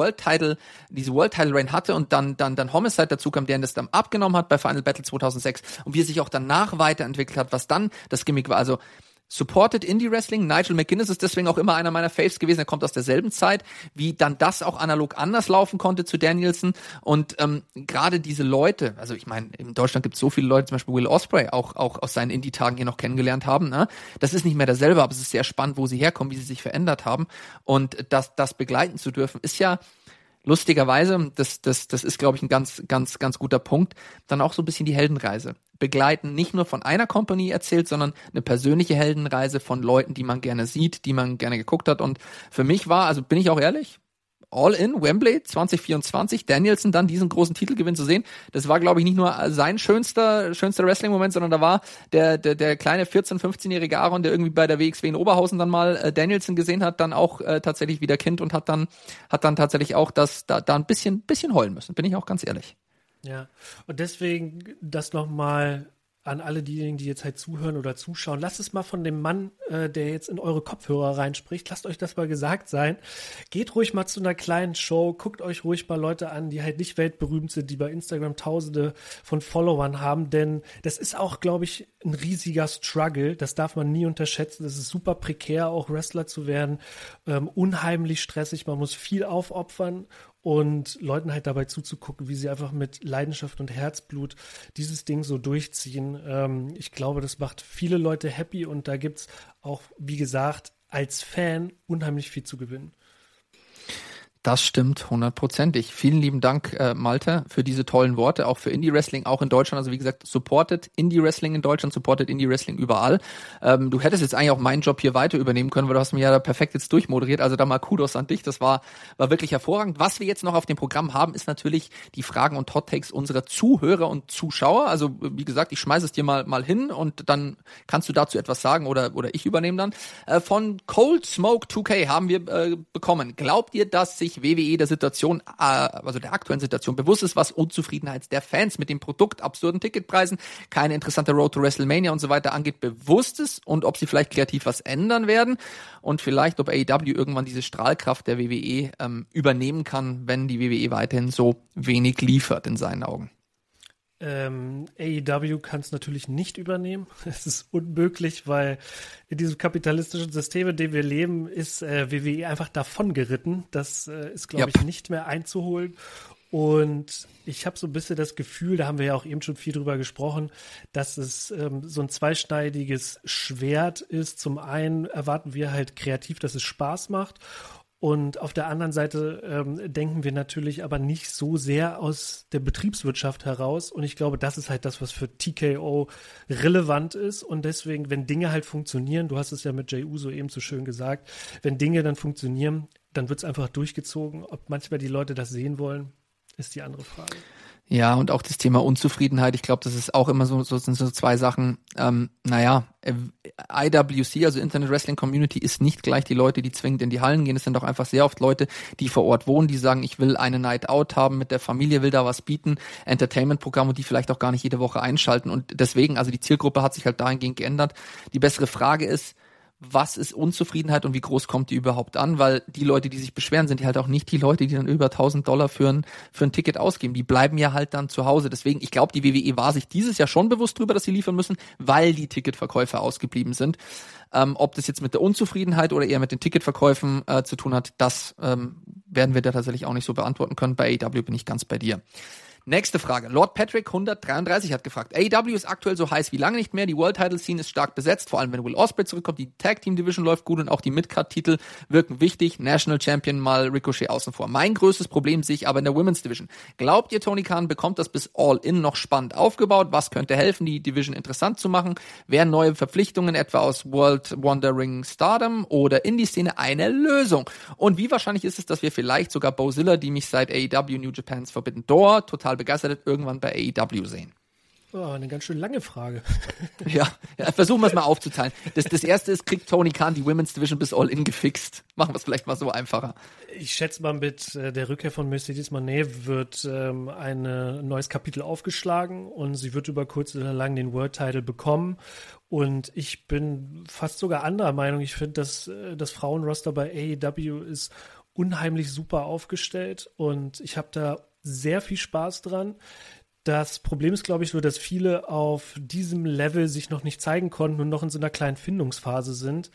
diese World Title Reign hatte und dann Homicide dazu kam, der das dann abgenommen hat bei Final Battle 2006, und wie er sich auch danach weiterentwickelt hat, was dann das Gimmick war. Also supported Indie Wrestling. Nigel McGuinness ist deswegen auch immer einer meiner Faves gewesen. Er kommt aus derselben Zeit, wie dann das auch analog anders laufen konnte zu Danielson. Und gerade diese Leute, also ich meine, in Deutschland gibt es so viele Leute, zum Beispiel Will Ospreay, auch aus seinen Indie-Tagen hier noch kennengelernt haben. Ne? Das ist nicht mehr derselbe, aber es ist sehr spannend, wo sie herkommen, wie sie sich verändert haben. Und das begleiten zu dürfen, ist ja lustigerweise, das ist, glaube ich, ein ganz, ganz, ganz guter Punkt, dann auch so ein bisschen die Heldenreise begleiten, nicht nur von einer Company erzählt, sondern eine persönliche Heldenreise von Leuten, die man gerne sieht, die man gerne geguckt hat. Und für mich war, also bin ich auch ehrlich, All in Wembley 2024, Danielson dann diesen großen Titelgewinn zu sehen, das war, glaube ich, nicht nur sein schönster Wrestling-Moment, sondern da war der kleine 14-, 15-jährige Aaron, der irgendwie bei der WXW in Oberhausen dann mal Danielson gesehen hat, dann auch tatsächlich wieder Kind und hat dann tatsächlich auch da ein bisschen heulen müssen, bin ich auch ganz ehrlich. Ja, und deswegen das nochmal an alle diejenigen, die jetzt halt zuhören oder zuschauen. Lasst es mal von dem Mann, der jetzt in eure Kopfhörer reinspricht, lasst euch das mal gesagt sein. Geht ruhig mal zu einer kleinen Show, guckt euch ruhig mal Leute an, die halt nicht weltberühmt sind, die bei Instagram Tausende von Followern haben, denn das ist auch, glaube ich, ein riesiger Struggle. Das darf man nie unterschätzen. Das ist super prekär, auch Wrestler zu werden. Unheimlich stressig, man muss viel aufopfern, und Leuten halt dabei zuzugucken, wie sie einfach mit Leidenschaft und Herzblut dieses Ding so durchziehen. Ich glaube, das macht viele Leute happy, und da gibt's auch, wie gesagt, als Fan unheimlich viel zu gewinnen. Das stimmt 100%. Vielen lieben Dank, Malte, für diese tollen Worte, auch für Indie-Wrestling, auch in Deutschland. Also wie gesagt, supported Indie-Wrestling in Deutschland, supported Indie-Wrestling überall. Du hättest jetzt eigentlich auch meinen Job hier weiter übernehmen können, weil du hast mir ja da perfekt jetzt durchmoderiert. Also da mal Kudos an dich, das war wirklich hervorragend. Was wir jetzt noch auf dem Programm haben, ist natürlich die Fragen und Hot-Takes unserer Zuhörer und Zuschauer. Also wie gesagt, ich schmeiße es dir mal hin, und dann kannst du dazu etwas sagen oder ich übernehme dann. Von Cold Smoke 2K haben wir bekommen. Glaubt ihr, dass sich sich WWE der Situation, also der aktuellen Situation bewusst ist, was Unzufriedenheit der Fans mit dem Produkt, absurden Ticketpreisen, keine interessante Road to WrestleMania und so weiter angeht, bewusst ist und ob sie vielleicht kreativ was ändern werden und vielleicht, ob AEW irgendwann diese Strahlkraft der WWE übernehmen kann, wenn die WWE weiterhin so wenig liefert in seinen Augen. AEW kann es natürlich nicht übernehmen. Es ist unmöglich, weil in diesem kapitalistischen System, in dem wir leben, ist WWE einfach davon geritten. Das ist, glaube ich, nicht mehr einzuholen. Und ich habe so ein bisschen das Gefühl, da haben wir ja auch eben schon viel drüber gesprochen, dass es so ein zweischneidiges Schwert ist. Zum einen erwarten wir halt kreativ, dass es Spaß macht. Und auf der anderen Seite denken wir natürlich aber nicht so sehr aus der Betriebswirtschaft heraus. Und ich glaube, das ist halt das, was für TKO relevant ist. Und deswegen, wenn Dinge halt funktionieren, du hast es ja mit Jey Uso eben so schön gesagt, wenn Dinge dann funktionieren, dann wird es einfach durchgezogen. Ob manchmal die Leute das sehen wollen, ist die andere Frage. Ja, und auch das Thema Unzufriedenheit, ich glaube, das ist auch immer so sind so zwei Sachen. IWC, also Internet Wrestling Community, ist nicht gleich die Leute, die zwingend in die Hallen gehen. Es sind auch einfach sehr oft Leute, die vor Ort wohnen, die sagen, ich will eine Night Out haben mit der Familie, will da was bieten, Entertainment-Programm und die vielleicht auch gar nicht jede Woche einschalten. Und deswegen, also die Zielgruppe hat sich halt dahingehend geändert. Die bessere Frage ist, was ist Unzufriedenheit und wie groß kommt die überhaupt an? Weil die Leute, die sich beschweren, sind halt auch nicht die Leute, die dann über $1.000 für ein Ticket ausgeben. Die bleiben ja halt dann zu Hause. Deswegen, ich glaube, die WWE war sich dieses Jahr schon bewusst drüber, dass sie liefern müssen, weil die Ticketverkäufe ausgeblieben sind. Ob das jetzt mit der Unzufriedenheit oder eher mit den Ticketverkäufen zu tun hat, das werden wir da tatsächlich auch nicht so beantworten können. Bei AEW bin ich ganz bei dir. Nächste Frage. Lord Patrick 133 hat gefragt, AEW ist aktuell so heiß wie lange nicht mehr, die World Title Scene ist stark besetzt, vor allem wenn Will Ospreay zurückkommt, die Tag Team Division läuft gut und auch die Mid-Card-Titel wirken wichtig, National Champion mal Ricochet außen vor. Mein größtes Problem sehe ich aber in der Women's Division. Glaubt ihr, Tony Khan bekommt das bis All-In noch spannend aufgebaut? Was könnte helfen, die Division interessant zu machen? Wären neue Verpflichtungen etwa aus World Wandering Stardom oder Indie-Szene eine Lösung? Und wie wahrscheinlich ist es, dass wir vielleicht sogar Bozilla, die mich seit AEW New Japan's Forbidden Door total begeistert, irgendwann bei AEW sehen? Oh, eine ganz schön lange Frage. Ja, versuchen wir es mal aufzuteilen. Das erste ist, kriegt Tony Khan die Women's Division bis All-In gefixt? Machen wir es vielleicht mal so einfacher. Ich schätze mal, mit der Rückkehr von Mercedes Moné wird ein neues Kapitel aufgeschlagen und sie wird über kurz oder lang den World Title bekommen. Und ich bin fast sogar anderer Meinung. Ich finde, dass das Frauenroster bei AEW ist unheimlich super aufgestellt und ich habe da sehr viel Spaß dran. Das Problem ist, glaube ich, nur, dass viele auf diesem Level sich noch nicht zeigen konnten und noch in so einer kleinen Findungsphase sind.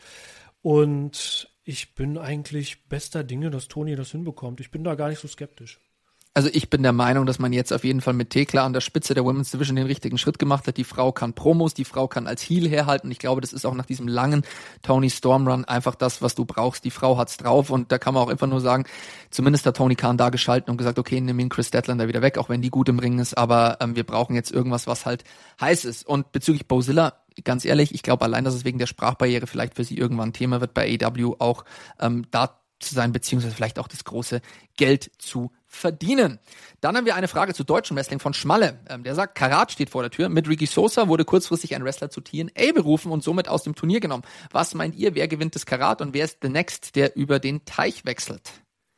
Und ich bin eigentlich bester Dinge, dass Tony das hinbekommt. Ich bin da gar nicht so skeptisch. Also ich bin der Meinung, dass man jetzt auf jeden Fall mit Thekla an der Spitze der Women's Division den richtigen Schritt gemacht hat. Die Frau kann Promos, die Frau kann als Heel herhalten. Ich glaube, das ist auch nach diesem langen Tony Storm Run einfach das, was du brauchst. Die Frau hat's drauf und da kann man auch einfach nur sagen, zumindest hat Tony Khan da geschalten und gesagt, okay, nimm ihn Chris Statlander wieder weg, auch wenn die gut im Ring ist, aber wir brauchen jetzt irgendwas, was halt heiß ist. Und bezüglich Bozilla, ganz ehrlich, ich glaube allein, dass es wegen der Sprachbarriere vielleicht für sie irgendwann ein Thema wird, bei AEW auch da zu sein, beziehungsweise vielleicht auch das große Geld zu verdienen. Dann haben wir eine Frage zu deutschem Wrestling von Schmalle. Der sagt, Karat steht vor der Tür. Mit Ricky Sosa wurde kurzfristig ein Wrestler zu TNA berufen und somit aus dem Turnier genommen. Was meint ihr, wer gewinnt das Karat und wer ist the next, der über den Teich wechselt?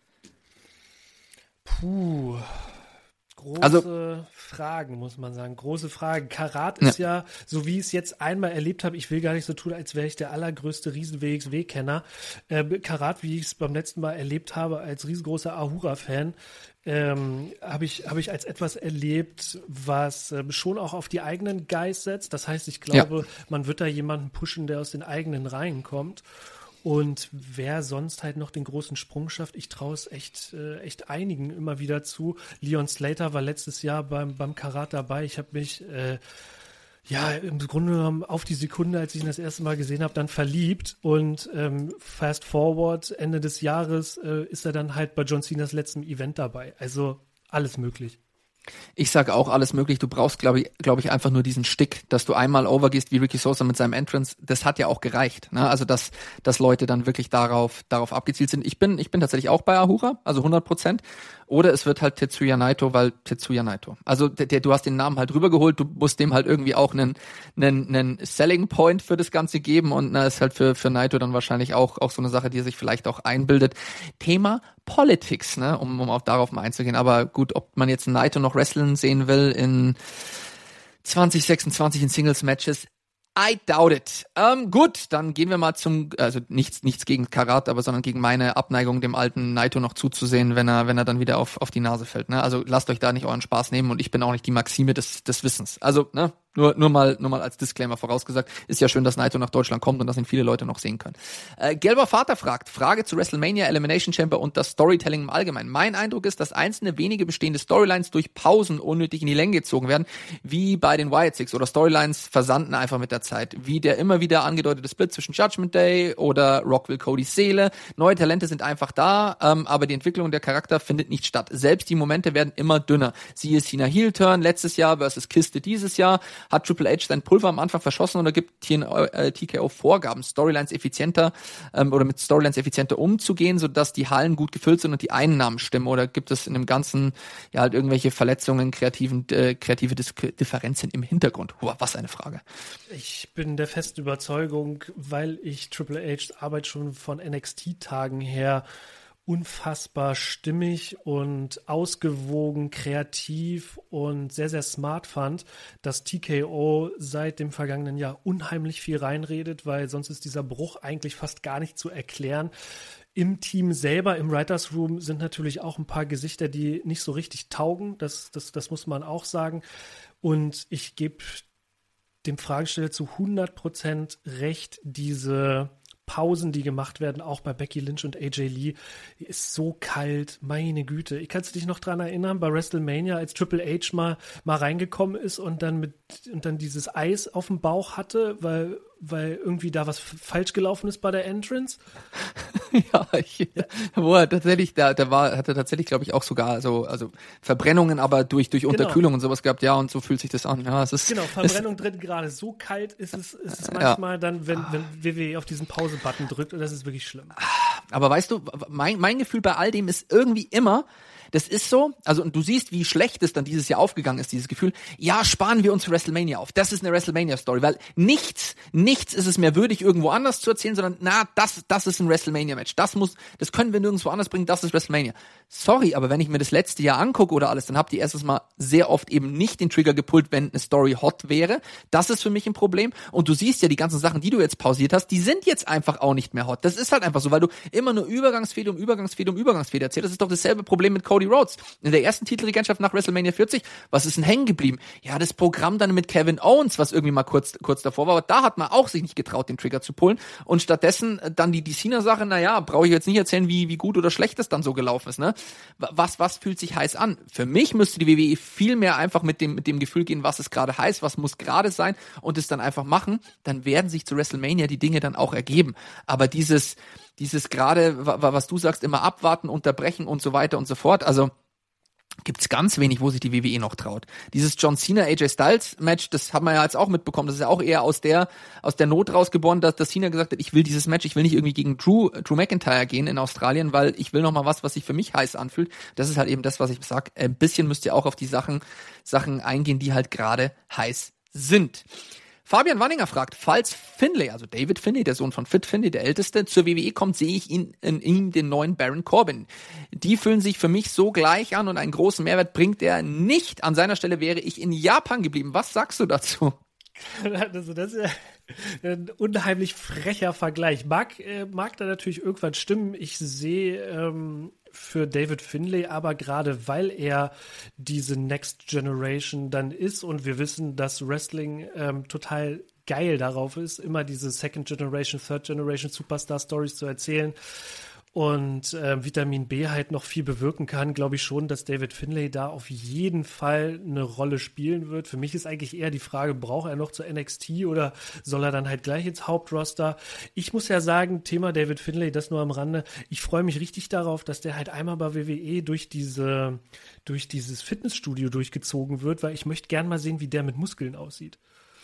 Große Fragen, muss man sagen. Große Fragen. Karat ist ja, so wie ich es jetzt einmal erlebt habe, ich will gar nicht so tun, als wäre ich der allergrößte Riesen-WXW-Kenner. Karat, wie ich es beim letzten Mal erlebt habe, als riesengroßer Ahura-Fan, habe ich als etwas erlebt, was schon auch auf die eigenen Guys setzt. Das heißt, ich glaube, man wird da jemanden pushen, der aus den eigenen Reihen kommt. Und wer sonst halt noch den großen Sprung schafft, ich traue es echt einigen immer wieder zu. Leon Slater war letztes Jahr beim Karat dabei. Ich habe mich im Grunde genommen auf die Sekunde, als ich ihn das erste Mal gesehen habe, dann verliebt. Und fast forward, Ende des Jahres ist er dann halt bei John Cenas letztem Event dabei. Also alles möglich. Ich sage auch alles möglich. Du brauchst, glaube ich, einfach nur diesen Stick, dass du einmal overgehst wie Ricky Sosa mit seinem Entrance. Das hat ja auch gereicht, ne? Also dass Leute dann wirklich darauf abgezielt sind. Ich bin tatsächlich auch bei Ahura, also 100%. Oder es wird halt Tetsuya Naito, weil Tetsuya Naito. Also du hast den Namen halt rübergeholt. Du musst dem halt irgendwie auch einen Selling Point für das Ganze geben und ist halt für Naito dann wahrscheinlich auch so eine Sache, die er sich vielleicht auch einbildet. Thema Politics, ne, um auch darauf mal einzugehen. Aber gut, ob man jetzt Naito noch wrestlen sehen will in 2026 in Singles-Matches, I doubt it. Gut, dann gehen wir mal also nichts gegen Karat, aber sondern gegen meine Abneigung, dem alten Naito noch zuzusehen, wenn er dann wieder auf die Nase fällt, ne? Also lasst euch da nicht euren Spaß nehmen und ich bin auch nicht die Maxime des Wissens. Also, ne? Nur mal als Disclaimer vorausgesagt. Ist ja schön, dass Naito nach Deutschland kommt und dass ihn viele Leute noch sehen können. Gelber Vater fragt, Frage zu WrestleMania, Elimination Chamber und das Storytelling im Allgemeinen. Mein Eindruck ist, dass einzelne wenige bestehende Storylines durch Pausen unnötig in die Länge gezogen werden, wie bei den Wyatt Six, oder Storylines versanden einfach mit der Zeit. Wie der immer wieder angedeutete Split zwischen Judgment Day oder Rock will Codys Seele. Neue Talente sind einfach da, aber die Entwicklung der Charakter findet nicht statt. Selbst die Momente werden immer dünner. Siehe Cena Heel Turn letztes Jahr versus Kiste dieses Jahr. Hat Triple H sein Pulver am Anfang verschossen oder gibt TKO Vorgaben, Storylines effizienter oder mit Storylines effizienter umzugehen, sodass die Hallen gut gefüllt sind und die Einnahmen stimmen? Oder gibt es in dem Ganzen ja halt irgendwelche Verletzungen, kreative Differenzen im Hintergrund? Was eine Frage. Ich bin der festen Überzeugung, weil ich Triple H's Arbeit schon von NXT-Tagen her unfassbar stimmig und ausgewogen, kreativ und sehr, sehr smart fand, dass TKO seit dem vergangenen Jahr unheimlich viel reinredet, weil sonst ist dieser Bruch eigentlich fast gar nicht zu erklären. Im Team selber, im Writers Room, sind natürlich auch ein paar Gesichter, die nicht so richtig taugen. Das muss man auch sagen. Und ich gebe dem Fragesteller zu 100% recht, diese Pausen, die gemacht werden, auch bei Becky Lynch und AJ Lee, die ist so kalt, meine Güte. Ich kannst du dich noch dran erinnern, bei WrestleMania, als Triple H mal reingekommen ist und dann dieses Eis auf dem Bauch hatte, weil irgendwie da was falsch gelaufen ist bei der Entrance? Wo er tatsächlich, hatte tatsächlich, glaube ich, auch sogar also Verbrennungen, aber durch Unterkühlung und sowas gehabt, ja, und so fühlt sich das an. Ja, es ist Verbrennung drin gerade. So kalt ist es manchmal dann, wenn WWE auf diesen Pause-Button drückt, und das ist wirklich schlimm. Aber weißt du, mein Gefühl bei all dem ist irgendwie immer, das ist so, also und du siehst, wie schlecht es dann dieses Jahr aufgegangen ist, dieses Gefühl, ja, sparen wir uns für WrestleMania auf. Das ist eine WrestleMania-Story, weil nichts ist es mehr würdig, irgendwo anders zu erzählen, sondern das ist ein WrestleMania-Match. Das können wir nirgendwo anders bringen, das ist WrestleMania. Sorry, aber wenn ich mir das letzte Jahr angucke oder alles, dann habt ihr erstens mal sehr oft eben nicht den Trigger gepullt, wenn eine Story hot wäre. Das ist für mich ein Problem. Und du siehst ja, die ganzen Sachen, die du jetzt pausiert hast, die sind jetzt einfach auch nicht mehr hot. Das ist halt einfach so, weil du immer nur Übergangsfehde erzählst. Das ist doch dasselbe Problem mit Cody Rhodes. In der ersten Titelregentschaft nach WrestleMania 40, was ist denn hängen geblieben? Ja, das Programm dann mit Kevin Owens, was irgendwie mal kurz davor war, aber da hat man auch sich nicht getraut, den Trigger zu pullen, und stattdessen dann die Cena-Sache, brauche ich jetzt nicht erzählen, wie gut oder schlecht das dann so gelaufen ist, ne? Was fühlt sich heiß an? Für mich müsste die WWE viel mehr einfach mit dem Gefühl gehen, was ist gerade heiß, was muss gerade sein, und es dann einfach machen, dann werden sich zu WrestleMania die Dinge dann auch ergeben. Aber dieses gerade, was du sagst, immer abwarten, unterbrechen und so weiter und so fort, also gibt's ganz wenig, wo sich die WWE noch traut. Dieses John Cena AJ Styles Match, das haben wir ja jetzt auch mitbekommen, das ist ja auch eher aus der Not rausgeboren, dass Cena gesagt hat, ich will dieses Match, ich will nicht irgendwie gegen Drew McIntyre gehen in Australien, weil ich will noch mal was sich für mich heiß anfühlt. Das ist halt eben das, was ich sag. Ein bisschen müsst ihr auch auf die Sachen eingehen, die halt gerade heiß sind. Fabian Wanninger fragt, falls Finlay, also David Finlay, der Sohn von Fit Finlay, der Älteste, zur WWE kommt, sehe ich in ihm den neuen Baron Corbin. Die fühlen sich für mich so gleich an und einen großen Mehrwert bringt er nicht. An seiner Stelle wäre ich in Japan geblieben. Was sagst du dazu? Also das ist ja ein unheimlich frecher Vergleich. Mag da natürlich irgendwann stimmen. Ich sehe für David Finlay aber gerade, weil er diese Next Generation dann ist, und wir wissen, dass Wrestling total geil darauf ist, immer diese Second Generation, Third Generation Superstar Stories zu erzählen, und Vitamin B halt noch viel bewirken kann, glaube ich schon, dass David Finlay da auf jeden Fall eine Rolle spielen wird. Für mich ist eigentlich eher die Frage, braucht er noch zur NXT oder soll er dann halt gleich ins Hauptroster? Ich muss ja sagen, Thema David Finlay, das nur am Rande, ich freue mich richtig darauf, dass der halt einmal bei WWE durch dieses Fitnessstudio durchgezogen wird, weil ich möchte gern mal sehen, wie der mit Muskeln aussieht.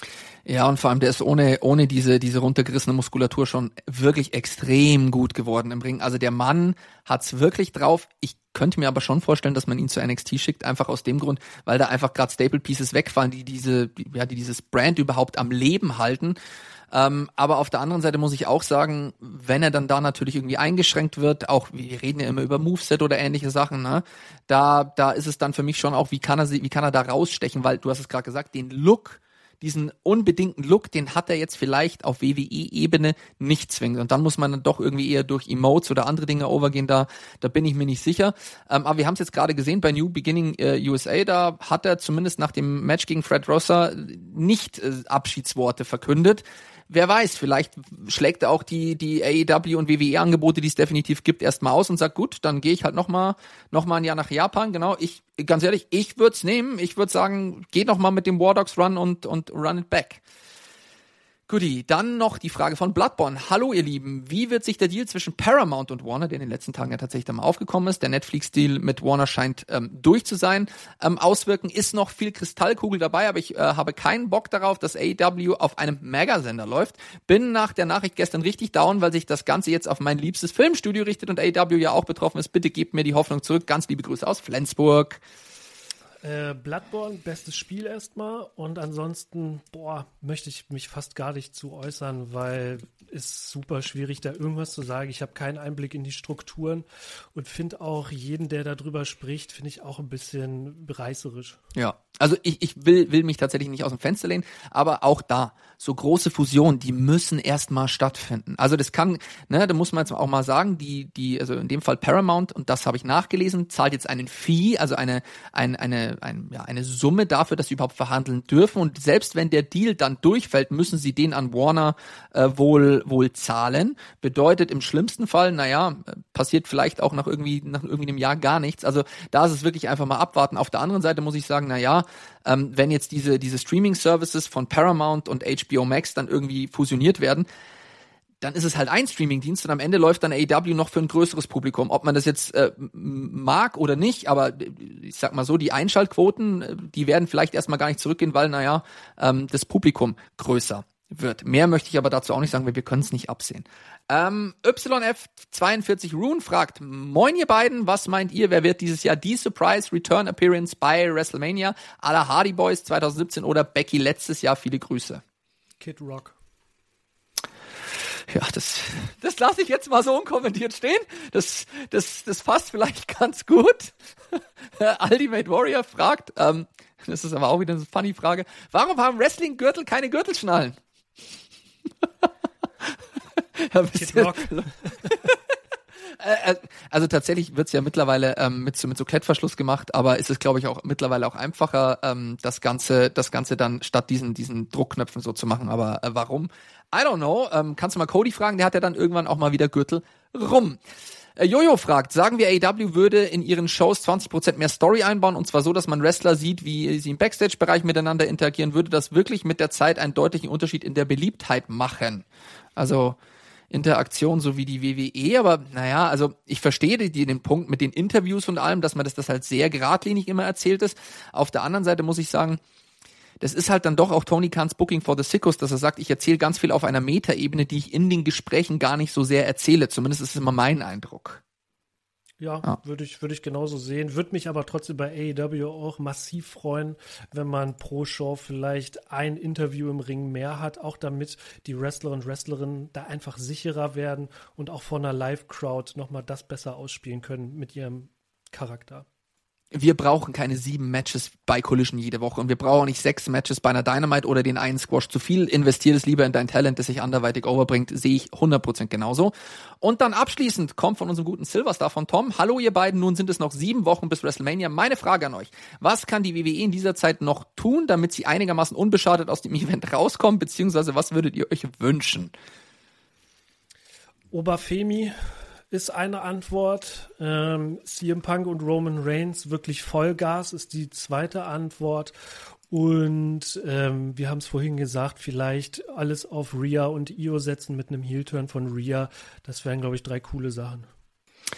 Ja, und vor allem, der ist ohne diese runtergerissene Muskulatur schon wirklich extrem gut geworden im Ring. Also der Mann hat's wirklich drauf. Ich könnte mir aber schon vorstellen, dass man ihn zu NXT schickt, einfach aus dem Grund, weil da einfach gerade Staple Pieces wegfallen, die dieses Brand überhaupt am Leben halten. Aber auf der anderen Seite muss ich auch sagen, wenn er dann da natürlich irgendwie eingeschränkt wird, auch wir reden ja immer über Moveset oder ähnliche Sachen, ne? Da ist es dann für mich schon auch, wie kann er da rausstechen, weil du hast es gerade gesagt, den Look, diesen unbedingten Look, den hat er jetzt vielleicht auf WWE-Ebene nicht zwingend. Und dann muss man dann doch irgendwie eher durch Emotes oder andere Dinge overgehen, da bin ich mir nicht sicher. Aber wir haben es jetzt gerade gesehen bei New Beginning USA, da hat er zumindest nach dem Match gegen Fred Rosser nicht Abschiedsworte verkündet. Wer weiß, vielleicht schlägt er auch die AEW und WWE-Angebote, die es definitiv gibt, erstmal aus und sagt, gut, dann gehe ich halt noch mal ein Jahr nach Japan. Genau, ganz ehrlich, ich würde es nehmen. Ich würde sagen, geht noch mal mit dem War Dogs Run und run it back. Guti, dann noch die Frage von Bloodborne. Hallo ihr Lieben, wie wird sich der Deal zwischen Paramount und Warner, der in den letzten Tagen ja tatsächlich dann mal aufgekommen ist, der Netflix-Deal mit Warner scheint durch zu sein, auswirken? Ist noch viel Kristallkugel dabei, aber ich habe keinen Bock darauf, dass AEW auf einem Megasender läuft. Bin nach der Nachricht gestern richtig down, weil sich das Ganze jetzt auf mein liebstes Filmstudio richtet und AEW ja auch betroffen ist. Bitte gebt mir die Hoffnung zurück. Ganz liebe Grüße aus Flensburg. Bloodborne, bestes Spiel erstmal und ansonsten, möchte ich mich fast gar nicht zu äußern, weil ist super schwierig, da irgendwas zu sagen. Ich habe keinen Einblick in die Strukturen und finde auch jeden, der darüber spricht, finde ich auch ein bisschen reißerisch. Ja, also ich will mich tatsächlich nicht aus dem Fenster lehnen, aber auch da, so große Fusionen, die müssen erstmal stattfinden. Also das kann, da muss man jetzt auch mal sagen, also in dem Fall Paramount, und das habe ich nachgelesen, zahlt jetzt einen Fee, also eine Summe dafür, dass sie überhaupt verhandeln dürfen, und selbst wenn der Deal dann durchfällt, müssen sie den an Warner wohl zahlen. Bedeutet im schlimmsten Fall, passiert vielleicht auch nach irgendwie einem Jahr gar nichts. Also da ist es wirklich einfach mal abwarten. Auf der anderen Seite muss ich sagen, wenn jetzt diese Streaming-Services von Paramount und HBO Max dann irgendwie fusioniert werden, dann ist es halt ein Streaming-Dienst und am Ende läuft dann AEW noch für ein größeres Publikum. Ob man das jetzt mag oder nicht, aber ich sag mal so, die Einschaltquoten, die werden vielleicht erstmal gar nicht zurückgehen, weil, das Publikum größer wird. Mehr möchte ich aber dazu auch nicht sagen, weil wir können es nicht absehen. YF42 Rune fragt, moin ihr beiden, was meint ihr, wer wird dieses Jahr die Surprise Return Appearance bei WrestleMania à la Hardy Boys 2017 oder Becky letztes Jahr? Viele Grüße. Kid Rock. Ja, das lasse ich jetzt mal so unkommentiert stehen. Das passt vielleicht ganz gut. Ultimate Warrior fragt, das ist aber auch wieder eine funny Frage, warum haben Wrestling-Gürtel keine Gürtelschnallen? Also tatsächlich wird's ja mittlerweile mit so Klettverschluss gemacht, aber ist es, glaube ich, auch mittlerweile auch einfacher, das Ganze dann statt diesen Druckknöpfen so zu machen. Aber warum? I don't know. Kannst du mal Cody fragen, der hat ja dann irgendwann auch mal wieder Gürtel rum. Jojo fragt, sagen wir, AEW würde in ihren Shows 20% mehr Story einbauen, und zwar so, dass man Wrestler sieht, wie sie im Backstage-Bereich miteinander interagieren, würde das wirklich mit der Zeit einen deutlichen Unterschied in der Beliebtheit machen? Also Interaktion so wie die WWE, aber also ich verstehe den Punkt mit den Interviews und allem, dass man das halt sehr geradlinig immer erzählt ist. Auf der anderen Seite muss ich sagen, das ist halt dann doch auch Tony Khans Booking for the Sickos, dass er sagt, ich erzähle ganz viel auf einer Metaebene, die ich in den Gesprächen gar nicht so sehr erzähle. Zumindest ist es immer mein Eindruck. Ja, würde ich genauso sehen. Würde mich aber trotzdem bei AEW auch massiv freuen, wenn man pro Show vielleicht ein Interview im Ring mehr hat, auch damit die Wrestler und Wrestlerinnen da einfach sicherer werden und auch vor einer Live-Crowd nochmal das besser ausspielen können mit ihrem Charakter. Wir brauchen keine 7 Matches bei Collision jede Woche und wir brauchen nicht 6 Matches bei einer Dynamite oder den einen Squash zu viel. Investier es lieber in dein Talent, das sich anderweitig overbringt, sehe ich 100% genauso. Und dann abschließend kommt von unserem guten Silverstar von Tom. Hallo ihr beiden, nun sind es noch 7 Wochen bis WrestleMania. Meine Frage an euch, was kann die WWE in dieser Zeit noch tun, damit sie einigermaßen unbeschadet aus dem Event rauskommen, beziehungsweise was würdet ihr euch wünschen? Oberfemi ist eine Antwort. CM Punk und Roman Reigns wirklich Vollgas ist die zweite Antwort. Und wir haben es vorhin gesagt, vielleicht alles auf Rhea und Io setzen mit einem Heel-Turn von Rhea. Das wären, glaube ich, 3 coole Sachen.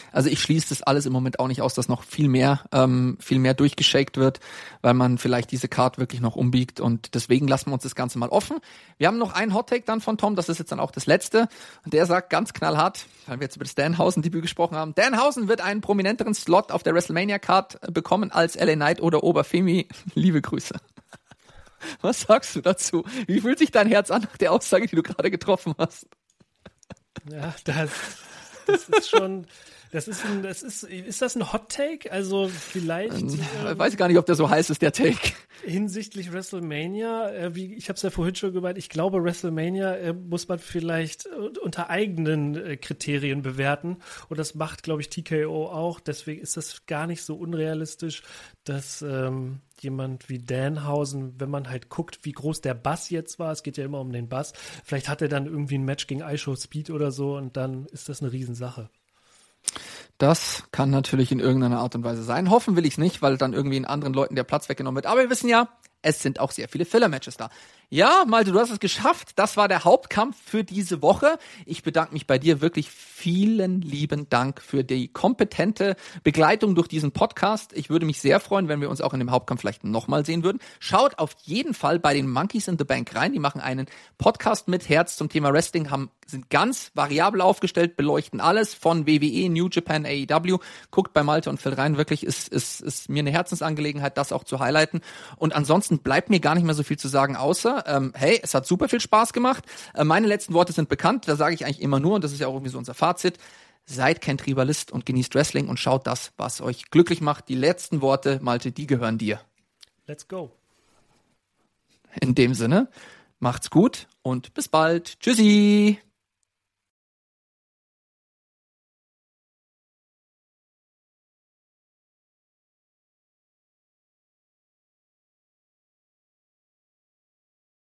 Also ich schließe das alles im Moment auch nicht aus, dass noch viel mehr durchgeshakt wird, weil man vielleicht diese Card wirklich noch umbiegt und deswegen lassen wir uns das Ganze mal offen. Wir haben noch einen Hottake dann von Tom, das ist jetzt dann auch das letzte und der sagt ganz knallhart, weil wir jetzt über das Danhausen-Debüt gesprochen haben, Danhausen wird einen prominenteren Slot auf der WrestleMania-Card bekommen als LA Knight oder Oberfemi. Liebe Grüße. Was sagst du dazu? Wie fühlt sich dein Herz an nach der Aussage, die du gerade getroffen hast? Ja, das ist schon, ist das ein Hot Take? Also vielleicht. Weiß ich gar nicht, ob der so heiß ist, der Take. Hinsichtlich WrestleMania, ich habe es ja vorhin schon gemeint, ich glaube, WrestleMania muss man vielleicht unter eigenen Kriterien bewerten. Und das macht, glaube ich, TKO auch. Deswegen ist das gar nicht so unrealistisch, dass jemand wie Danhausen, wenn man halt guckt, wie groß der Bass jetzt war, es geht ja immer um den Bass, vielleicht hat er dann irgendwie ein Match gegen iShowSpeed oder so und dann ist das eine Riesensache. Das kann natürlich in irgendeiner Art und Weise sein. Hoffen will ich es nicht, weil dann irgendwie in anderen Leuten der Platz weggenommen wird. Aber wir wissen ja, es sind auch sehr viele Filler-Matches da. Ja, Malte, du hast es geschafft. Das war der Hauptkampf für diese Woche. Ich bedanke mich bei dir wirklich. Vielen lieben Dank für die kompetente Begleitung durch diesen Podcast. Ich würde mich sehr freuen, wenn wir uns auch in dem Hauptkampf vielleicht nochmal sehen würden. Schaut auf jeden Fall bei den Monkeys in the Bank rein. Die machen einen Podcast mit Herz zum Thema Wrestling, sind ganz variabel aufgestellt, beleuchten alles von WWE, New Japan, AEW. Guckt bei Malte und Phil rein. Wirklich ist mir eine Herzensangelegenheit, das auch zu highlighten. Und ansonsten bleibt mir gar nicht mehr so viel zu sagen, außer, hey, es hat super viel Spaß gemacht. Meine letzten Worte sind bekannt. Da sage ich eigentlich immer nur, und das ist ja auch irgendwie so unser Fazit, seid kein Tribalist und genießt Wrestling und schaut das, was euch glücklich macht. Die letzten Worte, Malte, die gehören dir. Let's go. In dem Sinne, macht's gut und bis bald. Tschüssi.